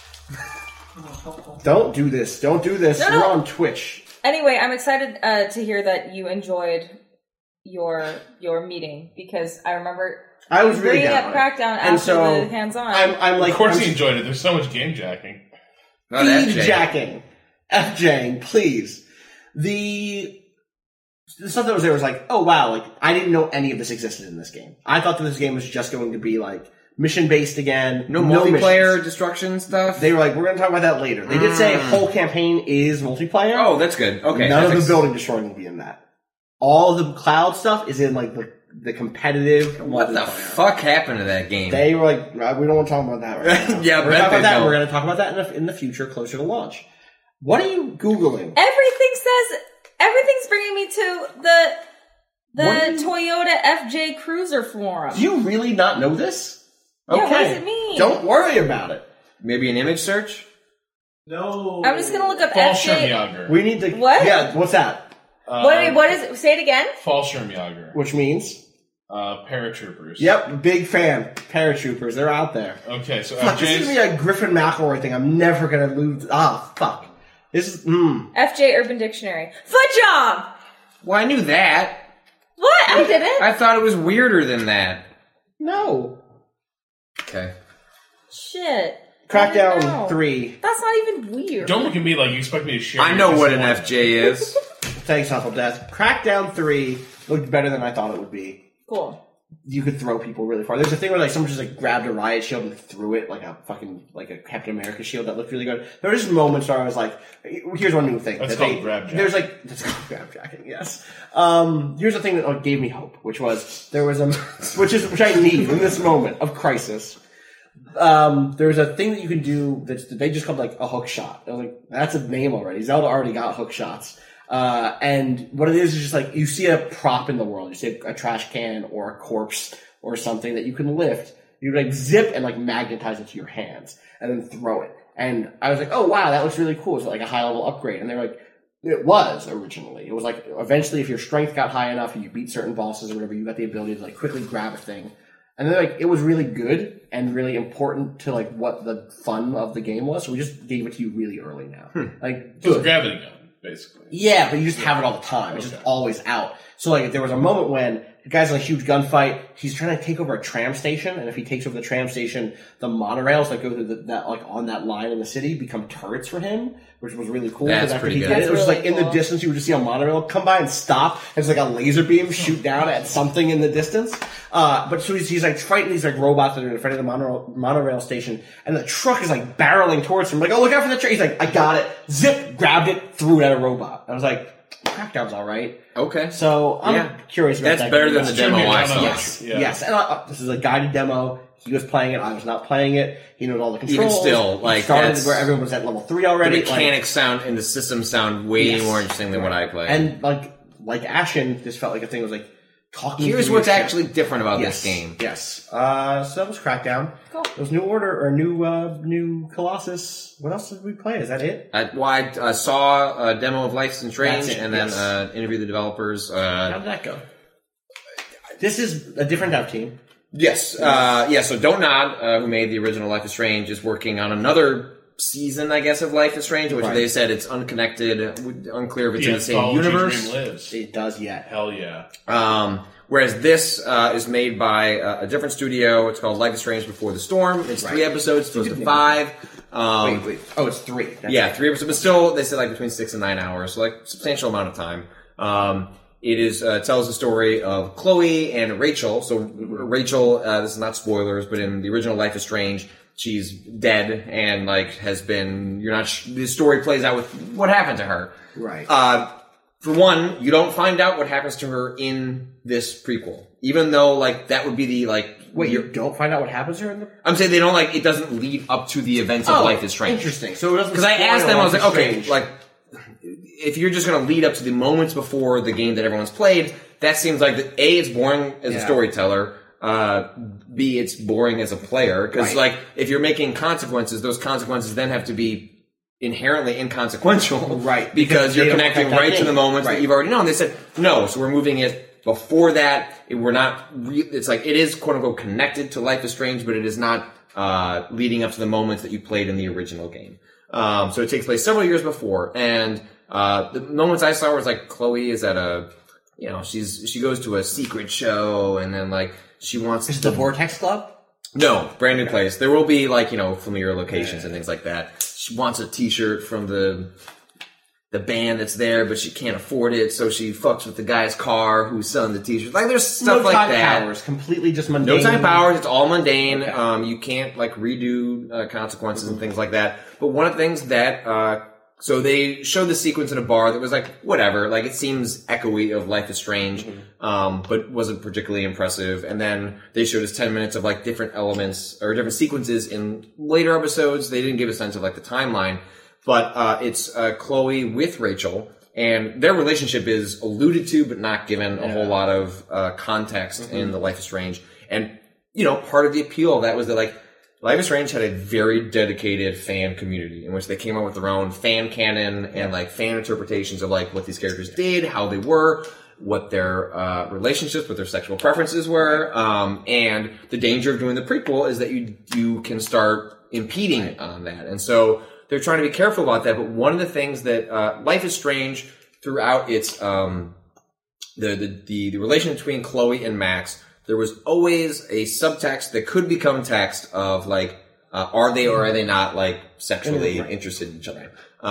Don't do this. Don't do this. No. We're on Twitch. Anyway, I'm excited to hear that you enjoyed your meeting because I remember I was really bringing up Crackdown after the hands-on. I'm like, of course he enjoyed it. There's so much game jacking. Feed jacking. FJing, please. The stuff that was there was like, oh wow, like I didn't know any of this existed in this game. I thought that this game was just going to be like mission-based again. No multiplayer destruction stuff? They were like, we're going to talk about that later. They did say whole campaign is multiplayer. Oh, that's good. Okay. None of the building destroying will be in that. All of the cloud stuff is in like the competitive. What the fuck happened to that game? They were like, we don't want to talk about that right now. Yeah, we're bet they don't. We're going to talk about that in the future, closer to launch. What are you Googling? Everything's bringing me to the Toyota FJ Cruiser forum. Do you really not know this? Yeah, Okay. what does it mean? Don't worry about it. Maybe an image search? No. I'm just gonna look up FJ. Fallschirmjäger. We need to... What? Yeah, what's that? Wait, what is it? Say it again. Fallschirmjäger. Which means... Paratroopers. Yep, big fan. Paratroopers, they're out there. Okay, so Fuck, this is FJ's... gonna be a Griffin McElroy thing. I'm never gonna lose... fuck. This is... FJ Urban Dictionary. Foot job! Well, I knew that. What? I didn't. I thought it was weirder than that. No. Okay. Shit. I didn't know. Crackdown 3. That's not even weird. Don't look at me like you expect me to share. I know what an FJ is. Thanks, Huffle Death. Crackdown 3 looked better than I thought it would be. Cool. You could throw people really far. There's a thing where like someone just like grabbed a riot shield and threw it like a Captain America shield that looked really good. There were just moments where I was like, here's one new thing. That's called grabjacking. There's like, that's called grabjacking, yes. Here's the thing that gave me hope, which was, there was which I need in this moment of crisis. There's a thing that you can do that they just called like a hook shot. I was like, that's a name already. Zelda already got hook shots. And what it is just like, you see a prop in the world, you see a trash can or a corpse or something that you can lift, you like zip and like magnetize it to your hands and then throw it. And I was like, oh wow, that looks really cool. It's like a high level upgrade. And they're like, it was originally. It was like, eventually if your strength got high enough and you beat certain bosses or whatever, you got the ability to like quickly grab a thing. And then like, it was really good and really important to like what the fun of the game was. So we just gave it to you really early now. Like, It was a gravity gun, basically. yeah, but you just have it all the time. It's just always out. So like, there was a moment when the guy's in a huge gunfight. He's trying to take over a tram station, and if he takes over the tram station, the monorails that go through that like on that line in the city become turrets for him, which was really cool. That's because after pretty he good. did it, That's it was really like in the cool. distance you would just see a monorail come by and stop. And it's like a laser beam shoot down at something in the distance. But so he's like fighting these like robots that are in front of the monorail station, and the truck is like barreling towards him. Like, oh, look out for the truck! He's like, I got it. Zip, grabbed it, threw it at a robot. I was like, Crackdown's all right. Okay. So I'm curious about That's that. better than game. the demo I saw. Yes, Yeah. yes. And this is a guided demo. He was playing it. I was not playing it. He knows all the controls. Even still, like, he started that's- where everyone was at level 3 The already. mechanics sound and the systems sound way Yes. more interesting than what I play. And like Ashen, this felt like a thing that was like talking. Here's through what's your shit. actually different about Yes. this game. Yes. So that was Crackdown. Cool. It was New Order or new Colossus. What else did we play? Is that it? I saw a demo of Life is Strange That's it, and then yes. interviewed the developers. How did that go? This is a different dev team. Yes. So Don't Nod, who made the original Life is Strange, is working on another season, I guess, of Life is Strange, which Right. they said it's unconnected, unclear if it's in the same Anthology universe. Dream lives. It does yet. Hell yeah. Whereas this is made by a different studio. It's called Life is Strange Before the Storm. It's 3 episodes, opposed to 5. Wait. Oh, it's 3. That's Yeah, it. 3 episodes, but still, they said like between 6 and 9 hours, so like substantial amount of time. It is tells the story of Chloe and Rachel. So Rachel, this is not spoilers, but in the original Life is Strange, she's dead and like has been. You're not. The story plays out with what happened to her. Right. For one, you don't find out what happens to her in this prequel, even though like that would be the like. Wait, you don't find out what happens here in the... I'm saying they don't like. It doesn't lead up to the events of Life is Strange. Interesting. So it doesn't... Because I asked spoil them, I was Life like, is okay, Strange. like, if you're just going to lead up to the moments before the game that everyone's played, that seems like, A, it's boring as a storyteller, B, it's boring as a player, because, Right. like, if you're making consequences, those consequences then have to be inherently inconsequential. Right. Because Because you're they don't connecting affect that right to the game. moments Right. that you've already known. They said, no, so we're moving it before that. We're not, it's like, it is quote unquote connected to Life is Strange, but it is not, leading up to the moments that you played in the original game. So it takes place several years before, and, the moments I saw was like, Chloe is at a, you know, she goes to a secret show, and then like, she wants Is it the Vortex Club? no, brand new place. There will be like, you know, familiar locations and things like that. She wants a t-shirt from the band that's there, but she can't afford it, so she fucks with the guy's car who's selling the t-shirts. Like, there's stuff no like time that. powers. Completely just mundane. No time powers. It's all mundane. Okay. You can't like redo consequences and things like that. But one of the things that So they showed the sequence in a bar that was like, whatever, like it seems echoey of Life is Strange, but wasn't particularly impressive. And then they showed us 10 minutes of like different elements or different sequences in later episodes. They didn't give a sense of like the timeline, but it's Chloe with Rachel, and their relationship is alluded to but not given a whole lot of context in the Life is Strange. And, you know, part of the appeal of that was that like Life is Strange had a very dedicated fan community in which they came up with their own fan canon and like fan interpretations of like what these characters did, how they were, what their relationships, what their sexual preferences were. And the danger of doing the prequel is that you can start impeding on that. And so they're trying to be careful about that. But one of the things that Life is Strange throughout its the relation between Chloe and Max, there was always a subtext that could become text of like, are they or are they not like sexually interested in each other?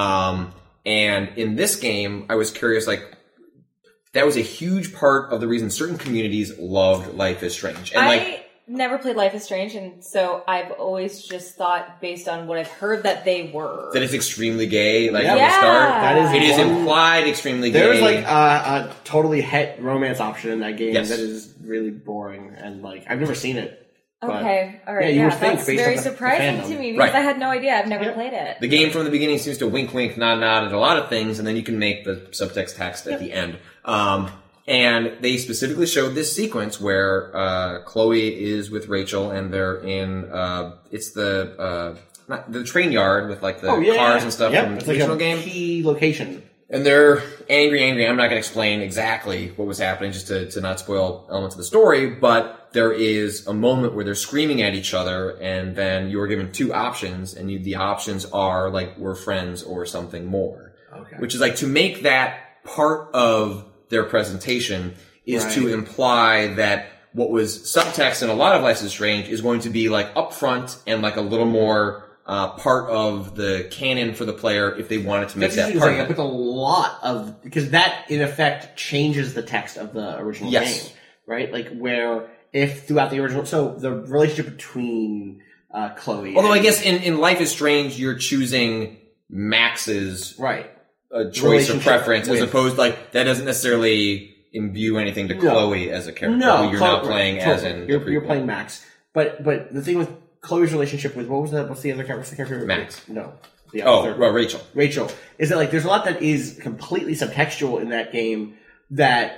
And in this game, I was curious, like, that was a huge part of the reason certain communities loved Life is Strange. And I never played Life is Strange, and so I've always just thought, based on what I've heard, that they were. That it's extremely gay, like from the start. It is implied extremely gay. There's like a totally het romance option in that game that is really boring, and like I've never seen it. Okay, all right. Yeah, you would think that's based very on the surprising fandom. to me because I had no idea. I've never played it. The game from the beginning seems to wink, wink, nod, nod at a lot of things, and then you can make the subtext text at the end. And they specifically showed this sequence where Chloe is with Rachel, and they're in it's the train yard with like the cars and stuff from the original game. Key location. And they're angry. I'm not going to explain exactly what was happening just to not spoil elements of the story, but there is a moment where they're screaming at each other, and then you're given two options, and the options are like, we're friends or something more. Okay. Which is like, to make that part of their presentation is to imply that what was subtext in a lot of Life is Strange is going to be like upfront and like a little more part of the canon for the player if they wanted to make that part of it. With a lot of, because that in effect changes the text of the original game, right? Like where if throughout the original, so the relationship between Chloe. Although I guess in Life is Strange you're choosing Max's choice or preference as opposed like that doesn't necessarily imbue anything to Chloe as a character. No, you're not playing as in you're playing Max. But the thing with Chloe's relationship with what's the other character? What's the character? Max. No. Rachel. Rachel. Is that like there's a lot that is completely subtextual in that game that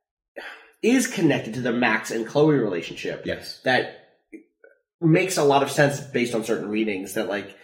is connected to the Max and Chloe relationship. Yes. That makes a lot of sense based on certain readings that like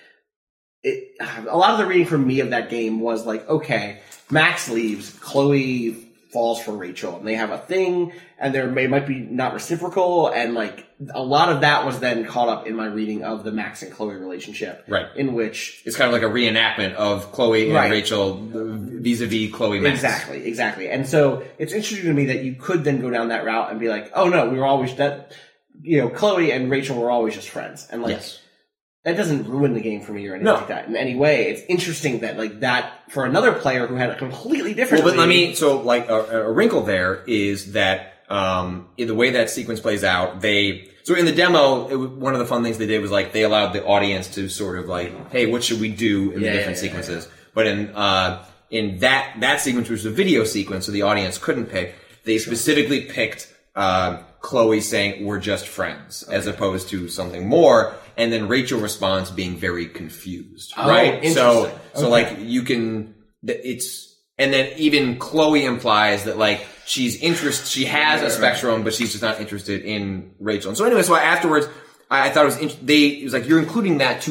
a lot of the reading for me of that game was like, okay, Max leaves, Chloe falls for Rachel, and they have a thing, and it might be not reciprocal, and like a lot of that was then caught up in my reading of the Max and Chloe relationship, right? In which it's kind of like a reenactment of Chloe and Rachel vis-a-vis Chloe Max. Exactly. And so it's interesting to me that you could then go down that route and be like, oh no, we were always that, Chloe and Rachel were always just friends, and like. Yes. That doesn't ruin the game for me or anything like that in any way. It's interesting that like that for another player who had a completely different. Well, but a wrinkle there is that in the way that sequence plays out, so in the demo, one of the fun things they did was like they allowed the audience to sort of like, hey, what should we do in the different sequences? But in that sequence, which was a video sequence, so the audience couldn't pick. They specifically picked Chloe saying we're just friends as opposed to something more. And then Rachel responds being very confused, right? So like you can, and then even Chloe implies that like she has a spectrum, but she's just not interested in Rachel. And so anyway, so afterwards, I thought it was like you're including that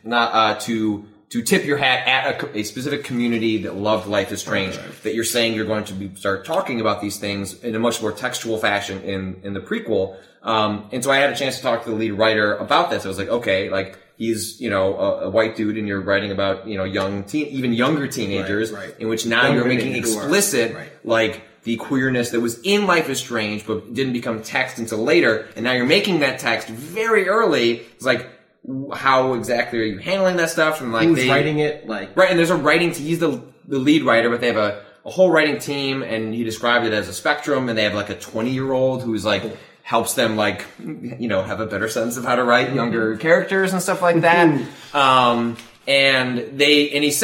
to tip your hat at a specific community that loved Life is Strange, that you're saying you're going to start talking about these things in a much more textual fashion in the prequel. And so I had a chance to talk to the lead writer about this. I was like, okay, like he's, a white dude and you're writing about, even younger teenagers in which now you're making explicit, like the queerness that was in Life is Strange, but didn't become text until later. And now you're making that text very early. It's like, how exactly are you handling that stuff? And like who's writing it? Right. And there's a writing team. He's the lead writer, but they have a whole writing team, and he described it as a spectrum. And they have like a 20-year-old who's like helps them like have a better sense of how to write younger characters and stuff like that. And he said like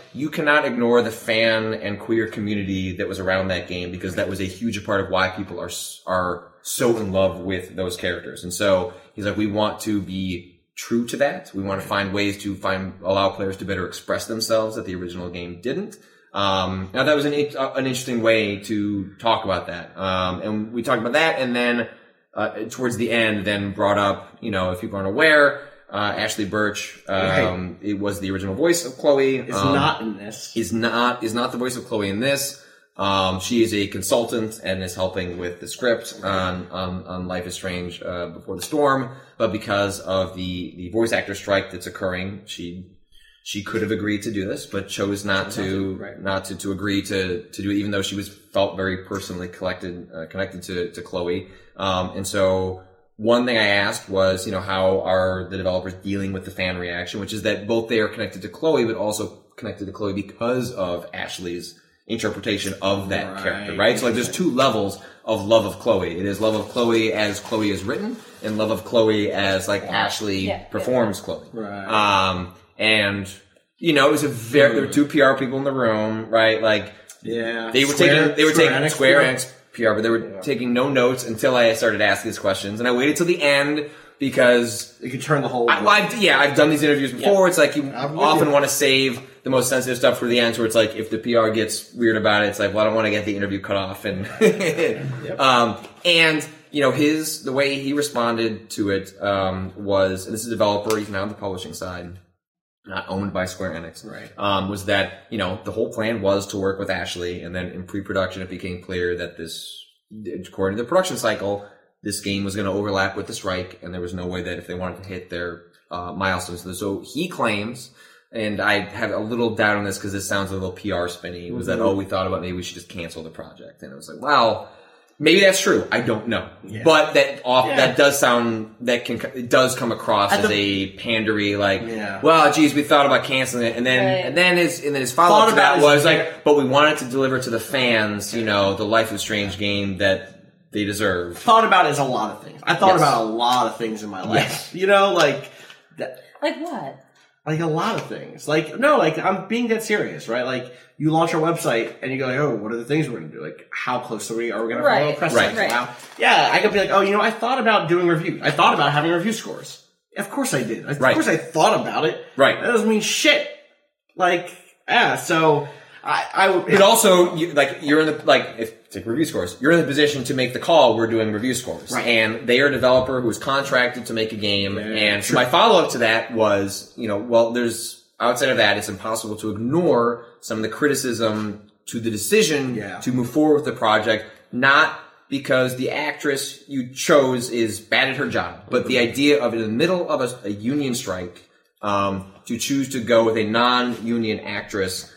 you cannot ignore the fan and queer community that was around that game, because that was a huge part of why people are so in love with those characters. And so he's like, we want to be true to that. We want to find ways to allow players to better express themselves that the original game didn't. Now that was an interesting way to talk about that. And we talked about that, and then towards the end, then brought up, if people aren't aware, Ashley Birch, it was the original voice of Chloe. Is not in this. Is not the voice of Chloe in this. She is a consultant and is helping with the script on Life is Strange, Before the Storm. But because of the voice actor strike that's occurring, she could have agreed to do this, but chose not to agree to do it, even though she felt very personally connected to Chloe. And so one thing I asked was, how are the developers dealing with the fan reaction, which is that both they are connected to Chloe, but also connected to Chloe because of Ashley's interpretation of that character, right? So there's two levels of love of Chloe. It is love of Chloe as Chloe is written, and love of Chloe as Ashley performs Chloe. Right. And it was there were two PR people in the room, right? They were taking Square Enix PR, but they were taking no notes until I started asking these questions, and I waited till the end because you could turn the whole. I've done these interviews before. It's like you often want to save the most sensitive stuff for the end, where it's like if the PR gets weird about it, it's like, well, I don't want to get the interview cut off, and and the way he responded to it was, and this is a developer, he's now on the publishing side, not owned by Square Enix, right? Was that the whole plan was to work with Ashley, and then in pre-production it became clear that this, according to the production cycle, this game was going to overlap with the strike, and there was no way that if they wanted to hit their milestones. So he claims, and I have a little doubt on this because this sounds a little PR spinny, was that, we thought about maybe we should just cancel the project. And it was like, well, maybe that's true. I don't know. Yeah. But that does sound, it does come across as a pandery, well, geez, we thought about canceling it. And then his follow-up to that was but we wanted to deliver to the fans, the Life is Strange game that they deserve. Thought about is a lot of things. I thought about a lot of things in my life. Like what? Like a lot of things. I'm being dead serious, right? You launch our website and you go, what are the things we're going to do? How close are we going to follow press right. Wow. Yeah, I could be like, I thought about doing reviews. I thought about having review scores. Of course I did. Of course I thought about it. Right. That doesn't mean shit. So But also, you're in the, take review scores. You're in the position to make the call. We're doing review scores. Right. And they are a developer who is contracted to make a game. And so my follow-up to that was, outside of that, it's impossible to ignore some of the criticism to the decision to move forward with the project, not because the actress you chose is bad at her job, but the idea of in the middle of a union strike, to choose to go with a non-union actress,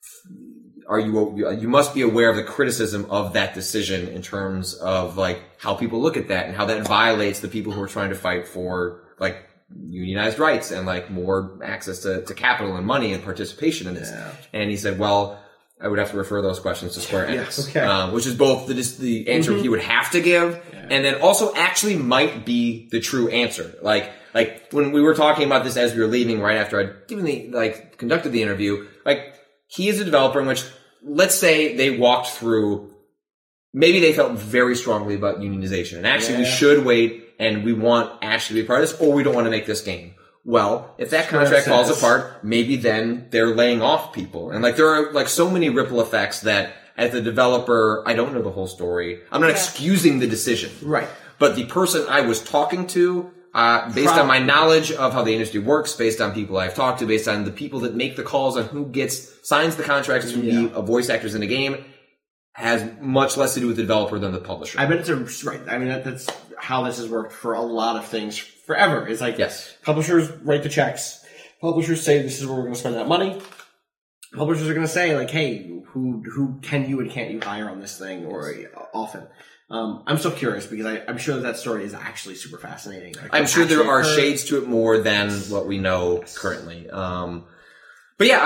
you must be aware of the criticism of that decision in terms of how people look at that and how that violates the people who are trying to fight for unionized rights and more access to capital and money and participation in this. Yeah. And he said, well, I would have to refer those questions to Square Enix, which is both the answer he would have to give and then also actually might be the true answer. When we were talking about this as we were leaving right after I'd conducted the interview, he is a developer in which, let's say they walked through, maybe they felt very strongly about unionization. And actually we should wait and we want Ashley to be part of this, or we don't want to make this game. Well, if that contract falls apart, maybe then they're laying off people. And there are so many ripple effects that as the developer, I don't know the whole story. I'm not excusing the decision. Right. But the person I was talking to, based on my knowledge of how the industry works, based on people I've talked to, based on the people that make the calls on who signs the contracts to be a voice actors in a game, has much less to do with the developer than the publisher. I bet it's right. I mean, that's how this has worked for a lot of things forever. It's publishers write the checks. Publishers say this is where we're going to spend that money. Publishers are going to say hey, who can you and can't you hire on this thing or often. I'm so curious because I'm sure that story is actually super fascinating. I'm sure there are shades to it more than what we know currently. But yeah,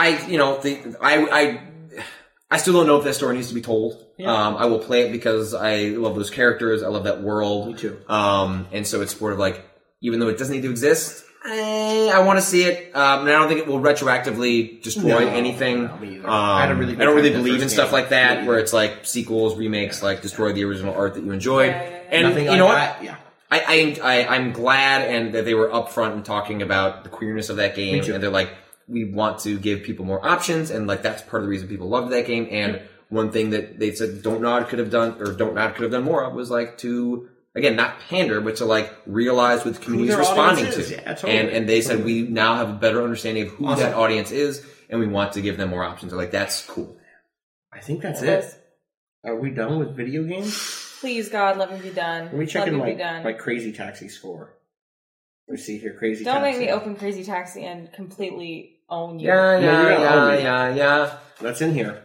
I still don't know if that story needs to be told. Yeah. I will play it because I love those characters. I love that world. Me too. And so it's sort of even though it doesn't need to exist, I want to see it. And I don't think it will retroactively destroy anything. No, me either. I don't really believe in stuff like that, where it's like sequels, remakes, like destroy the original art that you enjoyed. And Nothing you like know that. what? Yeah. I'm glad and that they were upfront and talking about the queerness of that game, and they're like, we want to give people more options, and like that's part of the reason people loved that game. And one thing that they said Don't Nod could have done more of was like to, again, not pander, but to like realize what the community is responding to. Yeah, totally. And they said we now have a better understanding of who that audience is, and we want to give them more options. They're like, that's cool. I think that's it. Are we done with video games? Please, God, let me be done. Let me check let in me be done. my Crazy Taxi score. Let me see here, Crazy Don't Taxi. make me open Crazy Taxi and completely own you. Yeah. That's in here.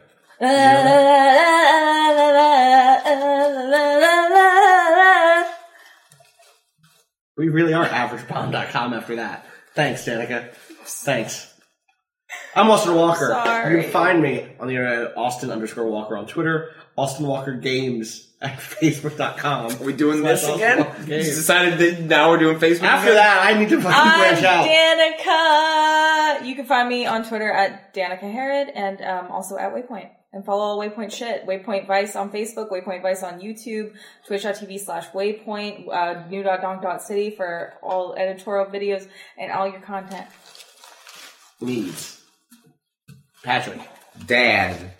We really are AverageBomb.com after that. Thanks, Danica. Thanks. I'm Austin Walker. Sorry. You can find me on the internet at Austin_Walker on Twitter, Austin Walker Games at Facebook.com. Are we doing this again? You decided that now we're doing Facebook After again? that, I need to fucking branch out. Danica. You can find me on Twitter at Danica Herod and also at Waypoint. And follow all Waypoint shit. Waypoint Vice on Facebook, Waypoint Vice on YouTube, twitch.tv/Waypoint, new.donk.city for all editorial videos and all your content. Needs. Patrick. Dad.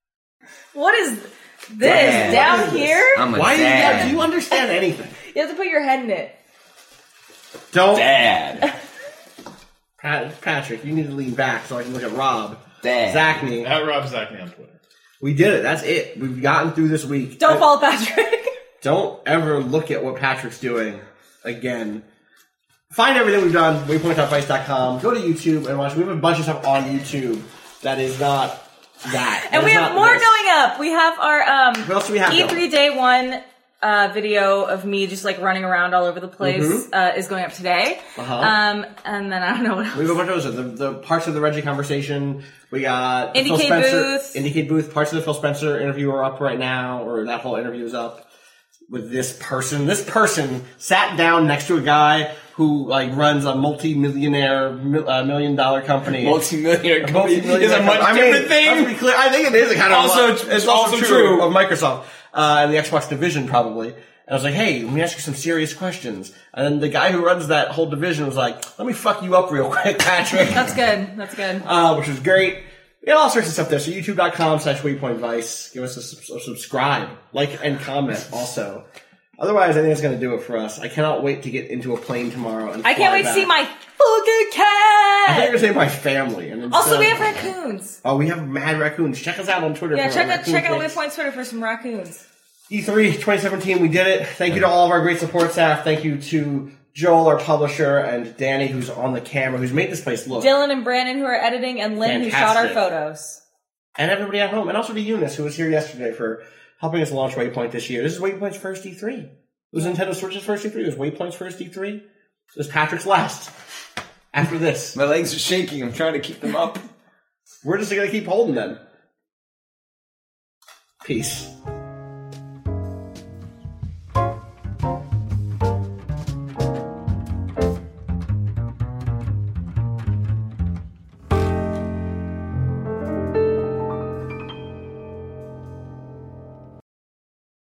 What is this? Down here? I'm a Why dad. do you understand anything? You have to put your head in it. Don't. Dad. Patrick, you need to lean back so I can look at Rob. Dad. Zachney. At Rob Zachney on Twitter. We did it. That's it. We've gotten through this week. Don't follow Patrick. Don't ever look at what Patrick's doing again. Find everything we've done, waypoint.vice.com. Go to YouTube and watch. We have a bunch of stuff on YouTube that is not that. And we have more going up. We have our What else do we have E3 going? Day 1 video of me just like running around all over the place is going up today. And then I don't know what else. We have a bunch of those. The parts of the Reggie conversation. We got the Phil Indicate Spencer. booth. Indicate booth. Parts of the Phil Spencer interview are up right now, or that whole interview is up with this person. This person sat down next to a guy who like runs a multi-millionaire, $1 million company. Multi-millionaire company is a much different thing. Let's be clear. I think it is a kind of It's also true of Microsoft and the Xbox division probably. And I was like, hey, let me ask you some serious questions. And then the guy who runs that whole division was like, let me fuck you up real quick, Patrick. That's good. That's good. Which was great. We have all sorts of stuff there. So youtube.com/WaypointVice. Give us a subscribe, like, and comment also. Otherwise, I think it's going to do it for us. I cannot wait to get into a plane tomorrow. And I can't wait to see my fucking cat! I think you're going to say my family. And Also, we have raccoons. Oh, we have mad raccoons. Check us out on Twitter. Yeah, for check raccoon out pics. Waypoint's Twitter for some raccoons. E3 2017, we did it. Thank you to all of our great support staff. Thank you to Joel, our publisher, and Danny, who's on the camera, who's made this place look. Dylan and Brandon, who are editing, and Lynn, who shot our Fantastic. photos. And everybody at home. And also to Eunice, who was here yesterday for helping us launch Waypoint this year. This is Waypoint's first E3. It was Nintendo Switch's first E3. It was Waypoint's first E3. It was Patrick's last. After this. My legs are shaking. I'm trying to keep them up. We're just going to keep holding them. Peace.